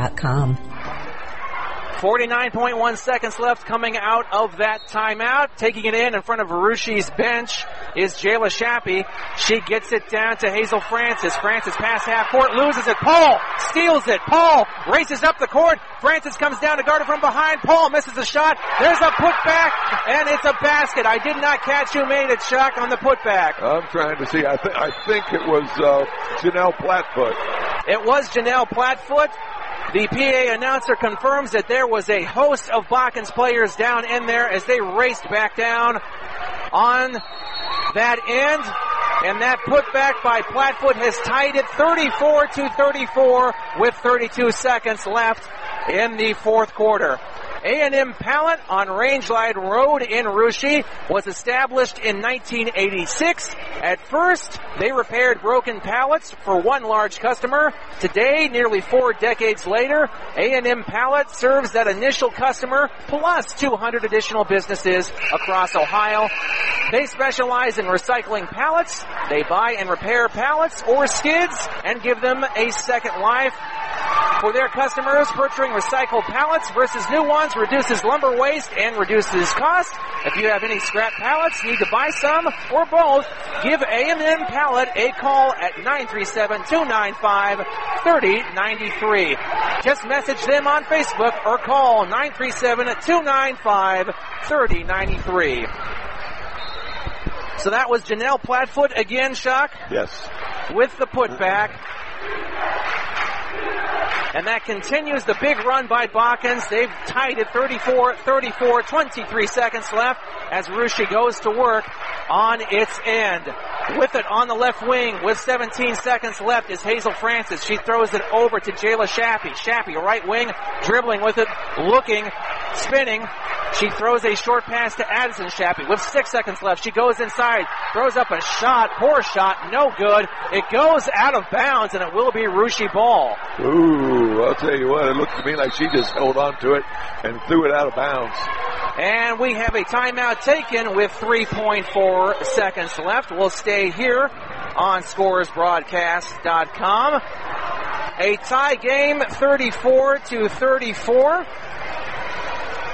49.1 seconds left coming out of that timeout. Taking it in front of Rushi's bench is Jayla Shappy. She gets it down to Hazel Francis. Francis past half court, loses it. Paul steals it. Paul races up the court. Francis comes down to guard it from behind. Paul misses a shot. There's a putback, and it's a basket. I did not catch who made it, Chuck, on the putback. I'm trying to see. I think it was Janelle Plattfoot. It was Janelle Plattfoot. The PA announcer confirms that there was a host of Bakkens players down in there as they raced back down on that end. And that putback by Plattfoot has tied it 34-34 with 32 seconds left in the fourth quarter. A&M Pallet on Rangelide Road in Russia was established in 1986. At first, they repaired broken pallets for one large customer. Today, nearly 4 decades later, A&M Pallet serves that initial customer plus 200 additional businesses across Ohio. They specialize in recycling pallets. They buy and repair pallets or skids and give them a second life. For their customers, purchasing recycled pallets versus new ones reduces lumber waste and reduces cost. If you have any scrap pallets, need to buy some or both, give A&M Pallet a call at 937-295-3093. Just message them on Facebook or call 937-295-3093. So that was Janelle Plattfoot again, Chuck? Yes. With the putback. And that continues the big run by Bakkens. They've tied it 34-34, 23 seconds left as Russia goes to work on its end. With it on the left wing with 17 seconds left is Hazel Francis. She throws it over to Jayla Shappy. Shappy, right wing, dribbling with it, looking, spinning. She throws a short pass to Addison Shappy. With 6 seconds left, she goes inside, throws up a shot, poor shot, no good. It goes out of bounds, and it will be Russia ball. Ooh, I'll tell you what, it looked to me like she just held on to it and threw it out of bounds. And we have a timeout taken with 3.4 seconds left. We'll stay here on ScoresBroadcast.com. A tie game, 34-34.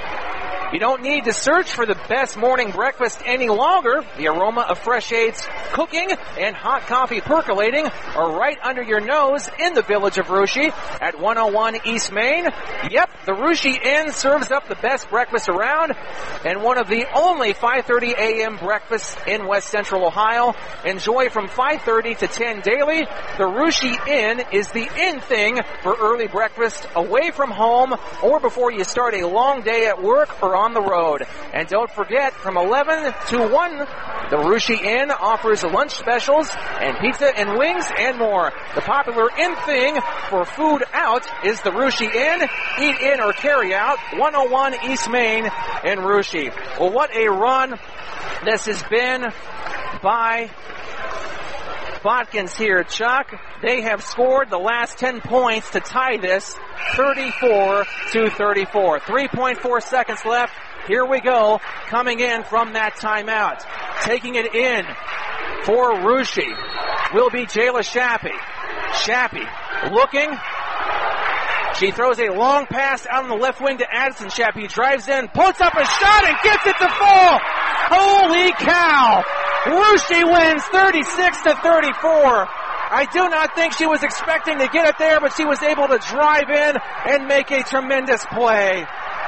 You don't need to search for the best morning breakfast any longer. The aroma of Fresh Aids cooking and hot coffee percolating are right under your nose in the village of Russia at 101 East Main. Yep, the Russia Inn serves up the best breakfast around and one of the only 5:30 a.m. breakfasts in West Central Ohio. Enjoy from 5:30 to 10 daily. The Russia Inn is the in thing for early breakfast away from home or before you start a long day at work or on the road. And don't forget, from 11 to 1, the Russia Inn offers lunch specials and pizza and wings and more. The popular in thing for food out is the Russia Inn. Eat in or carry out, 101 East Main in Russia. Well, what a run this has been by Botkins here, Chuck. They have scored the last 10 points to tie this 34-34. 3.4 seconds left. Here we go, coming in from that timeout. Taking it in for Russia will be Jayla Shappy. Shappy looking. She throws a long pass out on the left wing to Addison. Shappy drives in, puts up a shot, and gets it to fall. Holy cow! Russia wins 36-34. I do not think she was expecting to get it there, but she was able to drive in and make a tremendous play.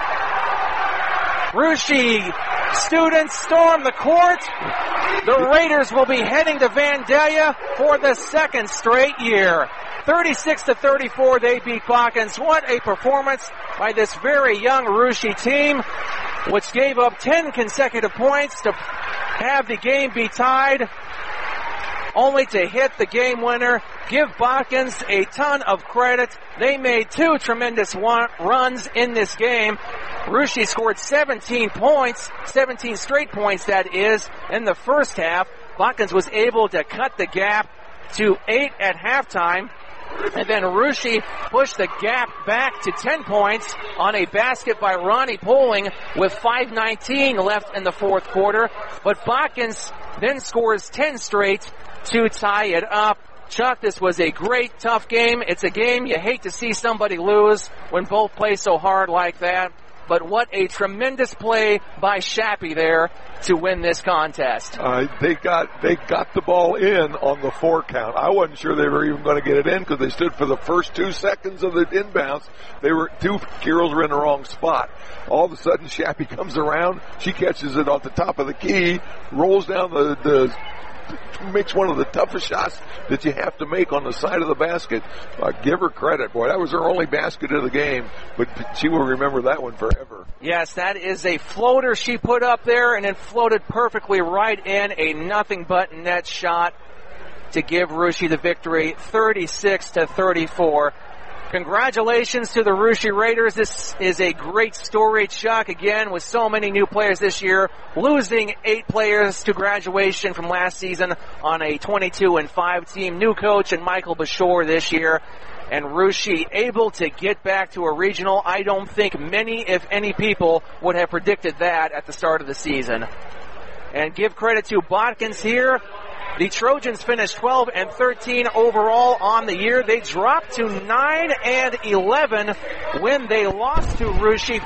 Russia students storm the court. The Raiders will be heading to Vandalia for the second straight year. 36-34, they beat Botkins. What a performance by this very young Russia team, which gave up 10 consecutive points to have the game be tied, only to hit the game winner. Give Botkins a ton of credit. They made two tremendous runs in this game. Russia scored 17 points, 17 straight points, that is, in the first half. Botkins was able to cut the gap to 8 at halftime. And then Russia pushed the gap back to 10 points on a basket by Ronnie Poling with 5:19 left in the fourth quarter. But Botkins then scores 10 straight to tie it up. Chuck, this was a great, tough game. It's a game you hate to see somebody lose when both play so hard like that. But what a tremendous play by Shappy there to win this contest. They got the ball in on the 4 count. I wasn't sure they were even going to get it in because they stood for the first 2 seconds of the inbounds. They were 2 girls were in the wrong spot. All of a sudden, Shappy comes around. She catches it off the top of the key, rolls down makes one of the toughest shots that you have to make on the side of the basket. Give her credit. Boy, that was her only basket of the game, but she will remember that one forever. Yes, that is a floater she put up there, and it floated perfectly right in. A nothing but net shot to give Russia the victory, 36-34. Congratulations to the Russia Raiders. This is a great story, Chuck, again, with so many new players this year, losing 8 players to graduation from last season on a 22-5 team. New coach and Michael Bashore this year. And Russia able to get back to a regional. I don't think many, if any, people would have predicted that at the start of the season. And give credit to Botkins here. The Trojans finished 12-13 overall on the year. They dropped to 9-11 when they lost to Russia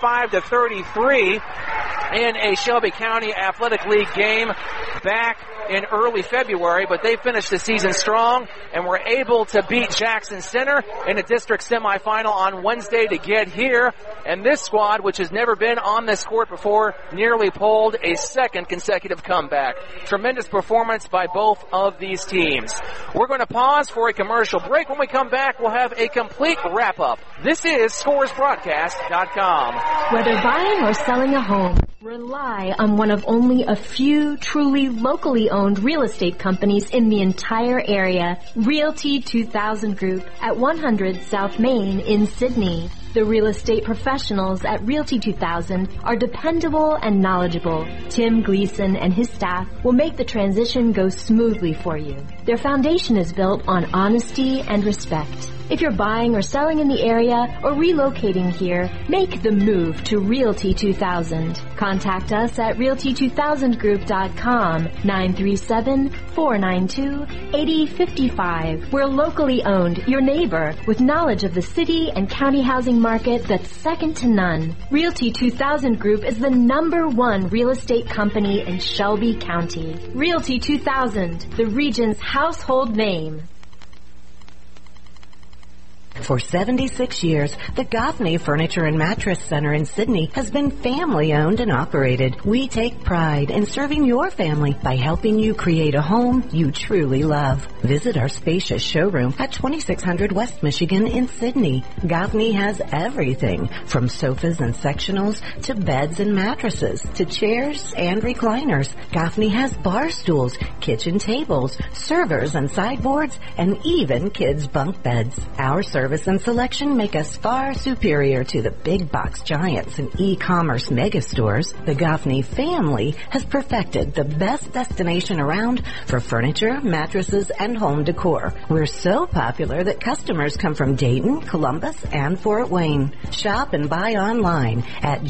45-33 in a Shelby County Athletic League game back in early February, but they finished the season strong and were able to beat Jackson Center in a district semifinal on Wednesday to get here. And this squad, which has never been on this court before, nearly pulled a second consecutive comeback. Tremendous performance by both of these teams. We're going to pause for a commercial break. When we come back, we'll have a complete wrap-up. This is ScoresBroadcast.com. Whether buying or selling a home, rely on one of only a few truly locally owned real estate companies in the entire area. Realty 2000 Group at 100 South Main in Sydney. The real estate professionals at Realty 2000 are dependable and knowledgeable. Tim Gleason and his staff will make the transition go smoothly for you. Their foundation is built on honesty and respect. If you're buying or selling in the area or relocating here, make the move to Realty 2000. Contact us at realty2000group.com, 937-492-8055. We're locally owned, your neighbor, with knowledge of the city and county housing market that's second to none. Realty 2000 Group is the #1 real estate company in Shelby County. Realty 2000, the region's household name. For 76 years, the Goffney Furniture and Mattress Center in Sydney has been family-owned and operated. We take pride in serving your family by helping you create a home you truly love. Visit our spacious showroom at 2600 West Michigan in Sydney. Goffney has everything from sofas and sectionals to beds and mattresses to chairs and recliners. Goffney has bar stools, kitchen tables, servers and sideboards, and even kids' bunk beds. Our service and selection make us far superior to the big box giants and e-commerce megastores. The Goffney family has perfected the best destination around for furniture, mattresses, and home decor. We're so popular that customers come from Dayton, Columbus, and Fort Wayne. Shop and buy online at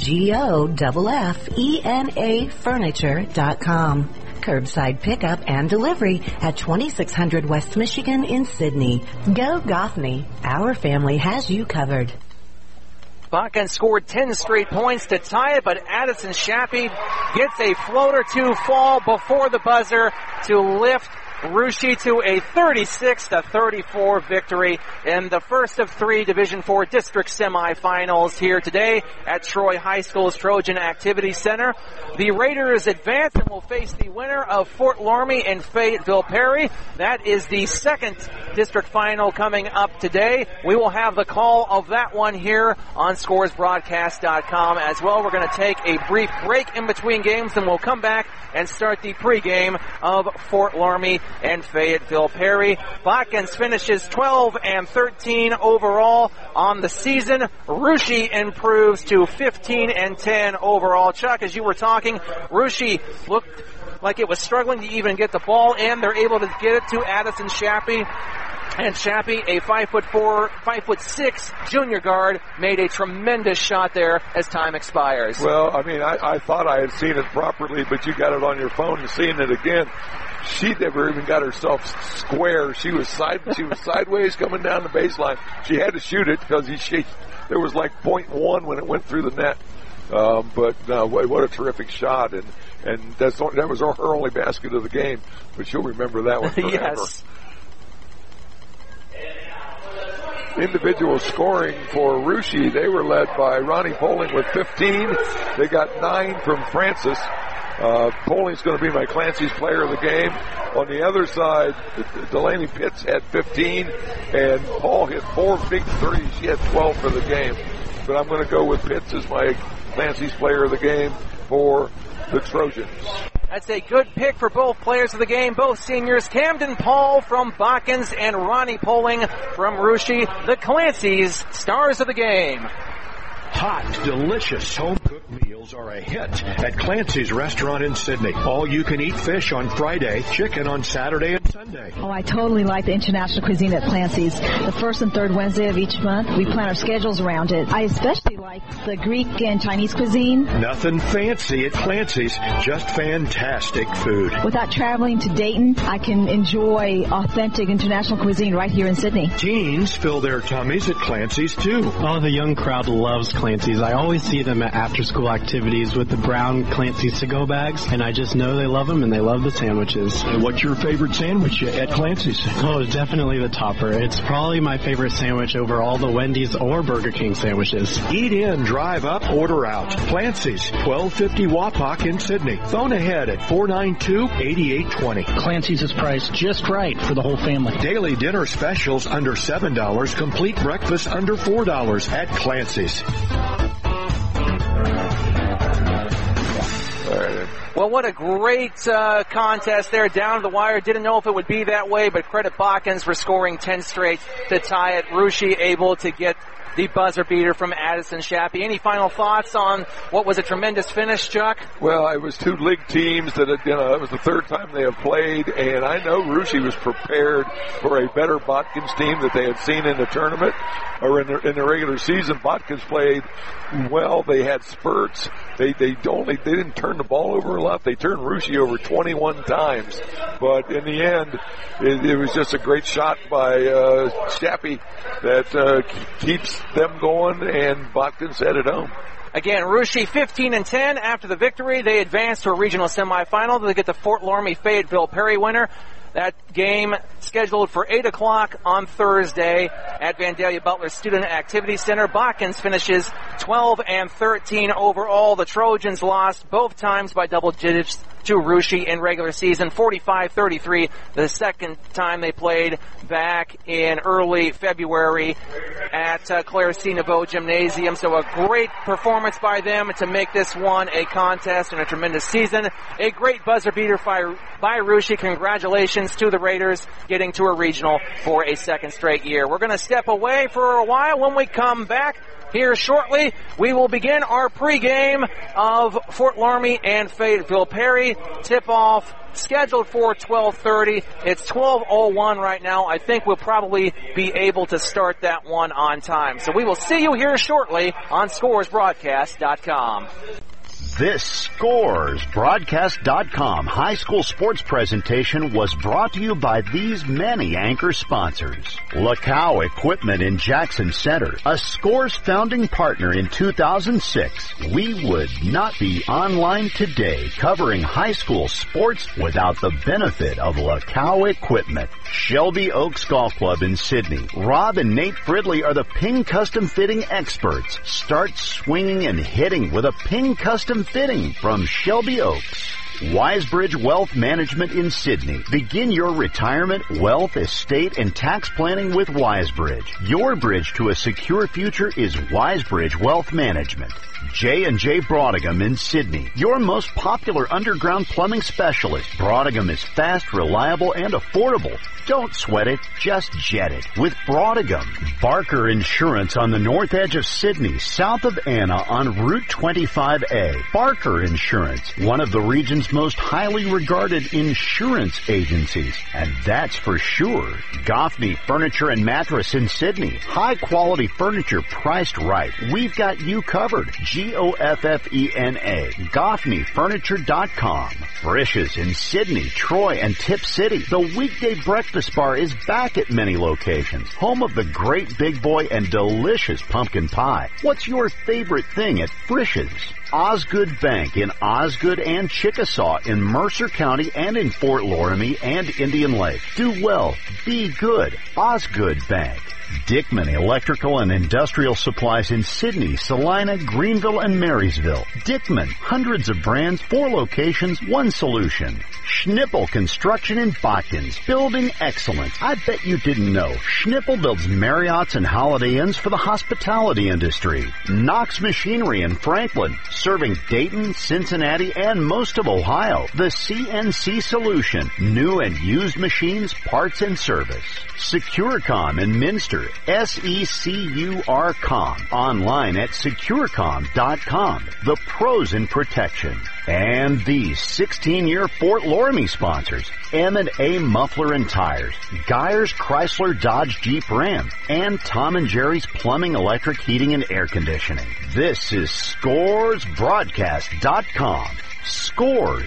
GOFFENAFurniture.com. Curbside pickup and delivery at 2600 West Michigan in Sydney. Go Goffney. Our family has you covered. Bakken scored 10 straight points to tie it, but Addison Shappy gets a floater to fall before the buzzer to lift Russia to a 36-34 victory in the first of 3 Division IV district semifinals here today at Troy High School's Trojan Activity Center. The Raiders advance and will face the winner of Fort Loramie and Fayetteville Perry. That is the second district final coming up today. We will have the call of that one here on ScoresBroadcast.com as well. We're going to take a brief break in between games, and we'll come back and start the pregame of Fort Loramie and Fayetteville Perry. Bakkens finishes 12-13 overall on the season. Russia improves to 15-10 overall. Chuck, as you were talking, Russia looked like it was struggling to even get the ball in. They're able to get it to Addison Shappy. And Shappy, a 5'4", 5'6" junior guard, made a tremendous shot there as time expires. Well, I mean, I thought I had seen it properly, but you got it on your phone and seeing it again. She never even got herself square. She was sideways coming down the baseline. She had to shoot it because there was like 0.1 when it went through the net. But what a terrific shot, and that was her only basket of the game. But she'll remember that one forever. Yes. Individual scoring for Russia, they were led by Ronnie Poling with 15. They got 9 from Francis. Poling's going to be my Clancy's player of the game. On the other side, Delaney Pitts had 15, and Paul hit 4 big threes. She had 12 for the game. But I'm going to go with Pitts as my Clancy's player of the game for the Trojans. That's a good pick for both players of the game, both seniors. Camden Paul from Bakkens and Ronnie Poling from Russia, the Clancy's stars of the game. Hot, delicious home-cooked meals are a hit at Clancy's Restaurant in Sydney. All-you-can-eat fish on Friday, chicken on Saturday and Sunday. Oh, I totally like the international cuisine at Clancy's. The first and third Wednesday of each month, we plan our schedules around it. I especially like the Greek and Chinese cuisine. Nothing fancy at Clancy's, just fantastic food. Without traveling to Dayton, I can enjoy authentic international cuisine right here in Sydney. Teens fill their tummies at Clancy's, too. Oh, the young crowd loves Clancy's. I always see them at after-school activities with the brown Clancy's to-go bags, and I just know they love them and they love the sandwiches. And what's your favorite sandwich at Clancy's? Oh, definitely the topper. It's probably my favorite sandwich over all the Wendy's or Burger King sandwiches. Eat in, drive up, order out. Clancy's, 1250 Wapak in Sydney. Phone ahead at 492-8820. Clancy's is priced just right for the whole family. Daily dinner specials under $7, complete breakfast under $4 at Clancy's. Well, what a great contest there down to the wire. Didn't know if it would be that way, but credit Bakkens for scoring 10 straight to tie it. Russia able to get the buzzer beater from Addison Shappy. Any final thoughts on what was a tremendous finish, Chuck? Well, it was two league teams that it was the third time they have played, and I know Russia was prepared for a better Botkins team that they had seen in the tournament or in the regular season. Botkins played well. They had spurts. They didn't turn the ball over a lot. They turned Russia over 21 times, but in the end, it was just a great shot by Shappy that keeps them going, and Botkins head it home. Again, Russia 15-10 after the victory. They advance to a regional semifinal. They get the Fort Loramie Fayetteville Perry winner. That game scheduled for 8 o'clock on Thursday at Vandalia Butler Student Activity Center. Botkins finishes 12-13 overall. The Trojans lost both times by double digits to Russia in regular season, 45-33, the second time they played back in early February at Claire C. Naveau Gymnasium. So a great performance by them to make this one a contest and a tremendous season. A great buzzer beater by Russia. Congratulations to the Raiders getting to a regional for a second straight year. We're going to step away for a while. When we come back here shortly, we will begin our pregame of Fort Loramie and Fayetteville Perry. Tip-off scheduled for 12:30. It's 12:01 right now. I think we'll probably be able to start that one on time. So we will see you here shortly on ScoresBroadcast.com. This ScoresBroadcast.com high school sports presentation was brought to you by these many anchor sponsors. Lacow Equipment in Jackson Center, a Scores founding partner in 2006. We would not be online today covering high school sports without the benefit of Lacow Equipment. Shelby Oaks Golf Club in Sydney. Rob and Nate Fridley are the Ping Custom Fitting experts. Start swinging and hitting with a Ping Custom Fitting from Shelby Oaks. Wisebridge Wealth Management in Sydney. Begin your retirement, wealth, estate, and tax planning with Wisebridge. Your bridge to a secure future is Wisebridge Wealth Management. J&J Brodingham in Sydney. Your most popular underground plumbing specialist. Brodingham is fast, reliable, and affordable. Don't sweat it, just jet it with Brodingham. Barker Insurance on the north edge of Sydney, south of Anna on Route 25A. Barker Insurance, one of the region's most highly regarded insurance agencies. And that's for sure. Goffney Furniture and Mattress in Sydney. High quality furniture priced right. We've got you covered. Goffena. GoffneyFurniture.com. Frisch's in Sydney, Troy, and Tip City. The weekday breakfast bar is back at many locations. Home of the great big boy and delicious pumpkin pie. What's your favorite thing at Frisch's? Osgood Bank in Osgood and Chickasaw in Mercer County and in Fort Loramie and Indian Lake. Do well. Be good. Osgood Bank. Dickman Electrical and Industrial Supplies in Sydney, Salina, Greenville, and Marysville. Dickman, hundreds of brands, 4 locations, 1 solution. Schnipple Construction in Botkins, building excellence. I bet you didn't know. Schnipple builds Marriotts and Holiday Inns for the hospitality industry. Knox Machinery in Franklin, serving Dayton, Cincinnati, and most of Ohio. The CNC Solution, new and used machines, parts, and service. Securecom in Minster, SECURcom. Online at securecom.com. The pros in protection. And these 16-year Fort Loramie sponsors, M&A Muffler and Tires, Geyers Chrysler Dodge Jeep Ram, and Tom and Jerry's Plumbing, Electric, Heating, and Air Conditioning. This is ScoresBroadcast.com. Scores,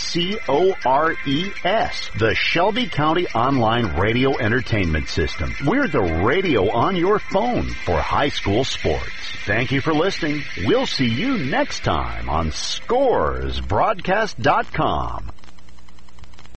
SCORES, the Shelby County Online Radio Entertainment System. We're the radio on your phone for high school sports. Thank you for listening. We'll see you next time on ScoresBroadcast.com.